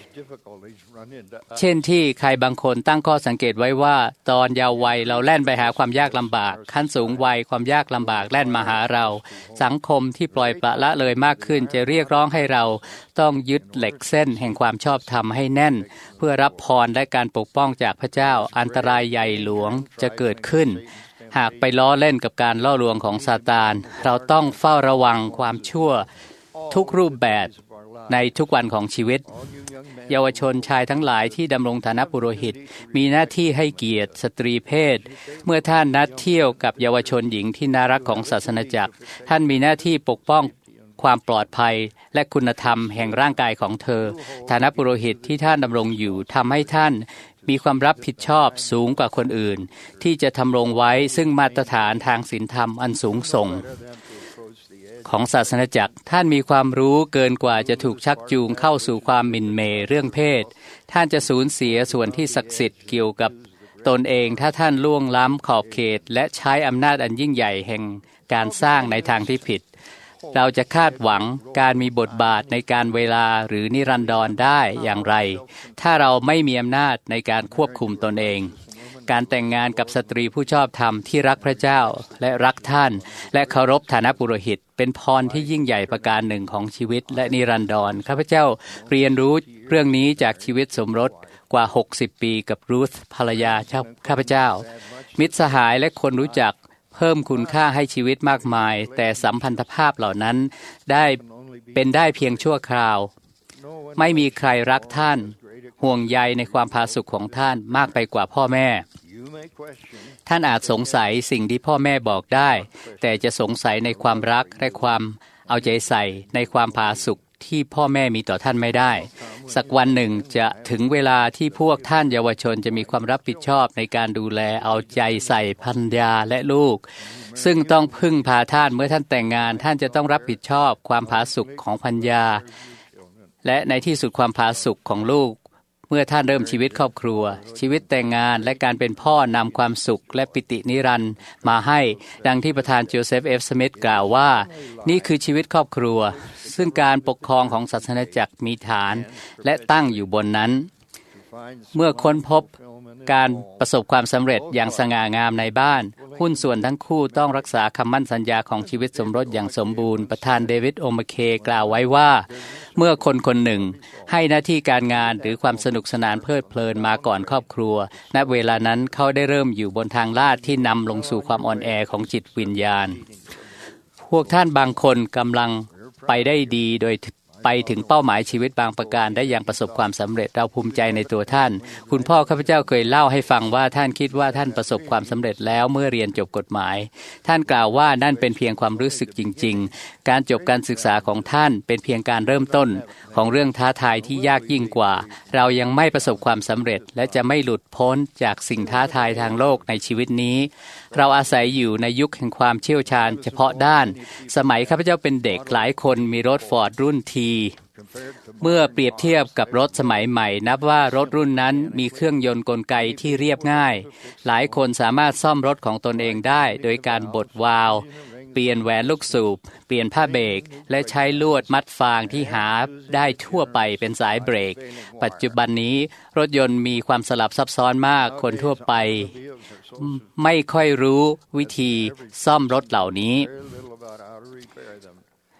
เช่นที่ใครบางคนตั้งข้อสังเกตไว้ว่าตอนเยาว์วัยเราแล่นไปหาความยากลำบากขั้นสูงวัยความยากลำบากแล่นมาหาเราสังคมที่ปล่อยปละละเลยมากขึ้นจะเรียกร้องให้เราต้องยึดเหล็กเส้นแห่งความชอบธรรมให้แน่นเพื่อรับพรและการปกป้องจากพระเจ้าอันตรายใหญ่หลวงจะเกิดขึ้นหากไปล้อเล่นกับการล่อลวงของซาตานเราต้องเฝ้าระวังความชั่วทุกรูปแบบในทุกวันของชีวิตเยาวชนชายทั้งหลายที่ดำรงฐานะปุโรหิตมีหน้าที่ให้เกียรติสตรีเพศเมื่อท่านนัดเที่ยวกับเยาวชนหญิงที่น่ารักของศาสนาจักรท่านมีหน้าที่ปกป้องความปลอดภัยและคุณธรรมแห่งร่างกายของเธอฐานะปุโรหิตที่ท่านดำรงอยู่ทำให้ท่านมีความรับผิดชอบสูงกว่าคนอื่นที่จะทำรงไว้ซึ่งมาตรฐานทางศีลธรรมอันสูงส่งของศาสนาจักรท่านมีความรู้เกินกว่าจะถูกชักจูงเข้าสู่ความหมิ่นเหม่เรื่องเพศท่านจะสูญเสียส่วนที่ศักดิ์สิทธิ์เกี่ยวกับตนเองถ้าท่านล่วงล้ำขอบเขตและใช้อำนาจอันยิ่งใหญ่แห่งการสร้างในทางที่ผิดเราจะคาดหวังการมีบทบาทในการเวลาหรือนิรันดรได้อย่างไรถ้าเราไม่มีอำนาจในการควบคุมตนเองการแต่งงานกับสตรีผู้ชอบธรรมที่รักพระเจ้าและรักท่านและเคารพฐานะปุโรหิตเป็นพรที่ยิ่งใหญ่ประการหนึ่งของชีวิตและนิรันดรข้าพเจ้าเรียนรู้เรื่องนี้จากชีวิตสมรสกว่าหกสิบปีกับรูธภรรยาข้าพเจ้ามิตรสหายและคนรู้จักเพิ่มคุณค่าให้ชีวิตมากมายแต่สัมพันธภาพเหล่านั้นได้เป็นได้เพียงชั่วคราวไม่มีใครรักท่านห่วงใยในความผาสุกของท่านมากไปกว่าพ่อแม่ท่านอาจสงสัยสิ่งที่พ่อแม่บอกได้แต่จะสงสัยในความรักและความเอาใจใส่ในความผาสุกที่พ่อแม่มีต่อท่านไม่ได้สักวันหนึ่งจะถึงเวลาที่พวกท่านเยาวชนจะมีความรับผิดชอบในการดูแลเอาใจใส่ภรรยาและลูกซึ่งต้องพึ่งพาท่านเมื่อท่านแต่งงานท่านจะต้องรับผิดชอบความผาสุกของภรรยาและในที่สุดความผาสุกของลูกเมื่อท่านเริ่มชีวิตครอบครัวชีวิตแต่งงานและการเป็นพ่อนำความสุขและปิตินิรันดร์มาให้ดังที่ประธานโจเซฟ เอฟ สมิธกล่าวว่านี่คือชีวิตครอบครัวซึ่งการปกครองของศาสนาจักรมีฐานและตั้งอยู่บนนั้นเมื่อค้นพบการประสบความสำเร็จอย่างสง่างามในบ้านหุ้นส่วนทั้งคู่ต้องรักษาคำมั่นสัญญาของชีวิตสมรสอย่างสมบูรณ์ประธานเดวิดโอมาเคกล่าวไว้ว่าเมื่อคนคนหนึ่งให้หน้าที่การงานหรือความสนุกสนานเพลิดเพลินมาก่อนครอบครัวณเวลานั้นเขาได้เริ่มอยู่บนทางลาดที่นำลงสู่ความอ่อนแอของจิตวิญญาณพวกท่านบางคนกำลังไปได้ดีโดยไปถึงเป้าหมายชีวิตบางประการได้อย่างประสบความสำเร็จเราภูมิใจในตัวท่านคุณพ่อข้าพเจ้าเคยเล่าให้ฟังว่าท่านคิดว่าท่านประสบความสำเร็จแล้วเมื่อเรียนจบกฎหมายท่านกล่าวว่านั่นเป็นเพียงความรู้สึกจริงๆการจบการศึกษาของท่านเป็นเพียงการเริ่มต้นของเรื่องท้าทายที่ยากยิ่งกว่าเรายังไม่ประสบความสำเร็จและจะไม่หลุดพ้นจากสิ่งท้าทายทางโลกในชีวิตนี้เราอาศัยอยู่ในยุคแห่งความเชี่ยวชาญเฉพาะด้านสมัยข้าพเจ้าเป็นเด็กหลายคนมีรถฟอร์ดรุ่นทีเมื่อเปรียบเทียบกับรถสมัยใหม่นับว่ารถรุ่นนั้นมีเครื่องยนต์กลไกที่เรียบง่ายหลายคนสามารถซ่อมรถของตนเองได้โดยการบดวาล์วเปลี่ยนแหวนลูกสูบเปลี่ยนผ้าเบรกและใช้ลวดมัดฟางที่หาได้ทั่วไปเป็นสายเบรกปัจจุบันนี้รถยนต์มีความสลับซับซ้อนมากคนทั่วไปไม่ค่อยรู้วิธีซ่อมรถเหล่านี้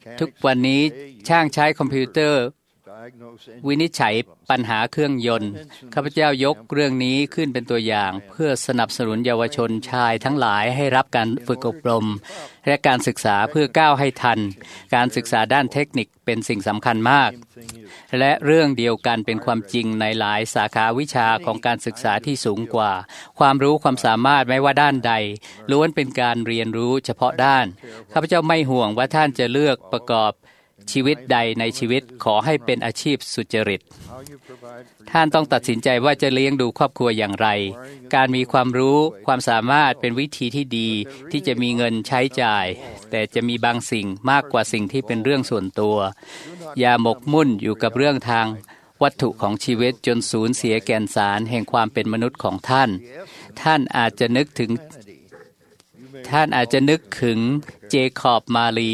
ทุกวันนี้ช่างใช้คอมพิวเตอร์วินิจฉัยปัญหาเครื่องยนต์ข้าพเจ้ายกเรื่องนี้ขึ้นเป็นตัวอย่างเพื่อสนับสนุนเยาวชนชายทั้งหลายให้รับการฝึกอบรมและการศึกษาเพื่อก้าวให้ทันการศึกษาด้านเทคนิคเป็นสิ่งสำคัญมากและเรื่องเดียวกันเป็นความจริงในหลายสาขาวิชาของการศึกษาที่สูงกว่าความรู้ความสามารถไม่ว่าด้านใดล้วนเป็นการเรียนรู้เฉพาะด้านข้าพเจ้าไม่ห่วงว่าท่านจะเลือกประกอบชีวิตใดในชีวิตขอให้เป็นอาชีพสุจริตท่านต้องตัดสินใจว่าจะเลี้ยงดูครอบครัวอย่างไรการมีความรู้ความสามารถเป็นวิธีที่ดีที่จะมีเงินใช้จ่ายแต่จะมีบางสิ่งมากกว่าสิ่งที่เป็นเรื่องส่วนตัวอย่าหมกมุ่นอยู่กับเรื่องทางวัตถุของชีวิตจนสูญเสียแก่นสารแห่งความเป็นมนุษย์ของท่านท่านอาจจะนึกถึงท่านอาจจะนึกถึงเจคอบมาลี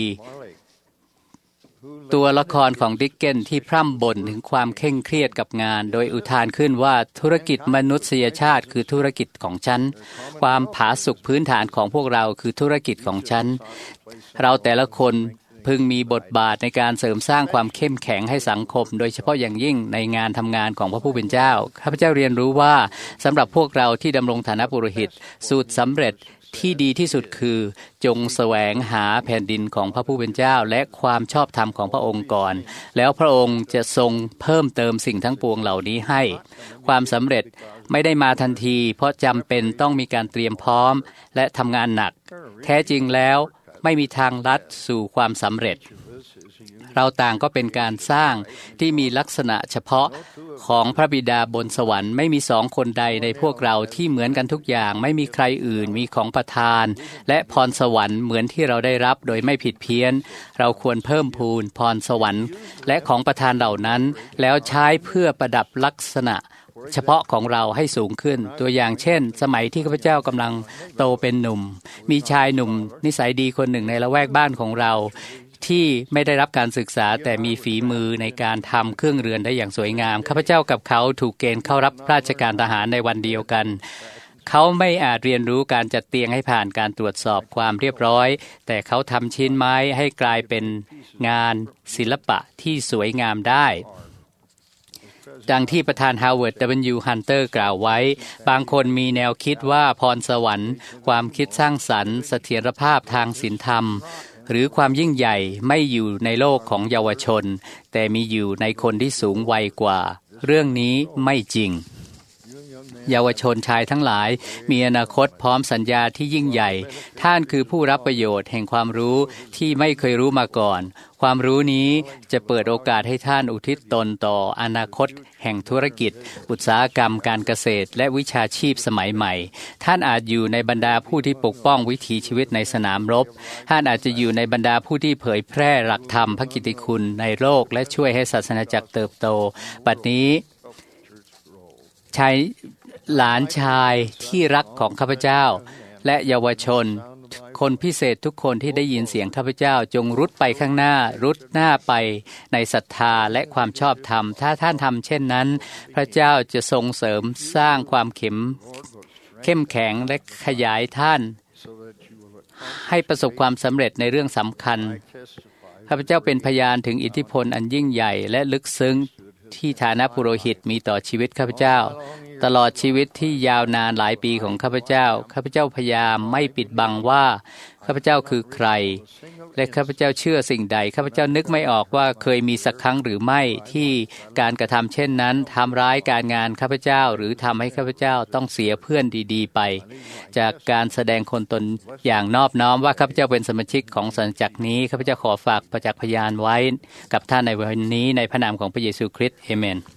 ตัวละครของดิกเกนที่พร่ำบ่นถึงความเคร่งเครียดกับงานโดยอุทานขึ้นว่าธุรกิจมนุษยชาติคือธุรกิจของฉันความผาสุกพื้นฐานของพวกเราคือธุรกิจของฉันเราแต่ละคนพึงมีบทบาทในการเสริมสร้างความเข้มแข็งให้สังคมโดยเฉพาะอย่างยิ่งในงานทำงานของพระผู้เป็นเจ้าข้าพเจ้าเรียนรู้ว่าสำหรับพวกเราที่ดำรงฐานะปุโรหิตสูตรสำเร็จที่ดีที่สุดคือจงแสวงหาแผ่นดินของพระผู้เป็นเจ้าและความชอบธรรมของพระองค์ก่อนแล้วพระองค์จะทรงเพิ่มเติมสิ่งทั้งปวงเหล่านี้ให้ความสำเร็จไม่ได้มาทันทีเพราะจำเป็นต้องมีการเตรียมพร้อมและทำงานหนักแท้จริงแล้วไม่มีทางลัดสู่ความสำเร็จเราต่างก็เป็นการสร้างที่มีลักษณะเฉพาะของพระบิดาบนสวรรค์ไม่มีสองคนใดในพวกเราที่เหมือนกันทุกอย่างไม่มีใครอื่นมีของประทานและพรสวรรค์เหมือนที่เราได้รับโดยไม่ผิดเพี้ยนเราควรเพิ่มพูนพรสวรรค์และของประทานเหล่านั้นแล้วใช้เพื่อประดับลักษณะเฉพาะของเราให้สูงขึ้นตัวอย่างเช่นสมัยที่ข้าพเจ้ากำลังโตเป็นหนุ่มมีชายหนุ่มนิสัยดีคนหนึ่งในละแวกบ้านของเราที่ไม่ได้รับการศึกษาแต่มีฝีมือในการทำเครื่องเรือนได้อย่างสวยงามข้าพเจ้ากับเขาถูกเกณฑ์เข้ารับราชการทหารในวันเดียวกันเขาไม่อาจเรียนรู้การจัดเตียงให้ผ่านการตรวจสอบความเรียบร้อยแต่เขาทำชิ้นไม้ให้กลายเป็นงานศิลปะที่สวยงามได้ดังที่ประธานฮาวเวิร์ด ดับเบิลยู ฮันเตอร์กล่าวไว้บางคนมีแนวคิดว่าพรสวรรค์ความคิดสร้างสรรค์เสถียรภาพทางศีลธรรมหรือความยิ่งใหญ่ไม่อยู่ในโลกของเยาวชนแต่มีอยู่ในคนที่สูงวัยกว่าเรื่องนี้ไม่จริงเยาวชนชายทั้งหลายมีอนาคตพร้อมสัญญาที่ยิ่งใหญ่ท่านคือผู้รับประโยชน์แห่งความรู้ที่ไม่เคยรู้มาก่อนความรู้นี้จะเปิดโอกาสให้ท่านอุทิศตนต่ออนาคตแห่งธุรกิจอุตสาหกรรมการเกษตรและวิชาชีพสมัยใหม่ท่านอาจอยู่ในบรรดาผู้ที่ปกป้องวิถีชีวิตในสนามรบท่านอาจจะอยู่ในบรรดาผู้ที่เผยแพร่หลักธรรมพระกิตติคุณในโลกและช่วยให้ศาสนาจักรเติบโตบัดนี้ชายหลานชายที่รักของข้าพเจ้าและเยาวชนคนพิเศษทุกคนที่ได้ยินเสียงข้าพเจ้าจงรุดไปข้างหน้ารุดหน้าไปในศรัทธาและความชอบธรรมถ้าท่านทำเช่นนั้นพระเจ้าจะทรงเสริมสร้างความเข้มเข้มแข็งและขยายท่านให้ประสบความสำเร็จในเรื่องสำคัญข้าพเจ้าเป็นพยานถึงอิทธิพลอันยิ่งใหญ่และลึกซึ้งที่ฐานะปุโรหิตมีต่อชีวิตข้าพเจ้าตลอดชีวิตที่ยาวนานหลายปีของข้าพเจ้าข้าพเจ้าพยายามไม่ปิดบังว่าข้าพเจ้าคือใครและข้าพเจ้าเชื่อสิ่งใดข้าพเจ้านึกไม่ออกว่าเคยมีสักครั้งหรือไม่ที่การกระทำเช่นนั้นทำร้ายการงานข้าพเจ้าหรือทำให้ข้าพเจ้าต้องเสียเพื่อนดีๆไปจากการแสดงคนตนอย่างนอบน้อมว่าข้าพเจ้าเป็นสมาชิกของสันจักรนี้ข้าพเจ้าขอฝากประจักษ์พยานไว้กับท่านในวันนี้ในพระนามของพระเยซูคริสต์เอเมน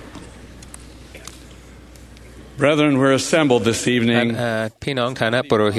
Brethren, we're assembled this evening พี่น้องฐานะปุโรหิต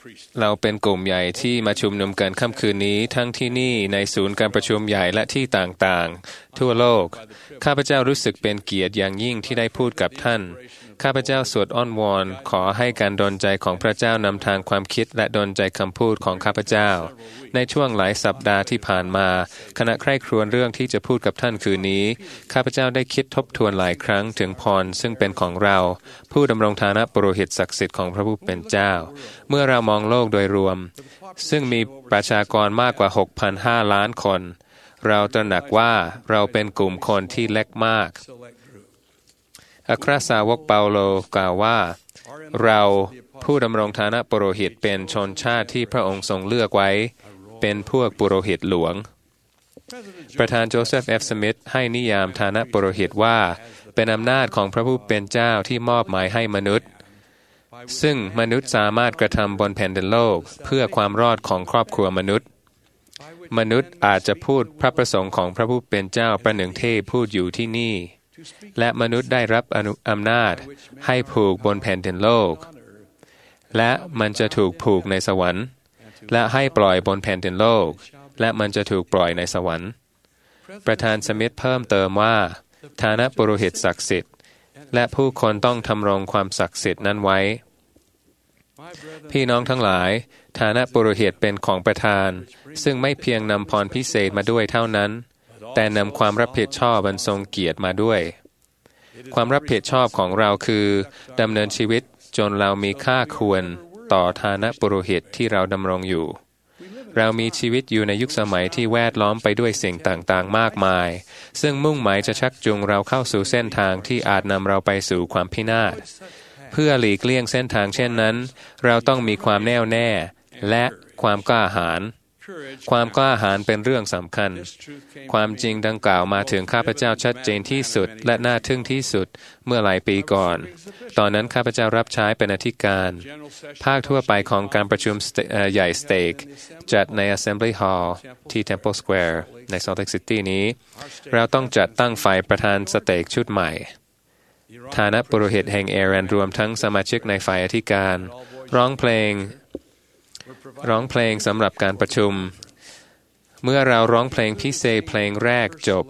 เราเป็นกลุ่มใหญ่ที่มาชุมนุมกันค่ำคืนนี้ทั้งที่นี่ในศูนย์การประชุมใหญ่และที่ต่างๆทั่วโลกข้าพเจ้ารู้สึกเป็นเกียรติอย่างยิ่งที่ได้พูดกับท่านข้าพเจ้าสวดอ้อนวอนขอให้การดลใจของพระเจ้านำทางความคิดและดลใจคำพูดของข้าพเจ้าในช่วงหลายสัปดาห์ที่ผ่านมาขณะใคร่ครวญเรื่องที่จะพูดกับท่านคืนนี้ข้าพเจ้าได้คิดทบทวนหลายครั้งถึงพรซึ่งเป็นของเราผู้ดำรงฐานะปุโรหิตศักดิ์สิทธิ์ของพระผู้เป็นเจ้าเมื่อเรามองโลกโดยรวมซึ่งมีประชากรมากกว่า หกพันห้าร้อย ล้านคนเราตระหนักว่าเราเป็นกลุ่มคนที่เล็กมากอัครสาวกเปาโลกล่าวว่าเราผู้ดำรงฐานะปุโรหิตเป็นชนชาติที่พระองค์ทรงเลือกไว้เป็นพวกปุโรหิตหลวงประธานโจเซฟ เอฟ สมิธให้นิยามฐานะปุโรหิตว่าเป็นอำนาจของพระผู้เป็นเจ้าที่มอบหมายให้มนุษย์ซึ่งมนุษย์สามารถกระทำบนแผ่นดินโลกเพื่อความรอดของครอบครัวมนุษย์มนุษย์อาจจะพูดพระประสงค์ของพระผู้เป็นเจ้าประหนึ่งเทพพูดอยู่ที่นี่และมนุษย์ได้รับอำนาจให้ผูกบนแผ่นดินโลกและมันจะถูกผูกในสวรรค์และให้ปล่อยบนแผ่นดินโลกและมันจะถูกปล่อยในสวรรค์ประธานสมิธเพิ่มเติมว่าฐานะปุโรหิตศักดิ์สิทธิ์และผู้คนต้องทำรงความศักดิ์สิทธิ์นั้นไว้พี่น้องทั้งหลายฐานะปุโรหิตเป็นของประธานซึ่งไม่เพียงนำพรพิเศษมาด้วยเท่านั้นแต่นำความรับผิดชอบอันทรงเกียรติมาด้วยความรับผิดชอบของเราคือดำเนินชีวิตจนเรามีค่าควรต่อฐานะปุโรหิตที่เราดำรงอยู่เรามีชีวิตอยู่ในยุคสมัยที่แวดล้อมไปด้วยสิ่งต่างๆมากมายซึ่งมุ่งหมายจะชักจูงเราเข้าสู่เส้นทางที่อาจนำเราไปสู่ความพินาศเพื่อหลีกเลี่ยงเส้นทางเช่นนั้นเราต้องมีความแน่วแน่และความกล้าหาญความกล้าหาญเป็นเรื่องสำคัญความจริงดังกล่าวมาถึงข้าพเจ้าชัดเจนที่สุดและน่าทึ่งที่สุดเมื่อหลายปีก่อนตอนนั้นข้าพเจ้ารับใช้เป็นอธิการภาคทั่วไปของการประชุมใหญ่สเต็กจัดใน Assembly Hall ที่ Temple Square ใน Salt Lake City นี้เราต้องจัดตั้งฝ่ายประธานสเต็กชุดใหม่ฐานะปุโรหิตแห่งเอรันรวมทั้งสมาชิกในฝ่ายอธิการร้องเพลงร้องเพลงสำหรับการประชุมเมื่อเราร้องเพลงพิเศษเพลงแรกจบ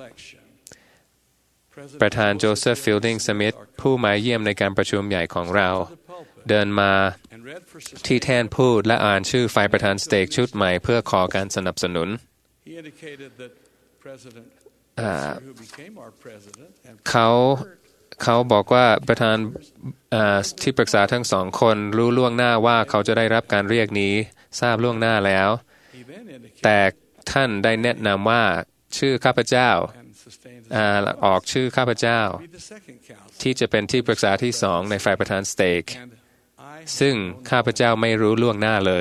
ประธานโจเซฟฟิลดิงสมิธผู้มาเยี่ยมในการประชุมใหญ่ของเราเดินมาที่แท่นพูดและอ่านชื่อฝ่ายประธานสเต็กชุดใหม่เพื่อขอการสนับสนุนเขาเขาบอกว่าประธานที่ปรึกษาทั้งสองคนรู้ล่วงหน้าว่าเขาจะได้รับการเรียกนี้ทราบล่วงหน้าแล้วแต่ท่านได้แนะนำว่าชื่อข้าพเจ้าออกชื่อข้าพเจ้าที่จะเป็นที่ปรึกษาที่สองในฝ่ายประธานสเต็กซึ่งข้าพเจ้าไม่รู้ล่วงหน้าเลย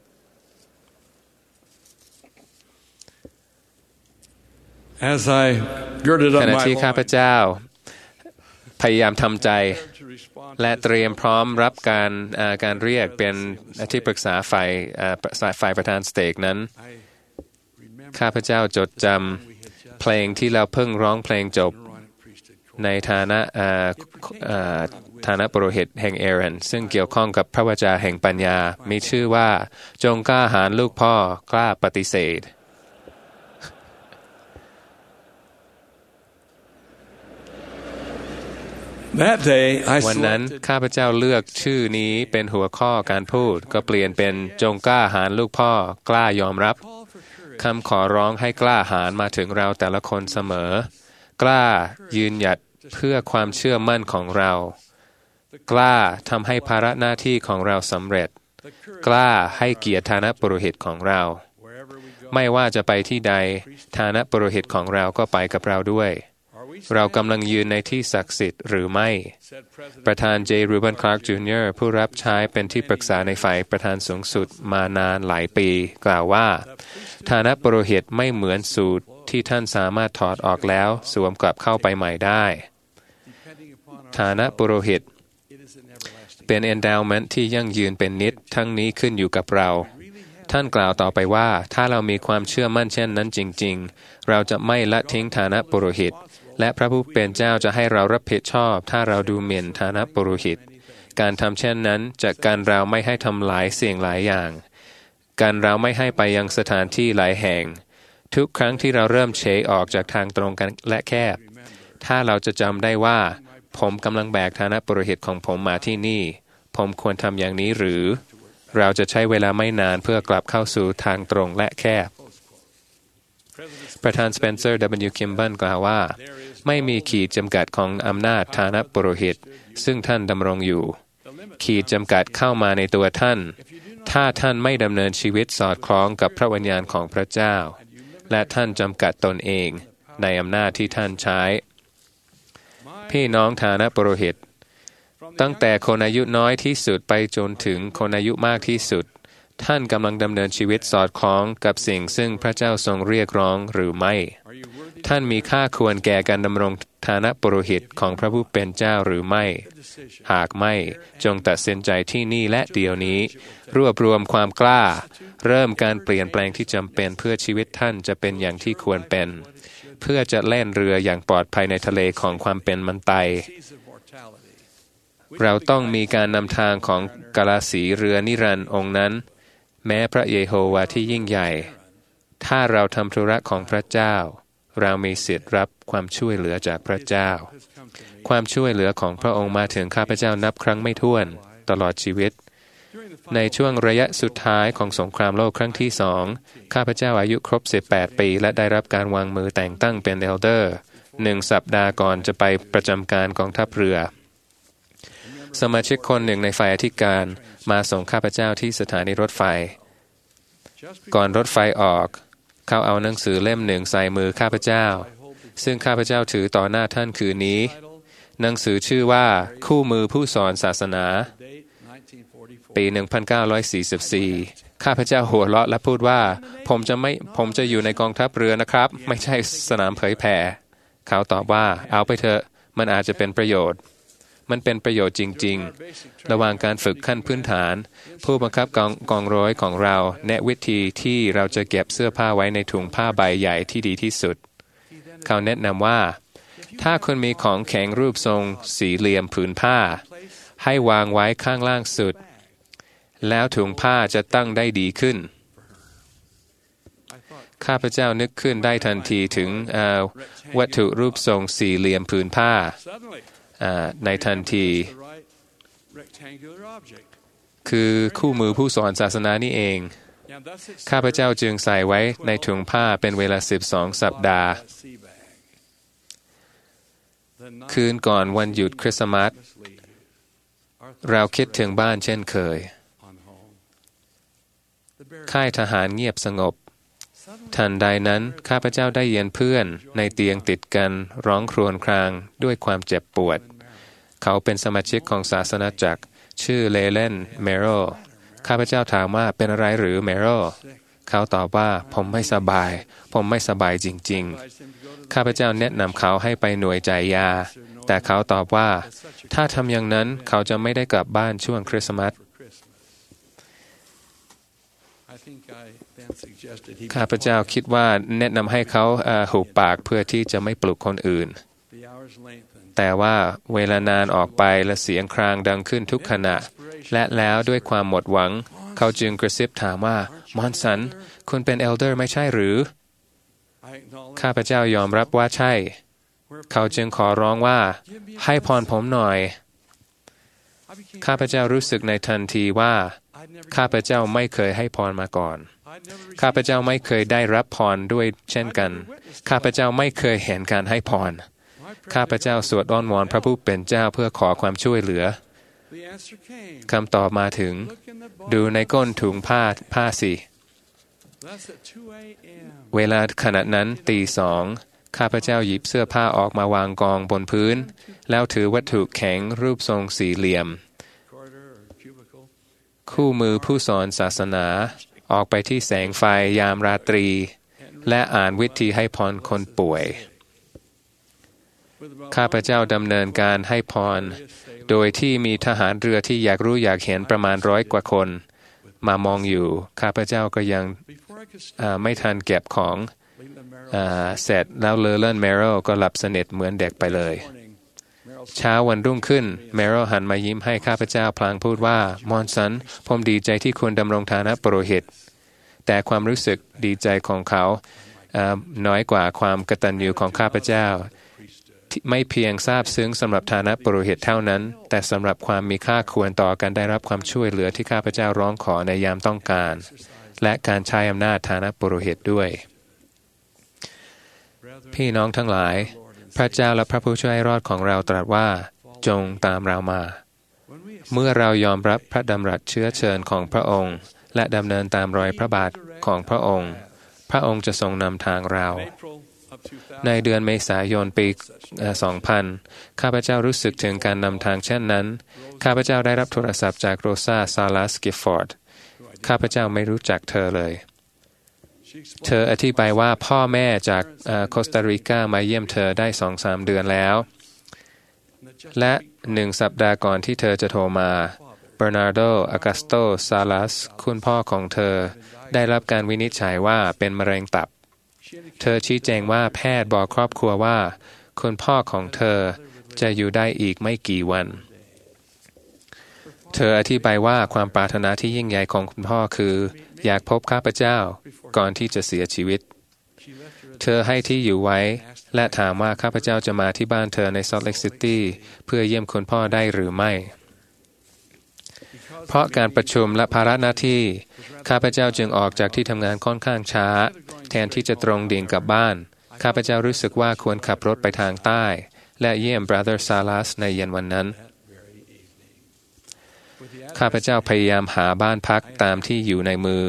As I girded ข up ณะ my ที่ข้าพ loins เจ้าพยายามทำใจและเตรียมพร้อมรับการการเรียกเป็นที่ปรึกษาฝ่ายฝ่ายประธานสเต็กนั้นข้าพเจ้าจดจำเพลงที่เราเพิ่งร้องเพลงจบในฐานะฐานะปุโรหิตแห่งเอรันซึ่งเกี่ยวข้องกับพระวจาแห่งปัญญามีชื่อว่าจงกล้าหาญลูกพ่อกล้าปฏิเสธวันนั้นข้าพเจ้าเลือกชื่อนี้เป็นหัวข้อการพูดก็เปลี่ยนเป็นจงกล้าหาญลูกพ่อกล้ายอมรับคำขอร้องให้กล้าหาญมาถึงเราแต่ละคนเสมอกล้ายืนหยัดเพื่อความเชื่อมั่นของเรากล้าทำให้ภาระหน้าที่ของเราสำเร็จกล้าให้เกียรติฐานะปุโรหิตของเราไม่ว่าจะไปที่ใดฐานะปุโรหิตของเราก็ไปกับเราด้วยเรากำลังยืนในที่ศักดิ์สิทธิ์หรือไม่ประธานเจรูบันคลาร์กจูเนียร์ผู้รับใช้เป็นที่ปรึกษาในฝ่ายประธานสูงสุดมานานหลายปีกล่าวว่าฐานะปุโรหิตไม่เหมือนสูตรที่ท่านสามารถถอดออกแล้วสวมกลับเข้าไปใหม่ได้ฐานะปุโรหิตเป็น endowment ที่ยั่งยืนเป็นนิจทั้งนี้ขึ้นอยู่กับเราท่านกล่าวต่อไปว่าถ้าเรามีความเชื่อมั่นเช่นนั้นจริงๆเราจะไม่ละทิ้งฐานะปุโรหิตและพระผู้เป็นเจ้าจะให้เรารับผิดชอบถ้าเราดูหมิ่นฐานะปุโรหิตการทำเช่นนั้นจะกันเราไม่ให้ทำหลายสิ่งหลายอย่างกันเราไม่ให้ไปยังสถานที่หลายแห่งทุกครั้งที่เราเริ่มเฉยออกจากทางตรงกันและแคบถ้าเราจะจำได้ว่าผมกำลังแบกฐานะปุโรหิตของผมมาที่นี่ผมควรทำอย่างนี้หรือเราจะใช้เวลาไม่นานเพื่อกลับเข้าสู่ทางตรงและแคบประธานสเปนเซอร์ ดับเบิลยู คิมบันกล่าวว่าไม่มีขีดจำกัดของอำนาจฐานะปุโรหิตซึ่งท่านดำรงอยู่ขีดจำกัดเข้ามาในตัวท่านถ้าท่านไม่ดำเนินชีวิตสอดคล้องกับพระวิญญาณของพระเจ้าและท่านจำกัดตนเองในอำนาจที่ท่านใช้พี่น้องฐานะปุโรหิตตั้งแต่คนอายุน้อยที่สุดไปจนถึงคนอายุมากที่สุดท่านกำลังดำเนินชีวิตสอดคล้องกับสิ่งซึ่งพระเจ้าทรงเรียกร้องหรือไม่ท่านมีค่าควรแก่การดำรงฐานะปุโรหิตของพระผู้เป็นเจ้าหรือไม่หากไม่จงตัดสินใจที่นี่และเดี๋ยวนี้รวบรวมความกล้าเริ่มการเปลี่ยนแปลงที่จำเป็นเพื่อชีวิตท่านจะเป็นอย่างที่ควรเป็นเพื่อจะแล่นเรืออย่างปลอดภัยในทะเลของความเป็นมันไตเราต้องมีการนำทางของกาลาสีเรือนิรันดร์องค์นั้นแม้พระเยโฮวาที่ยิ่งใหญ่ถ้าเราทำธุระของพระเจ้าเรามีสิทธิ์รับความช่วยเหลือจากพระเจ้าความช่วยเหลือของพระองค์มาถึงข้าพเจ้านับครั้งไม่ถ้วนตลอดชีวิตในช่วงระยะสุดท้ายของสงครามโลกครั้งที่สองข้าพเจ้าอายุครบสิบแปดปีและได้รับการวางมือแต่งตั้งเป็นเอลเดอร์หนึ่งสัปดาห์ก่อนจะไปประจำการกองทัพเรือสมาชิกคนหนึ่งในฝ่ายอธิการมาส่งข้าพเจ้าที่สถานีรถไฟก่อนรถไฟออกเขาเอาหนังสือเล่มหนึ่งใส่มือข้าพเจ้าซึ่งข้าพเจ้าถือต่อหน้าท่านคืนนี้หนังสือชื่อว่าคู่มือผู้สอนศาสนาปีหนึ่งพันเก้าร้อยสี่สิบสี่ข้าพเจ้าหัวเราะและพูดว่าผมจะไม่ผมจะอยู่ในกองทัพเรือนะครับไม่ใช่สนามเผยแผ่เขาตอบว่าเอาไปเถอะมันอาจจะเป็นประโยชน์มันเป็นประโยชน์จริงๆระหว่างการฝึกขั้นพื้นฐานผู้บังคับกองกองร้อยของเราแนะวิธีที่เราจะเก็บเสื้อผ้าไว้ในถุงผ้าใบใหญ่ที่ดีที่สุดเขาแนะนำว่าถ้าคุณมีของแข็งรูปทรงสี่เหลี่ยมผืนผ้าให้วางไว้ข้างล่างสุดแล้วถุงผ้าจะตั้งได้ดีขึ้นข้าพเจ้านึกขึ้นได้ทันทีถึงวัตถุรูปทรงสี่เหลี่ยมผืนผ้าในทันทีคือคู่มือผู้สอนศาสนานี่เองข้าพเจ้าจึงใส่ไว้ในถุงผ้าเป็นเวลาสิบสองสัปดาห์คืนก่อนวันหยุดคริสต์มาสเราคิดถึงบ้านเช่นเคยค่ายทหารเงียบสงบทันใดนั้นข้าพเจ้าได้ยินเพื่อนในเตียงติดกันร้องครวญครางด้วยความเจ็บปวดเขาเป็นสมาชิกของศาสนาจักรชื่อเลเลนเมโรข้าพเจ้าถามว่าเป็นอะไรหรือเมโรเขาตอบว่าผมไม่สบายผมไม่สบายจริงๆข้าพเจ้าแนะนำเขาให้ไปหน่วยจ่ายยาแต่เขาตอบว่าถ้าทำอย่างนั้นเขาจะไม่ได้กลับบ้านช่วงคริสต์มาสข้าพเจ้าคิดว่าแนะนำให้เขาหุบปากเพื่อที่จะไม่ปลุกคนอื่นแต่ว่าเวลานานออกไปและเสียงครางดังขึ้นทุกขณะและแล้วด้วยความหมดหวังเขาจึงกระซิบถามว่ามอนสันคุณเป็นเอลเดอร์ไม่ใช่หรือข้าพเจ้ายอมรับว่าใช่เขาจึงขอร้องว่าให้พรผมหน่อยข้าพเจ้ารู้สึกในทันทีว่าข้าพเจ้าไม่เคยให้พรมาก่อนข้าพเจ้าไม่เคยได้รับพรด้วยเช่นกันข้าพเจ้าไม่เคยเห็นการให้พรข้าพเจ้าสวดอ้อนวอนพระผู้เป็นเจ้าเพื่อขอความช่วยเหลือคำตอบมาถึงดูในก้นถุงผ้าผ้าสิเวลาขณะนั้นตีสองข้าพเจ้าหยิบเสื้อผ้าออกมาวางกองบนพื้นแล้วถือวัตถุแข็งรูปทรงสี่เหลี่ยมคู่มือผู้สอนศาสนาออกไปที่แสงไฟยามราตรีและอ่านวิธีให้พรคนป่วยข้าพเจ้าดำเนินการให้พรโดยที่มีทหารเรือที่อยากรู้อยากเห็นประมาณร้อยกว่าคนมามองอยู่ข้าพเจ้าก็ยังไม่ทันเก็บของเสร็จแล้วเลเลนเมโรก็หลับสนิทเหมือนเด็กไปเลยเช้าวันรุ่งขึ้นเมโรหันมายิ้มให้ข้าพเจ้าพลางพูดว่ามอนสันผมดีใจที่คุณดำรงฐานะปุโรหิตแต่ความรู้สึกดีใจของเขาน้อยกว่าความกตัญญูของข้าพเจ้าไม่เพียงซาบซึ้งสำหรับฐานะปุโรหิตเท่านั้นแต่สำหรับความมีค่าควรต่อการได้รับความช่วยเหลือที่ข้าพเจ้าร้องขอในยามต้องการและการใช้อำนาจฐานะปุโรหิตด้วยพี่น้องทั้งหลายพระเจ้าและพระผู้ช่วยรอดของเราตรัสว่าจงตามเรามาเมื่อเรายอมรับพระดำรัสเชื้อเชิญของพระองค์และดำเนินตามรอยพระบาทของพระองค์พระองค์จะทรงนำทางเราในเดือนเมษายนปี สองพัน ข้าพเจ้ารู้สึกถึงการนำทางเช่นนั้นข้าพเจ้าได้รับโทรศัพท์จากโรซาซาลัสกิฟฟอร์ดข้าพเจ้าไม่รู้จักเธอเลยเธออธิบายว่าพ่อแม่จากโคสตาริกามาเยี่ยมเธอได้ สองสาม เดือนแล้วและหนึ่งสัปดาห์ก่อนที่เธอจะโทรมาเบอร์นาร์โด อากัสโต ซาลัสคุณพ่อของเธอได้รับการวินิจฉัยว่าเป็นมะเร็งตับเธอชี้แจงว่าแพทย์บอกครอบครัวว่าคุณพ่อของเธอจะอยู่ได้อีกไม่กี่วันเธออธิบายว่าความปรารถนาที่ยิ่งใหญ่ของคุณพ่อคืออยากพบข้าพเจ้าก่อนที่จะเสียชีวิตเธอให้ที่อยู่ไว้และถามว่าข้าพเจ้าจะมาที่บ้านเธอในซอลต์เลคซิตี้เพื่อเยี่ยมคุณพ่อได้หรือไม่เพราะการประชุมและภาระหน้าที่ข้าพเจ้าจึงออกจากที่ทำงานค่อนข้างช้าแทนที่จะตรงดิ่งกลับบ้านข้าพเจ้ารู้สึกว่าควรขับรถไปทางใต้และเยี่ยม Brother Salas ในเย็นวันนั้นข้าพเจ้าพยายามหาบ้านพักตามที่อยู่ในมือ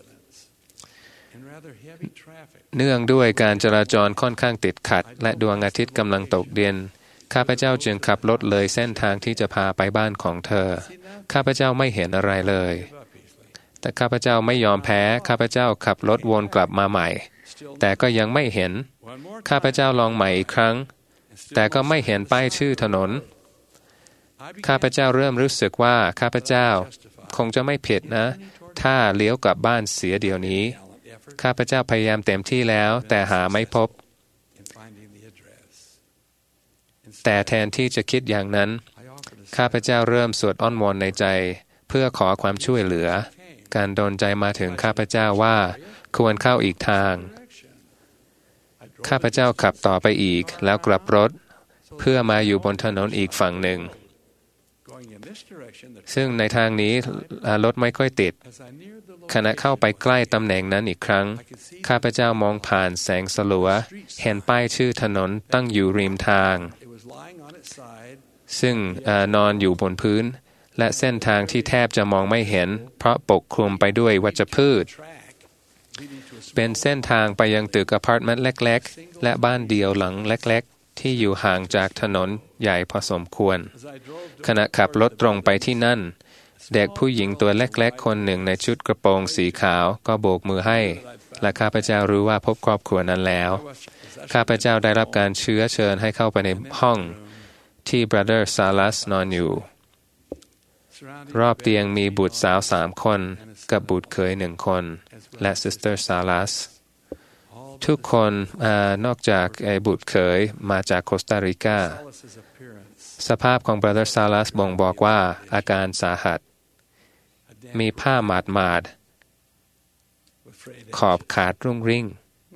เนื่องด้วยการจราจรค่อนข้างติดขัดและดวงอาทิตย์กำลังตกดินข้าพเจ้าจึงขับรถเลยเส้นทางที่จะพาไปบ้านของเธอข้าพเจ้าไม่เห็นอะไรเลยแต่ข้าพเจ้าไม่ยอมแพ้ข้าพเจ้าขับรถวนกลับมาใหม่แต่ก็ยังไม่เห็นข้าพเจ้าลองใหม่อีกครั้งแต่ก็ไม่เห็นป้ายชื่อถนนข้าพเจ้าเริ่มรู้สึกว่าข้าพเจ้าคงจะไม่ผิดนะถ้าเลี้ยวกลับบ้านเสียเดี๋ยวนี้ข้าพเจ้าพยายามเต็มที่แล้วแต่หาไม่พบแต่แทนที่จะคิดอย่างนั้นข้าพเจ้าเริ่มสวดอ้อนวอนในใจเพื่อขอความช่วยเหลือการดลใจมาถึงข้าพเจ้าว่าควรเข้าอีกทางข้าพเจ้าขับต่อไปอีกแล้วกลับรถเพื่อมาอยู่บนถนนอีกฝั่งหนึ่งซึ่งในทางนี้รถไม่ค่อยติดขณะเข้าไปใกล้ตำแหน่งนั้นอีกครั้งข้าพเจ้ามองผ่านแสงสลัวเห็นป้ายชื่อถนนตั้งอยู่ริมทางซึ่งนอนอยู่บนพื้นและเส้นทางที่แทบจะมองไม่เห็นเพราะปกคลุมไปด้วยวัชพืชเป็นเส้นทางไปยังตึกอพาร์ตเมนต์เล็กๆและบ้านเดี่ยวหลังเล็กๆที่อยู่ห่างจากถนนใหญ่พอสมควรขณะขับรถตรงไปที่นั่นเด็กผู้หญิงตัวเล็กๆคนหนึ่งในชุดกระโปรงสีขาวก็โบกมือให้และข้าพเจ้ารู้ว่าพบครอบครัวนั้นแล้วข้าพเจ้าได้รับการเชื้อเชิญให้เข้าไปในห้องที่ Brother Salas นอนอยู่รอบเตียงมีบุตรสาวสามคนกับบุตรเขยหนึ่งคนและ Sister Salas ทุกคนนอกจากไอ้บุตรเขยมาจากโคสตาริกาสภาพของ Brother Salas บ่งบอกว่าอาการสาหัสมีผ้าหมาดหมาดขอบขาดรุ่งริ่ง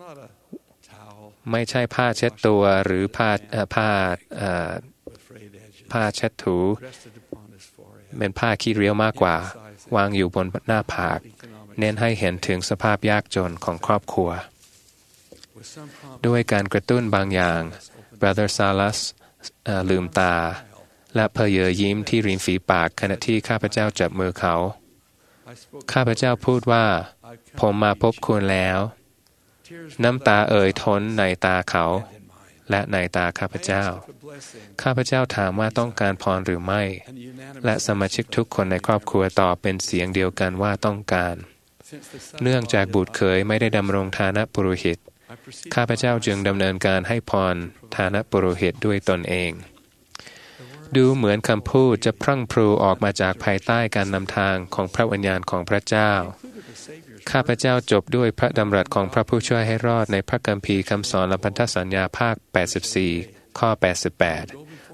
ไม่ใช่ผ้าเช็ดตัวหรือผ้าผ้าผ้าเช็ดถูเป็นผ้าขี้เรียวมากกว่าวางอยู่บนหน้าผากเน้นให้เห็นถึงสภาพยากจนของครอบครัวด้วยการกระตุ้นบางอย่าง Brother Salas ลืมตาและเพเยอยิ้มที่ริมฝีปากขณะที่ข้าพเจ้าจับมือเขาข้าพเจ้าพูดว่าผมมาพบคุณแล้วน้ำตาเอ่ยท้นในตาเขาและในตาข้าพเจ้าข้าพเจ้าถามว่าต้องการพรหรือไม่และสมาชิกทุกคนในครอบครัวตอบเป็นเสียงเดียวกันว่าต้องการเนื่องจากบุตรเขยไม่ได้ดำรงฐานะปุโรหิตข้าพเจ้าจึงดำเนินการให้พรฐานะปุโรหิตด้วยตนเองดูเหมือนคำพูดจะพรั่งพรูออกมาจากภายใต้การนำทางของพระวิญญาณของพระเจ้าข้าพเจ้าจบด้วยพระดำรัสของพระผู้ช่วยให้รอดในพระคัมภีร์คำสอนและพันธสัญญาภาคแปดสิบสี่ข้อแปดสิบแปด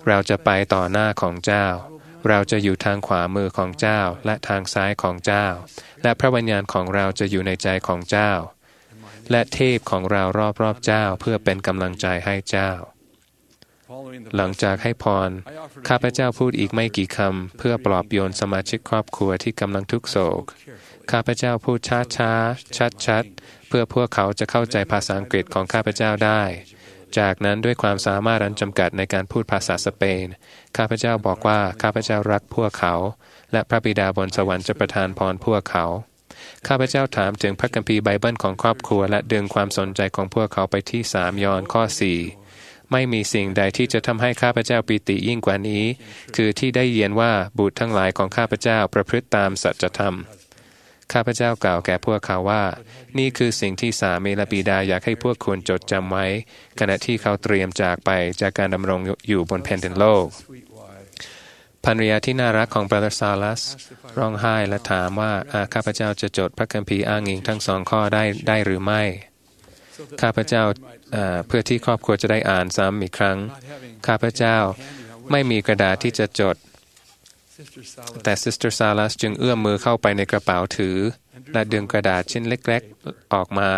เราจะไปต่อหน้าของเจ้าเราจะอยู่ทางขวามือของเจ้าและทางซ้ายของเจ้าและพระวิญญาณของเราจะอยู่ในใจของเจ้าและเทพของเรารอบๆเจ้าเพื่อเป็นกำลังใจให้เจ้าหลังจากให้พรข้าพเจ้าพูดอีกไม่กี่คำเพื่อปลอบโยนสมาชิกครอบครัวที่กำลังทุกโศกข้าพเจ้าพูดช้าๆชัดๆเพื่อพวกเขาจะเข้าใจภาษาอังกฤษของข้าพเจ้าได้จากนั้นด้วยความสามารถอันจำกัดในการพูดภาษาสเปนข้าพเจ้าบอกว่าข้าพเจ้ารักพวกเขาและพระบิดาบนสวรรค์จะประทานพรพวกเขาข้าพเจ้าถามถึงพระคัมภีร์ไบเบิลของครอบครัวและดึงความสนใจของพวกเขาไปที่สามยอห์นข้อสี่ไม่มีสิ่งใดที่จะทำให้ข้าพเจ้าปิติยิ่งกว่านี้คือที่ได้ยินว่าบุตรทั้งหลายของข้าพเจ้าประพฤติตามสัจธรรมข้าพเจ้ากล่าวแก่พวกเขาว่านี่คือสิ่งที่สามีและบิดาอยากให้พวกคุณจดจำไว้ขณะที่เขาเตรียมจากไปจากการดำรงอยู่บนแผ่นดินโลกภรรยาที่น่ารักของบราเธอร์ซาลัสร้องไห้และถามว่าข้าพเจ้าจะจดพระคัมภีร์อ้างอิงทั้งสองข้อได้ได้หรือไม่ข้าพเจ้าเพื่อที่ครอบครัวจะได้อ่านซ้ำอีกครั้งข้าพเจ้าไม่มีกระดาษที่จะจดแต่ซิสเตอร์ซาลัสจึงเอื้อมมือเข้าไปในกระเป๋าถือและดึงกระดาษชิ้นเล็กๆออกมา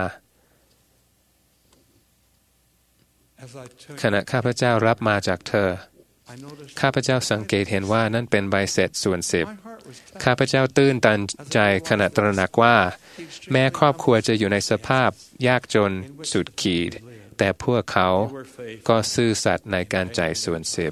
ขณะข้าพเจ้ารับมาจากเธอข้าพเจ้าสังเกตเห็นว่านั่นเป็นใบเสร็จส่วนสิบข้าพเจ้าตื้นตันใจขณะตระหนักว่าแม้ครอบครัวจะอยู่ในสภาพยากจนสุดขีดแต่พวกเขาก็ซื่อสัตย์ในการจ่ายส่วนสิบ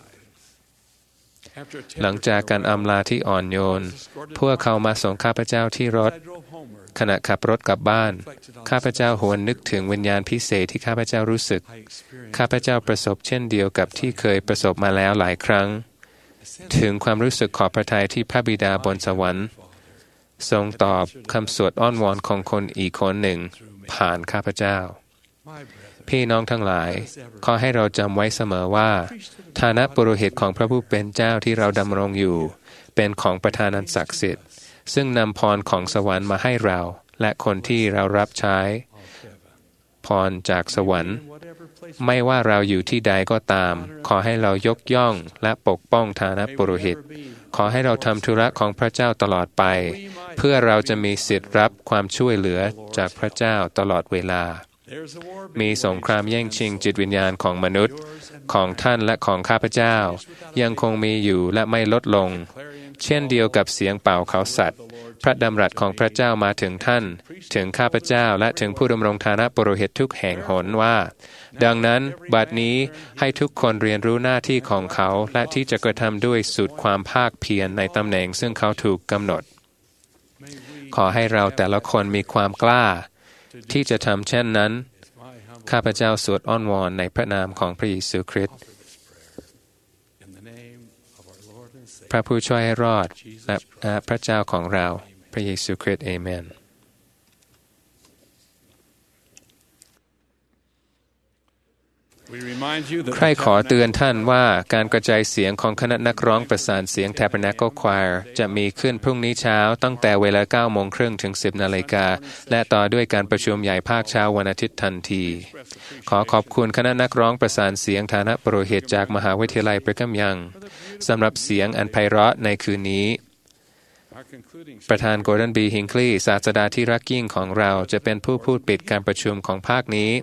หลังจากการอำลาที่อ่อนโยนพวกเขามาส่งข้าพเจ้าที่รถขณะขับรถกลับบ้านข้าพเจ้าหวนนึกถึงวิญญาณพิเศษที่ข้าพเจ้ารู้สึกข้าพเจ้าประสบเช่นเดียวกับที่เคยประสบมาแล้วหลายครั้งถึงความรู้สึกขอบพระทัยที่พระบิดาบนสวรรค์ทรงตอบคำสวดอ้อนวอนของคนอีกคนหนึ่งผ่านข้าพเจ้าพี่น้องทั้งหลายขอให้เราจำไว้เสมอว่าฐานะปุโรหิตของพระผู้เป็นเจ้าที่เราดำรงอยู่เป็นของประธานันศักดิ์สิทธิ์ซึ่งนำพรของสวรรค์มาให้เราและคนที่เรารับใช้พรจากสวรรค์ไม่ว่าเราอยู่ที่ใดก็ตามขอให้เรายกย่องและปกป้องฐานะปุโรหิตขอให้เราทำธุระของพระเจ้าตลอดไปเพื่อเราจะมีสิทธิ์รับความช่วยเหลือจากพระเจ้าตลอดเวลามีสงครามแย่งชิงจิตวิญญาณของมนุษย์ของท่านและของข้าพเจ้ายังคงมีอยู่และไม่ลดลงเช่นเดียวกับเสียงเป่าเขาสัตว์พระดำรัสของพระเจ้ามาถึงท่านถึงข้าพเจ้าและถึงผู้ดำรงฐานะปุโรหิตทุกแห่งหนว่าดังนั้นบัดนี้ให้ทุกคนเรียนรู้หน้าที่ของเขาและที่จะกระทำด้วยสุดความภาคเพียรในตำแหน่งซึ่งเขาถูกกำหนดขอให้เราแต่ละคนมีความกล้าที่จะทำเช่นนั้นข้าพเจ้าสวดอ้อนวอนในพระนามของพระเยซูคริสต์พระผู้ช่วยให้รอดและพระเจ้าของเราพระเยซูคริสต์เอเมนใครขอเตือนท่านว่าการกระจายเสียงของคณะนักร้องประสานเสียง Tabernacle Choir จะมีขึ้นพรุ่งนี้เช้าตั้งแต่เวลาเก้าโมงครึ่งถึงสิบนาฬิกาและต่อด้วยการประชุมใหญ่ภาคเช้าวันอาทิตย์ทันทีขอขอบคุณคณะนักร้องประสานเสียงฐานะปุโรหิตจากมหาวิทยาลัยบริคัมยังสำหรับเสียงอันไพเราะในคืนนี้ประธานโกลเด้นบีฮิงคลีย์ศาสดาที่รักยิ่งของเราจะเป็นผู้พูดปิดการประชุมของภาคนี้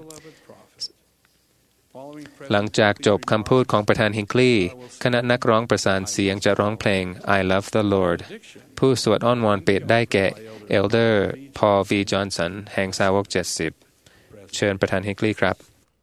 หลังจากจบคำพูดของประธานฮิงคลีย์คณะนักร้องประสานเสียงจะร้องเพลง I Love the Lord ผู้สวดอ้อนวอนปิดได้แก่ Elder Paul V. Johnson แห่งสาวกเจ็ดสิบเชิญประธานฮิงคลีย์ครับ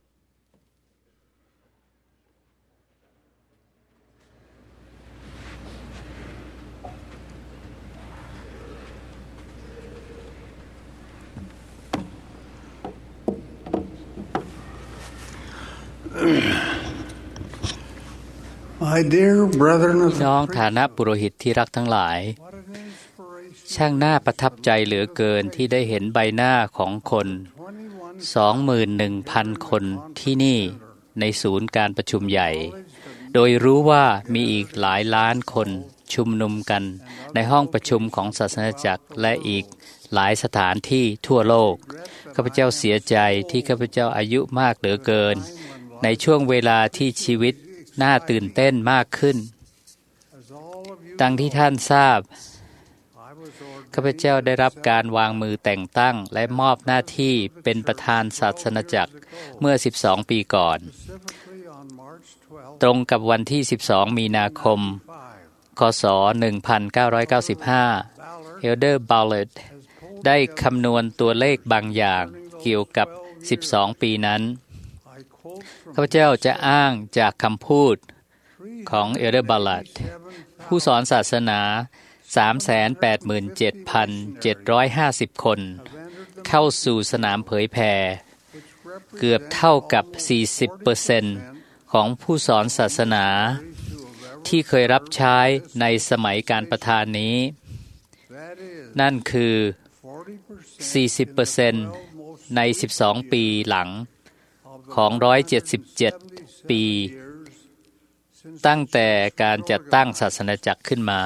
น้องฐานะปุโรหิตที่รักทั้งหลายช่างน่าประทับใจเหลือเกินที่ได้เห็นใบหน้าของคน สองหมื่นหนึ่งพัน คนที่นี่ในศูนย์การประชุมใหญ่โดยรู้ว่ามีอีกหลายล้านคนชุมนุมกันในห้องประชุมของศาสนาจักรและอีกหลายสถานที่ทั่วโลกข้าพเจ้าเสียใจที่ข้าพเจ้าอายุมากเหลือเกินในช่วงเวลาที่ชีวิตน่าตื่นเต้นมากขึ้นดังที่ท่านทราบข้าพเจ้าได้รับการวางมือแต่งตั้งและมอบหน้าที่เป็นประธานศาสนจักรเมื่อสิบสองปีก่อนตรงกับวันที่สิบสองมีนาคมคศหนึ่งพันเก้าร้อยเก้าสิบห้า Elder Ballard ได้คำนวณตัวเลขบางอย่างเกี่ยวกับสิบสองปีนั้นข้าพเจ้าจะอ้างจากคำพูดของ Elder Ballard ผู้สอนศาสนา สามแสนแปดหมื่นเจ็ดพันเจ็ดร้อยห้าสิบ คนเข้าสู่สนามเผยแผ่เกือบเท่ากับ สี่สิบเปอร์เซ็นต์ ของผู้สอนศาสนาที่เคยรับใช้ในสมัยการประทานนี้นั่นคือ สี่สิบเปอร์เซ็นต์ ในสิบสองปีหลังของหนึ่งร้อยเจ็ดสิบเจ็ดปีตั้งแต่การจัดตั้งศาสนจักรขึ้นมา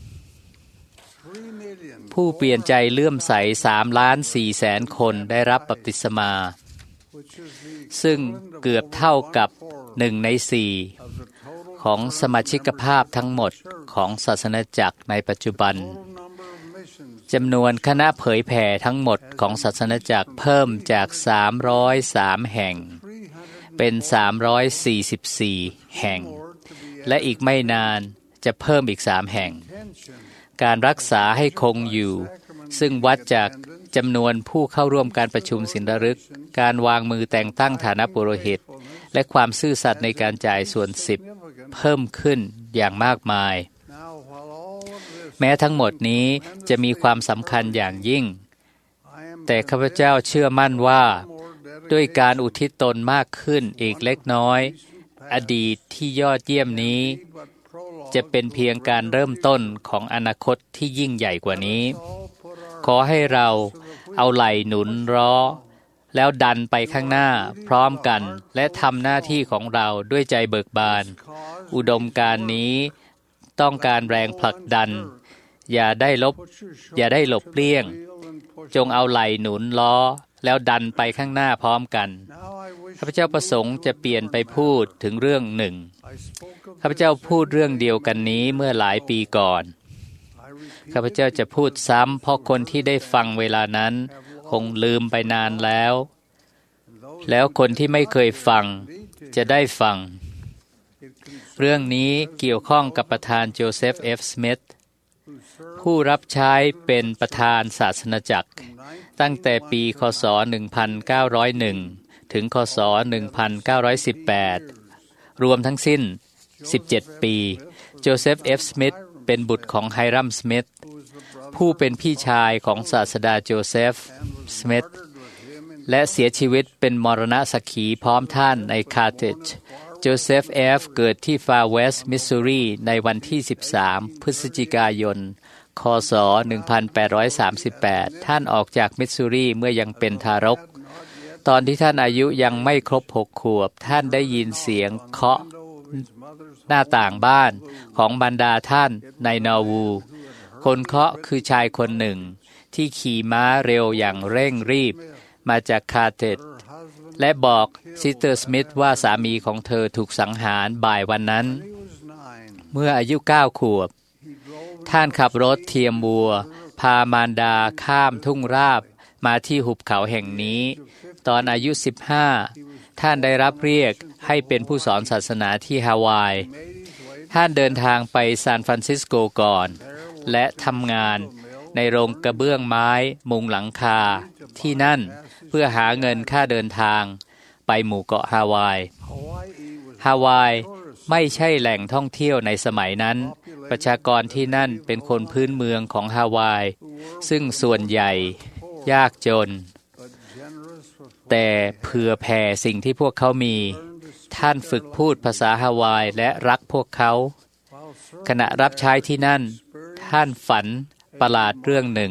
ผู้เปลี่ยนใจเลื่อมใสสามล้านสี่แสนคนได้รับบัพติศมาซึ่งเกือบเท่ากับหนึ่งในสี่ของสมาชิกภาพทั้งหมดของศาสนจักรในปัจจุบันจำนวนคณะเผยแผ่ทั้งหมดของศาสนจักรเพิ่มจากสามร้อยสามแห่งเป็นสามร้อยสี่สิบสี่แห่งและอีกไม่นานจะเพิ่มอีกสามแห่งการรักษาให้คงอยู่ซึ่งวัดจากจำนวนผู้เข้าร่วมการประชุมศิลรึกการวางมือแต่งตั้งฐานะปุโรหิตและความซื่อสัตย์ในการจ่ายส่วนสิบเพิ่มขึ้นอย่างมากมายแม้ทั้งหมดนี้จะมีความสำคัญอย่างยิ่งแต่ข้าพเจ้าเชื่อมั่นว่าด้วยการอุทิศตนมากขึ้นอีกเล็กน้อยอดีตที่ยอดเยี่ยมนี้จะเป็นเพียงการเริ่มต้นของอนาคตที่ยิ่งใหญ่กว่านี้ขอให้เราเอาไหล่หนุนล้อแล้วดันไปข้างหน้าพร้อมกันและทำหน้าที่ของเราด้วยใจเบิกบานอุดมการณ์นี้ต้องการแรงผลักดันอย่าได้ลบอย่าได้หลบเลี่ยงจงเอาไหล่หนุนล้อแล้วดันไปข้างหน้าพร้อมกันข้าพเจ้าประสงค์จะเปลี่ยนไปพูดถึงเรื่องหนึ่งข้าพเจ้าพูดเรื่องเดียวกันนี้เมื่อหลายปีก่อนข้าพเจ้าจะพูดซ้ำเพราะคนที่ได้ฟังเวลานั้นคงลืมไปนานแล้วแล้วคนที่ไม่เคยฟังจะได้ฟังเรื่องนี้เกี่ยวข้องกับประธานโจเซฟ เอฟ สมิธผู้รับใช้เป็นประธานศาสนจักรตั้งแต่ปีคศหนึ่งพันเก้าร้อยเอ็ดถึงคศหนึ่งพันเก้าร้อยสิบแปดรวมทั้งสิ้นสิบเจ็ดปีโจเซฟ เอฟ สมิธเป็นบุตรของไฮรัม สมิธผู้เป็นพี่ชายของศาสดาโจเซฟ สมิธและเสียชีวิตเป็นมรณะสักขีพร้อมท่านในคาร์เทจโจเซฟ เอฟ เกิดที่ฟาร์เวสต์มิสซูรีในวันที่สิบสามพฤศจิกายนคศหนึ่งพันแปดร้อยสามสิบแปดท่านออกจากมิสซูรีเมื่อยังเป็นทารกตอนที่ท่านอายุยังไม่ครบหกขวบท่านได้ยินเสียงเคาะหน้าต่างบ้านของบรรดาท่านในนอร์วูคนเคาะคือชายคนหนึ่งที่ขี่ม้าเร็วอย่างเร่งรีบมาจากคาร์เทจและบอกซิสเตอร์สมิธว่าสามีของเธอถูกสังหารบ่ายวันนั้นเมื่ออายุเก้าขวบท่านขับรถเทียมวัวพามารดาข้ามทุ่งราบมาที่หุบเขาแห่งนี้ตอนอายุสิบห้าท่านได้รับเรียกให้เป็นผู้สอนศาสนาที่ฮาวายท่านเดินทางไปซานฟรานซิสโกก่อนและทำงานในโรงกระเบื้องไม้มุงหลังคาที่นั่นเพื่อหาเงินค่าเดินทางไปหมู่เกาะฮาวายฮาวายไม่ใช่แหล่งท่องเที่ยวในสมัยนั้นประชากรที่นั่นเป็นคนพื้นเมืองของฮาวายซึ่งส่วนใหญ่ยากจนแต่เผื่อแผ่สิ่งที่พวกเขามีท่านฝึกพูดภาษาฮาวายและรักพวกเขาขณะรับใช้ที่นั่นท่านฝันประหลาดเรื่องหนึ่ง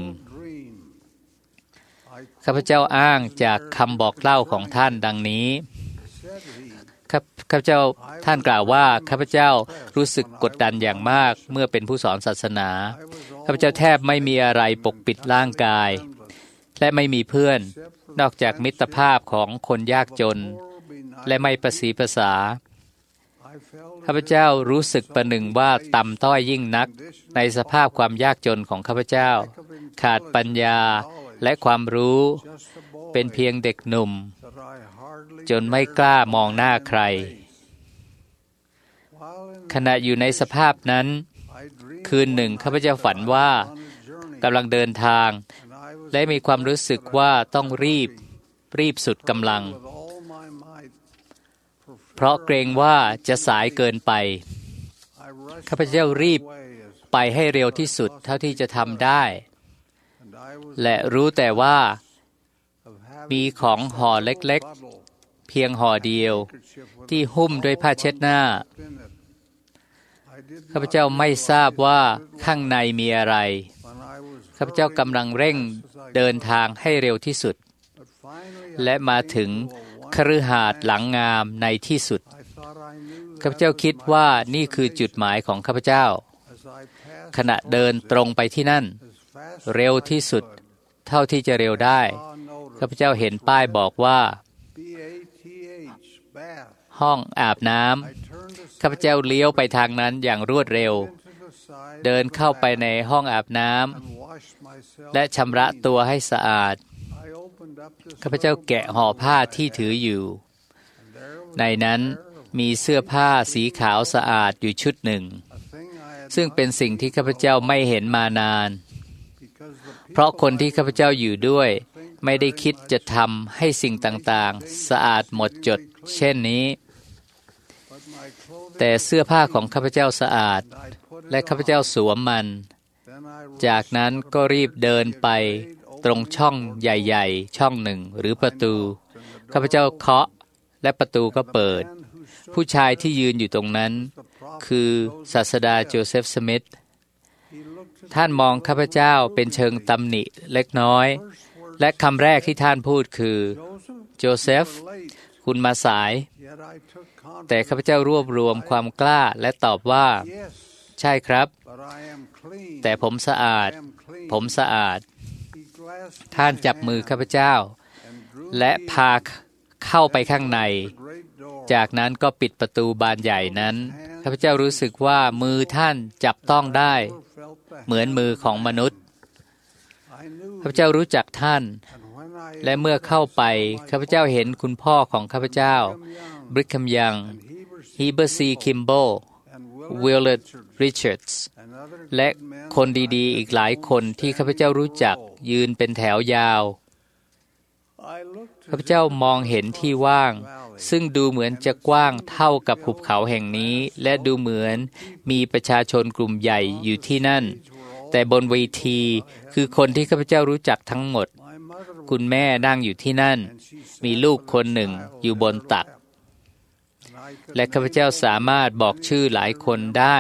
ข้าพเจ้าอ้างจากคำบอกเล่าของท่านดังนี้ข้าพเจ้าท่านกล่าวว่าข้าพเจ้ารู้สึกกดดันอย่างมากเมื่อเป็นผู้สอนศาสนาข้าพเจ้าแทบไม่มีอะไรปกปิดร่างกายและไม่มีเพื่อนนอกจากมิตรภาพของคนยากจนและไม่ประสีภาษาข้าพเจ้ารู้สึกประหนึ่งว่าต่ำต้อยยิ่งนักในสภาพความยากจนของข้าพเจ้าขาดปัญญาและความรู้เป็นเพียงเด็กหนุ่มจนไม่กล้ามองหน้าใครขณะอยู่ในสภาพนั้นคืนหนึ่งข้าพเจ้าฝันว่ากำลังเดินทางและมีความรู้สึกว่าต้องรีบรีบสุดกำลังเพราะเกรงว่าจะสายเกินไปข้าพเจ้ารีบไปให้เร็วที่สุดเท่าที่จะทำได้และรู้แต่ว่ามีของห่อเล็กๆเพียงห่อเดียวที่หุ้มด้วยผ้าเช็ดหน้าข้าพเจ้าไม่ทราบว่าข้างในมีอะไรข้าพเจ้ากำลังเร่งเดินทางให้เร็วที่สุดและมาถึงคฤหาสน์หลังงามในที่สุดข้าพเจ้าคิดว่านี่คือจุดหมายของข้าพเจ้าขณะเดินตรงไปที่นั่นเร็วที่สุดเท่าที่จะเร็วได้ข้าพเจ้าเห็นป้ายบอกว่าห้องอาบน้ำข้าพเจ้าเลี้ยวไปทางนั้นอย่างรวดเร็วเดินเข้าไปในห้องอาบน้ำและชำระตัวให้สะอาดข้าพเจ้าแกะห่อผ้าที่ถืออยู่ในนั้นมีเสื้อผ้าสีขาวสะอาดอยู่ชุดหนึ่งซึ่งเป็นสิ่งที่ข้าพเจ้าไม่เห็นมานานเพราะคนที่ข้าพเจ้าอยู่ด้วยไม่ได้คิดจะทำให้สิ่งต่างๆสะอาดหมดจดเช่นนี้แต่เสื้อผ้าของข้าพเจ้าสะอาดและข้าพเจ้าสวมมันจากนั้นก็รีบเดินไปตรงช่องใหญ่ๆช่องหนึ่งหรือประตูข้าพเจ้าเคาะและประตูก็เปิดผู้ชายที่ยืนอยู่ตรงนั้นคือศาสดาโจเซฟสมิธท่านมองข้าพเจ้าเป็นเชิงตำหนิเล็กน้อยและคำแรกที่ท่านพูดคือโจเซฟคุณมาสายแต่ข้าพเจ้ารวบรวมความกล้าและตอบว่าใช่ครับแต่ผมสะอาดผมสะอาดท่านจับมือข้าพเจ้าและพาเข้าไปข้างในจากนั้นก็ปิดประตูบานใหญ่นั้นข้าพเจ้ารู้สึกว่ามือท่านจับต้องได้เหมือนมือของมนุษย์ข้าพเจ้ารู้จักท่านและเมื่อเข้าไปข้าพเจ้าเห็นคุณพ่อของข้าพเจ้าบริคัมยังฮีเบอร์ซีคิมโบวิลเลตริชาร์ดส์และคนดีๆอีกหลายคนที่ข้าพเจ้ารู้จักยืนเป็นแถวยาวข้าพเจ้ามองเห็นที่ว่างซึ่งดูเหมือนจะกว้างเท่ากับหุบเขาแห่งนี้และดูเหมือนมีประชาชนกลุ่มใหญ่อยู่ที่นั่นแต่บนเวทีคือคนที่ข้าพเจ้ารู้จักทั้งหมดคุณแม่นั่งอยู่ที่นั่นมีลูกคนหนึ่งอยู่บนตักและข้าพเจ้าสามารถบอกชื่อหลายคนได้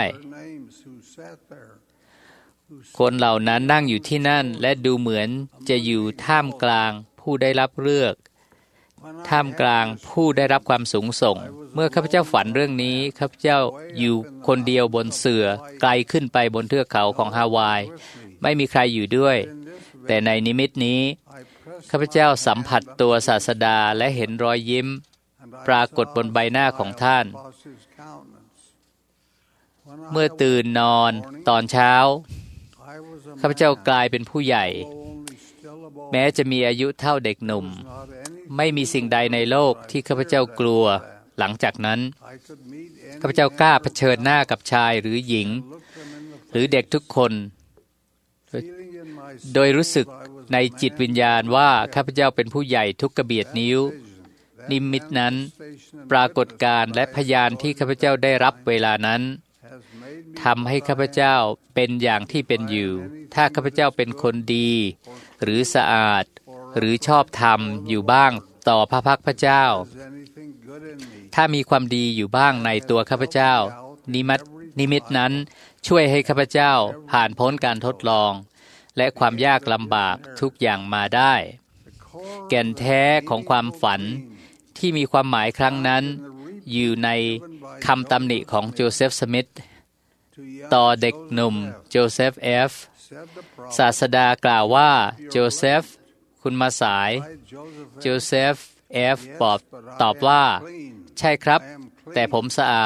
คนเหล่านั้นนั่งอยู่ที่นั่นและดูเหมือนจะอยู่ท่ามกลางผู้ได้รับเลือกท่ามกลางผู้ได้รับความสูงส่งเมื่อข้าพเจ้าฝันเรื่องนี้ข้าพเจ้าอยู่คนเดียวบนเสื่อไกลขึ้นไปบนเทือกเขาของฮาวายไม่มีใครอยู่ด้วยแต่ในนิมิตนี้ข้าพเจ้าสัมผัสตัวศาสดาและเห็นรอยยิ้มปรากฏบนใบหน้าของท่านเมื่อตื่นนอนตอนเช้าข้าพเจ้ากลายเป็นผู้ใหญ่แม้จะมีอายุเท่าเด็กหนุ่มไม่มีสิ่งใดในโลกที่ข้าพเจ้ากลัวหลังจากนั้นข้าพเจ้ากล้าเผชิญหน้ากับชายหรือหญิงหรือเด็กทุกคนโดยรู้สึกในจิตวิญญาณว่าข้าพเจ้าเป็นผู้ใหญ่ทุกกระเบียดนิ้วนิมิตนั้นปรากฏการณ์และพยานที่ข้าพเจ้าได้รับเวลานั้นทำให้ข้าพเจ้าเป็นอย่างที่เป็นอยู่ถ้าข้าพเจ้าเป็นคนดีหรือสะอาดหรือชอบธรรมอยู่บ้างต่อพระพักพระเจ้าถ้ามีความดีอยู่บ้างในตัวข้าพเจ้านิมิตนิมิตนั้นช่วยให้ข้าพเจ้าผ่านพ้นการทดลองและความยากลำบากทุกอย่างมาได้แก่นแท้ของความฝันที่มีความหมายครั้งนั้นอยู่ในคำตำหนิของโจเซฟสมิธต่อเด็กหนุ่มโจเซฟเอฟศาสดากล่าวว่าโจเซฟคุณมาสายโจเซฟเอฟตอบตอบว่าใช่ครับแต่ผมสะอาดผ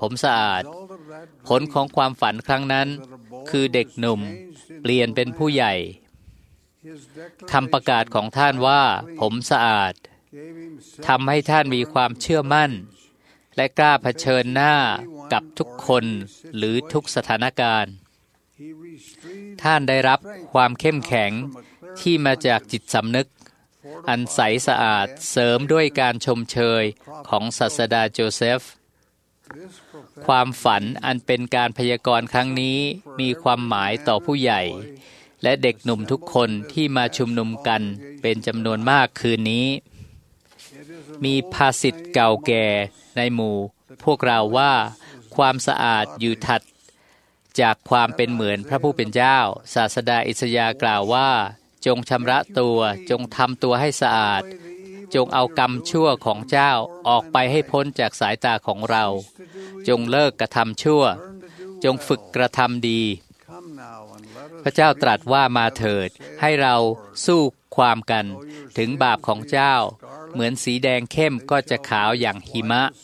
ผมสะอาดผลของความฝันครั้งนั้นคือเด็กหนุ่มเปลี่ยนเป็นผู้ใหญ่คำประกาศของท่านว่าผมสะอาดทำให้ท่านมีความเชื่อมั่นและกล้าเผชิญหน้ากับทุกคนหรือทุกสถานการณ์ท่านได้รับความเข้มแข็งที่มาจากจิตสำนึกอันใสสะอาดเสริมด้วยการชมเชยของศาสดาโจเซฟความฝันอันเป็นการพยากรณ์ครั้งนี้มีความหมายต่อผู้ใหญ่และเด็กหนุ่มทุกคนที่มาชุมนุมกันเป็นจำนวนมากคืนนี้มีภาษิตเก่าแก่ในหมู่พวกเราว่าความสะอาดอยู่ถัดจากความเป็นเหมือนพระผู้เป็นเจ้าศาสดาอิสยาห์กล่าวว่าจงชำระตัวจงทำตัวให้สะอาดจงเอากรรมชั่วของเจ้าออกไปให้พ้นจากสายตาของเราจงเลิกกระทำชั่วจงฝึกกระทำดีพระเจ้าตรัสว่ามาเถิดให้เราสู้ความกันถึงบาปของเจ้าเหมือนสีแดงเข้มก็จะขาวอย่างหิมะ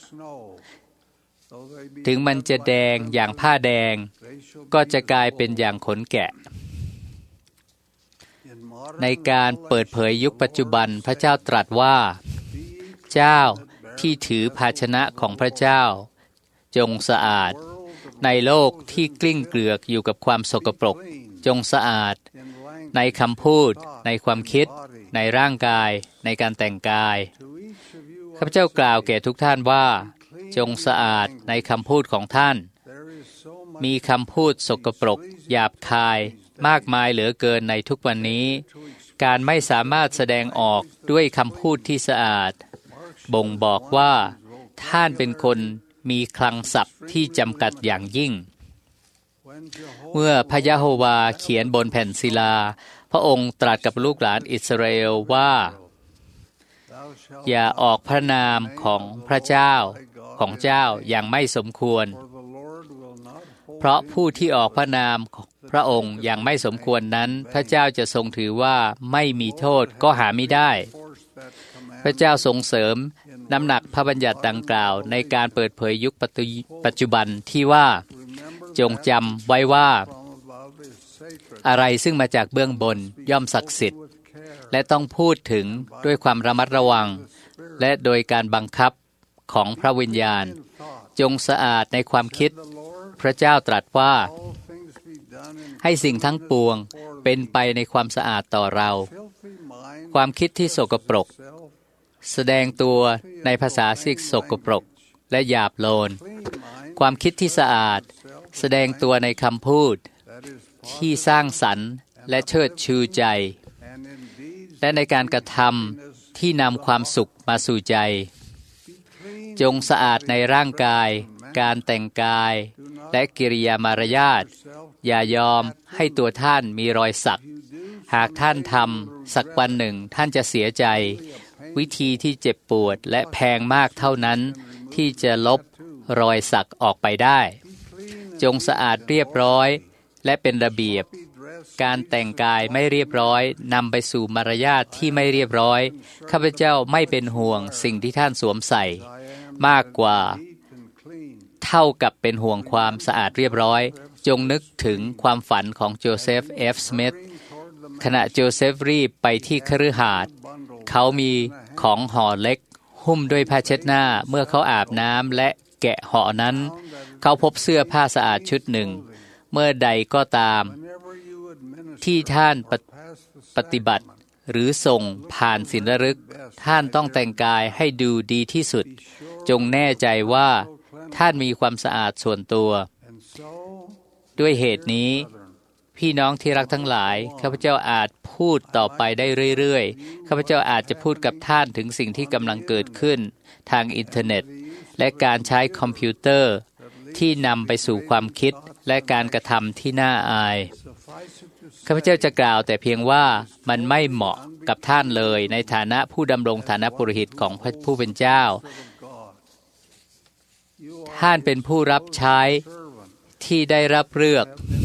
ถึงมันจะแดงอย่างผ้าแดงก็จะกลายเป็นอย่างขนแกะในการเปิดเผยยุคปัจจุบันพระเจ้าตรัสว่าเจ้าที่ถือภาชนะของพระเจ้าจงสะอาดในโลกที่กลิ้งเกลือกอยู่กับความสกปรกจงสะอาดในคำพูดในความคิดในร่างกายในการแต่งกายข้าพเจ้ากล่าวแก่ทุกท่านว่าจงสะอาดในคำพูดของท่านมีคำพูดสกปรกหยาบคายมากมายเหลือเกินในทุกวันนี้การไม่สามารถแสดงออกด้วยคำพูดที่สะอาดบ่งบอกว่าท่านเป็นคนมีคลังศัพท์ที่จำกัดอย่างยิ่งเมื่อพระยะโฮวาเขียนบนแผ่นศิลาพระองค์ตรัสกับลูกหลานอิสราเอลว่าอย่าออกพระนามของพระเจ้าของเจ้าอย่างไม่สมควรเพราะผู้ที่ออกพระนามพระองค์อย่างไม่สมควรนั้นพระเจ้าจะทรงถือว่าไม่มีโทษก็หาไม่ได้พระเจ้าทรงเสริมน้ำหนักพระบัญญัติดังกล่าวในการเปิดเผยยุคปัจจุบันที่ว่าจงจำไว้ว่าอะไรซึ่งมาจากเบื้องบนย่อมศักดิ์สิทธิ์และต้องพูดถึงด้วยความระมัดระวังและโดยการบังคับของพระวิญญาณจงสะอาดในความคิดพระเจ้าตรัสว่าให้สิ่งทั้งปวงเป็นไปในความสะอาดต่อเราความคิดที่สกปรกแสดงตัวในภาษาที่สกปรกและหยาบโลนความคิดที่สะอาดแสดงตัวในคำพูดที่สร้างสรรค์และเชิดชูใจและในการกระทำที่นำความสุขมาสู่ใจจงสะอาดในร่างกายการแต่งกายและกิริยามารยาทอย่ายอมให้ตัวท่านมีรอยสักหากท่านทำสักวันหนึ่งท่านจะเสียใจวิธีที่เจ็บปวดและแพงมากเท่านั้นที่จะลบรอยสักออกไปได้จงสะอาดเรียบร้อยและเป็นระเบียบการแต่งกายไม่เรียบร้อยนำไปสู่มารยาทที่ไม่เรียบร้อยข้าพเจ้าไม่เป็นห่วงสิ่งที่ท่านสวมใส่มากกว่าเท่ากับเป็นห่วงความสะอาดเรียบร้อยจงนึกถึงความฝันของโจเซฟเอฟสมิธขณะโจเซฟรีบไปที่คฤหาสน์เขามีของห่อเล็กหุ้มด้วยผ้าเช็ดหน้าเมื่อเขาอาบน้ำและแกะห่อนั้นเขาพบเสื้อผ้าสะอาดชุดหนึ่งเมื่อใดก็ตามที่ท่านปฏิบัติหรือส่งผ่านศิลรึกท่านต้องแต่งกายให้ดูดีที่สุดจงแน่ใจว่าท่านมีความสะอาดส่วนตัวด้วยเหตุนี้พี่น้องที่รักทั้งหลายข้าพเจ้าอาจพูดต่อไปได้เรื่อยๆข้าพเจ้าอาจจะพูดกับท่านถึงสิ่งที่กำลังเกิดขึ้นทางอินเทอร์เน็ตและการใช้คอมพิวเตอร์ที่นำไปสู่ความคิดและการกระทำที่น่าอายข้าพเจ้าจะกล่าวแต่เพียงว่ามันไม่เหมาะกับท่านเลยในฐานะผู้ดำรงฐานะปุโรหิตของพระผู้เป็นเจ้าท่านเป็นผู้รับใช้ที่ได้รับเลือก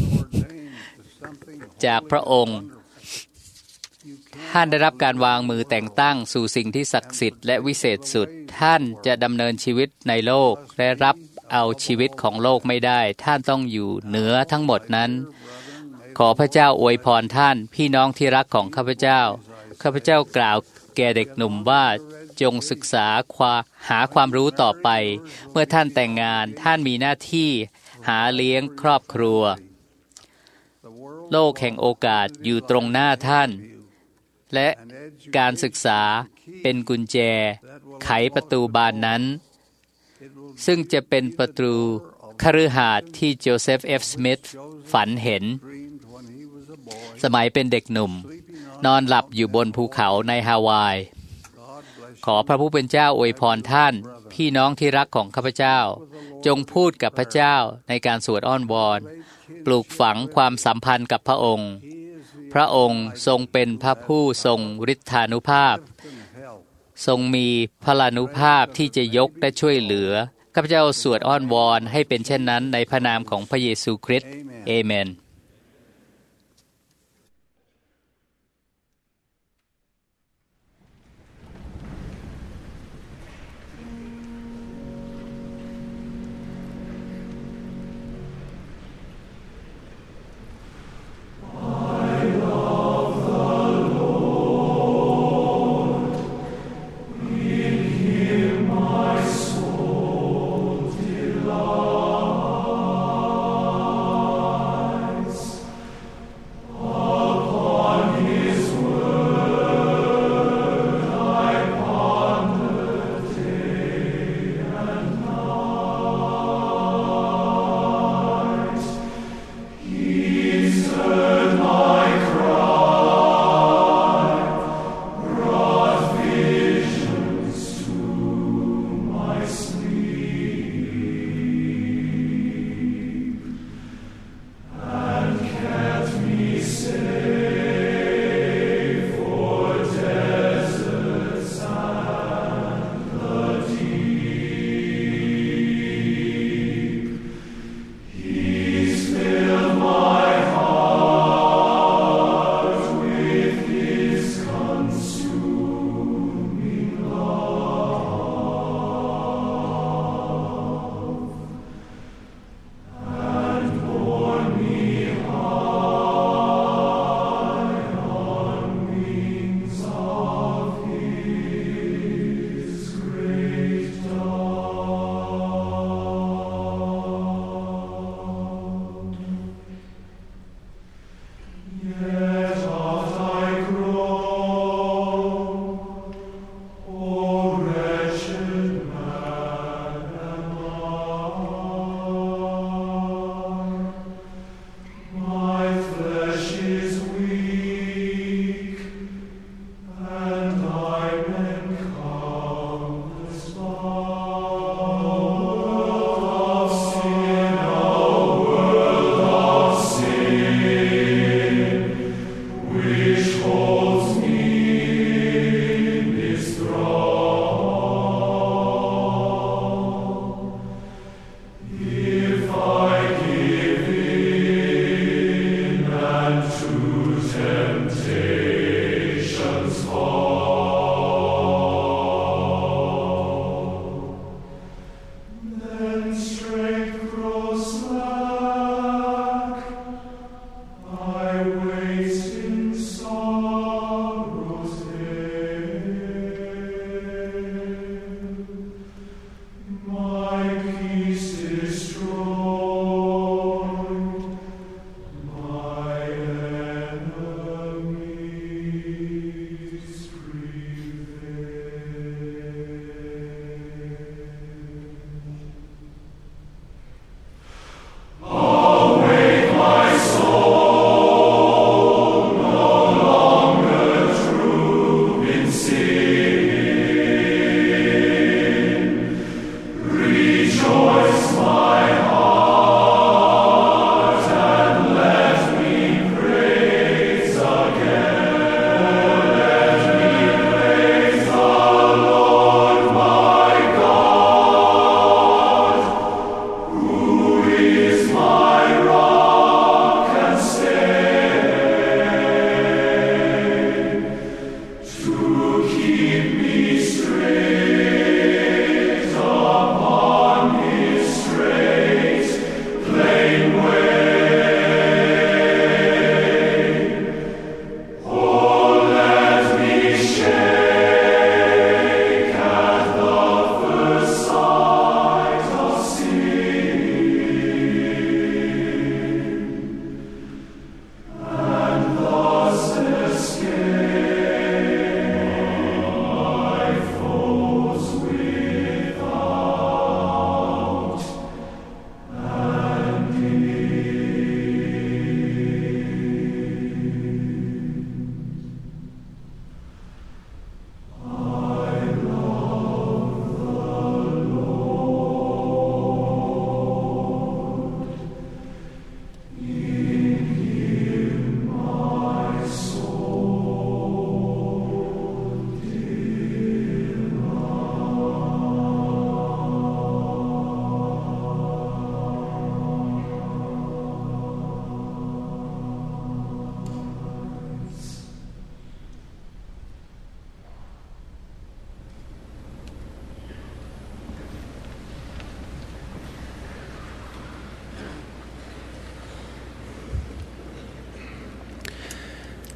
จากพระองค์ท่านได้รับการวางมือแต่งตั้งสู่สิ่งที่ศักดิ์สิทธิ์และวิเศษสุดท่านจะดำเนินชีวิตในโลกและรับเอาชีวิตของโลกไม่ได้ท่านต้องอยู่เหนือทั้งหมดนั้นขอพระเจ้าอวยพรท่านพี่น้องที่รักของข้าพเจ้าข้าพเจ้ากล่าวแก่เด็กหนุ่มว่าจงศึกษาหาความรู้ต่อไปเมื่อท่านแต่งงานท่านมีหน้าที่หาเลี้ยงครอบครัวโลกแห่งโอกาสอยู่ตรงหน้าท่านและการศึกษาเป็นกุญแจไขประตูบานนั้นซึ่งจะเป็นประตูคฤหาสน์ที่โจเซฟ เอฟ สมิธฝันเห็นสมัยเป็นเด็กหนุ่มนอนหลับอยู่บนภูเขาในฮาวายขอพระผู้เป็นเจ้าอวยพรท่านพี่น้องที่รักของข้าพเจ้าจงพูดกับพระเจ้าในการสวดอ้อนวอนปลูกฝังความสัมพันธ์กับพระองค์พระองค์ทรงเป็นพระผู้ทรงฤทธานุภาพทรงมีพลานุภาพที่จะยกและช่วยเหลือข้าพเจ้าสวดอ้อนวอนให้เป็นเช่นนั้นในพระนามของพระเยซูคริสต์เอเมน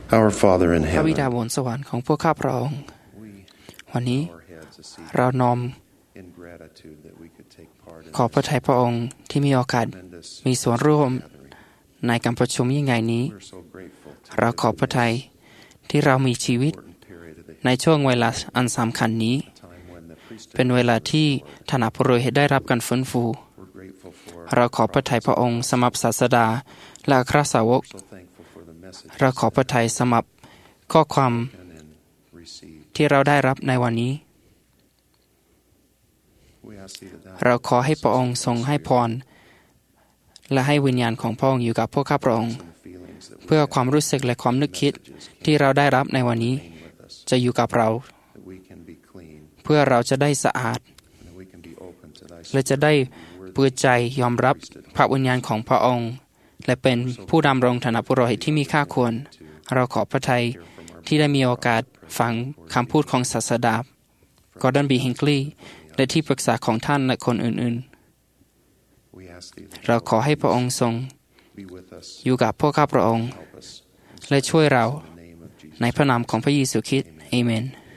Our Father in พระบิดา heaven, บนสวรรค์ของพวกข้าพระองค์วันนี้เรานอม in gratitude that we could take part in ขอพระทัยพระองค์ที่มีโอกาสมีส่วนร่วมในการประชุมยิ่งใหญ่นี้ We're so grateful to เราขอพระทัยที่เรามีชีวิต the period of the ในช่วงเวลาอันสำคัญนี้ time when the priesthood. เป็นเวลาที่ฐานะปุโรหิตได้รับการฟื้นฟู We're grateful for. เราขอพระทัยพระองค์สำหรับศาสดาและอัครสาวก So thankful for the message เราขอพระทัยสำหรับข้อความ and then received. ที่เราได้รับในวันนี้ We ask thee that thou เราขอให้พระองค์ทรงให้พร และให้วิญญาณของพระองค์อยู่กับพวกข้าพระองค์ and feelings that we เพื่อความรู้สึกและความนึกคิดที่เราได้รับในวันนี้ remain with us, จะอยู่กับเรา that we can be clean, เพื่อเราจะได้สะอาด and that we can be open to thy และจะได้เปิดใจยอมรับพระวิญญาณของพระองค์ และเป็นผู้ดำรงฐานะปุโรหิตที่มีค่าควร เราขอพระทัยที่ได้มีโอกาสฟังคำพูดของศาสดากอร์ดอนบีฮิงกลีย์และที่ปรึกษาของท่านและคนอื่น We ask thee that ๆ เราขอให้พระองค์ทรง be with us, อยู่กับพวกข้าพระองค์ help us, และช่วยเรา in the name of Jesus. ในพระนามของพระเยซูคริสต์อาเมน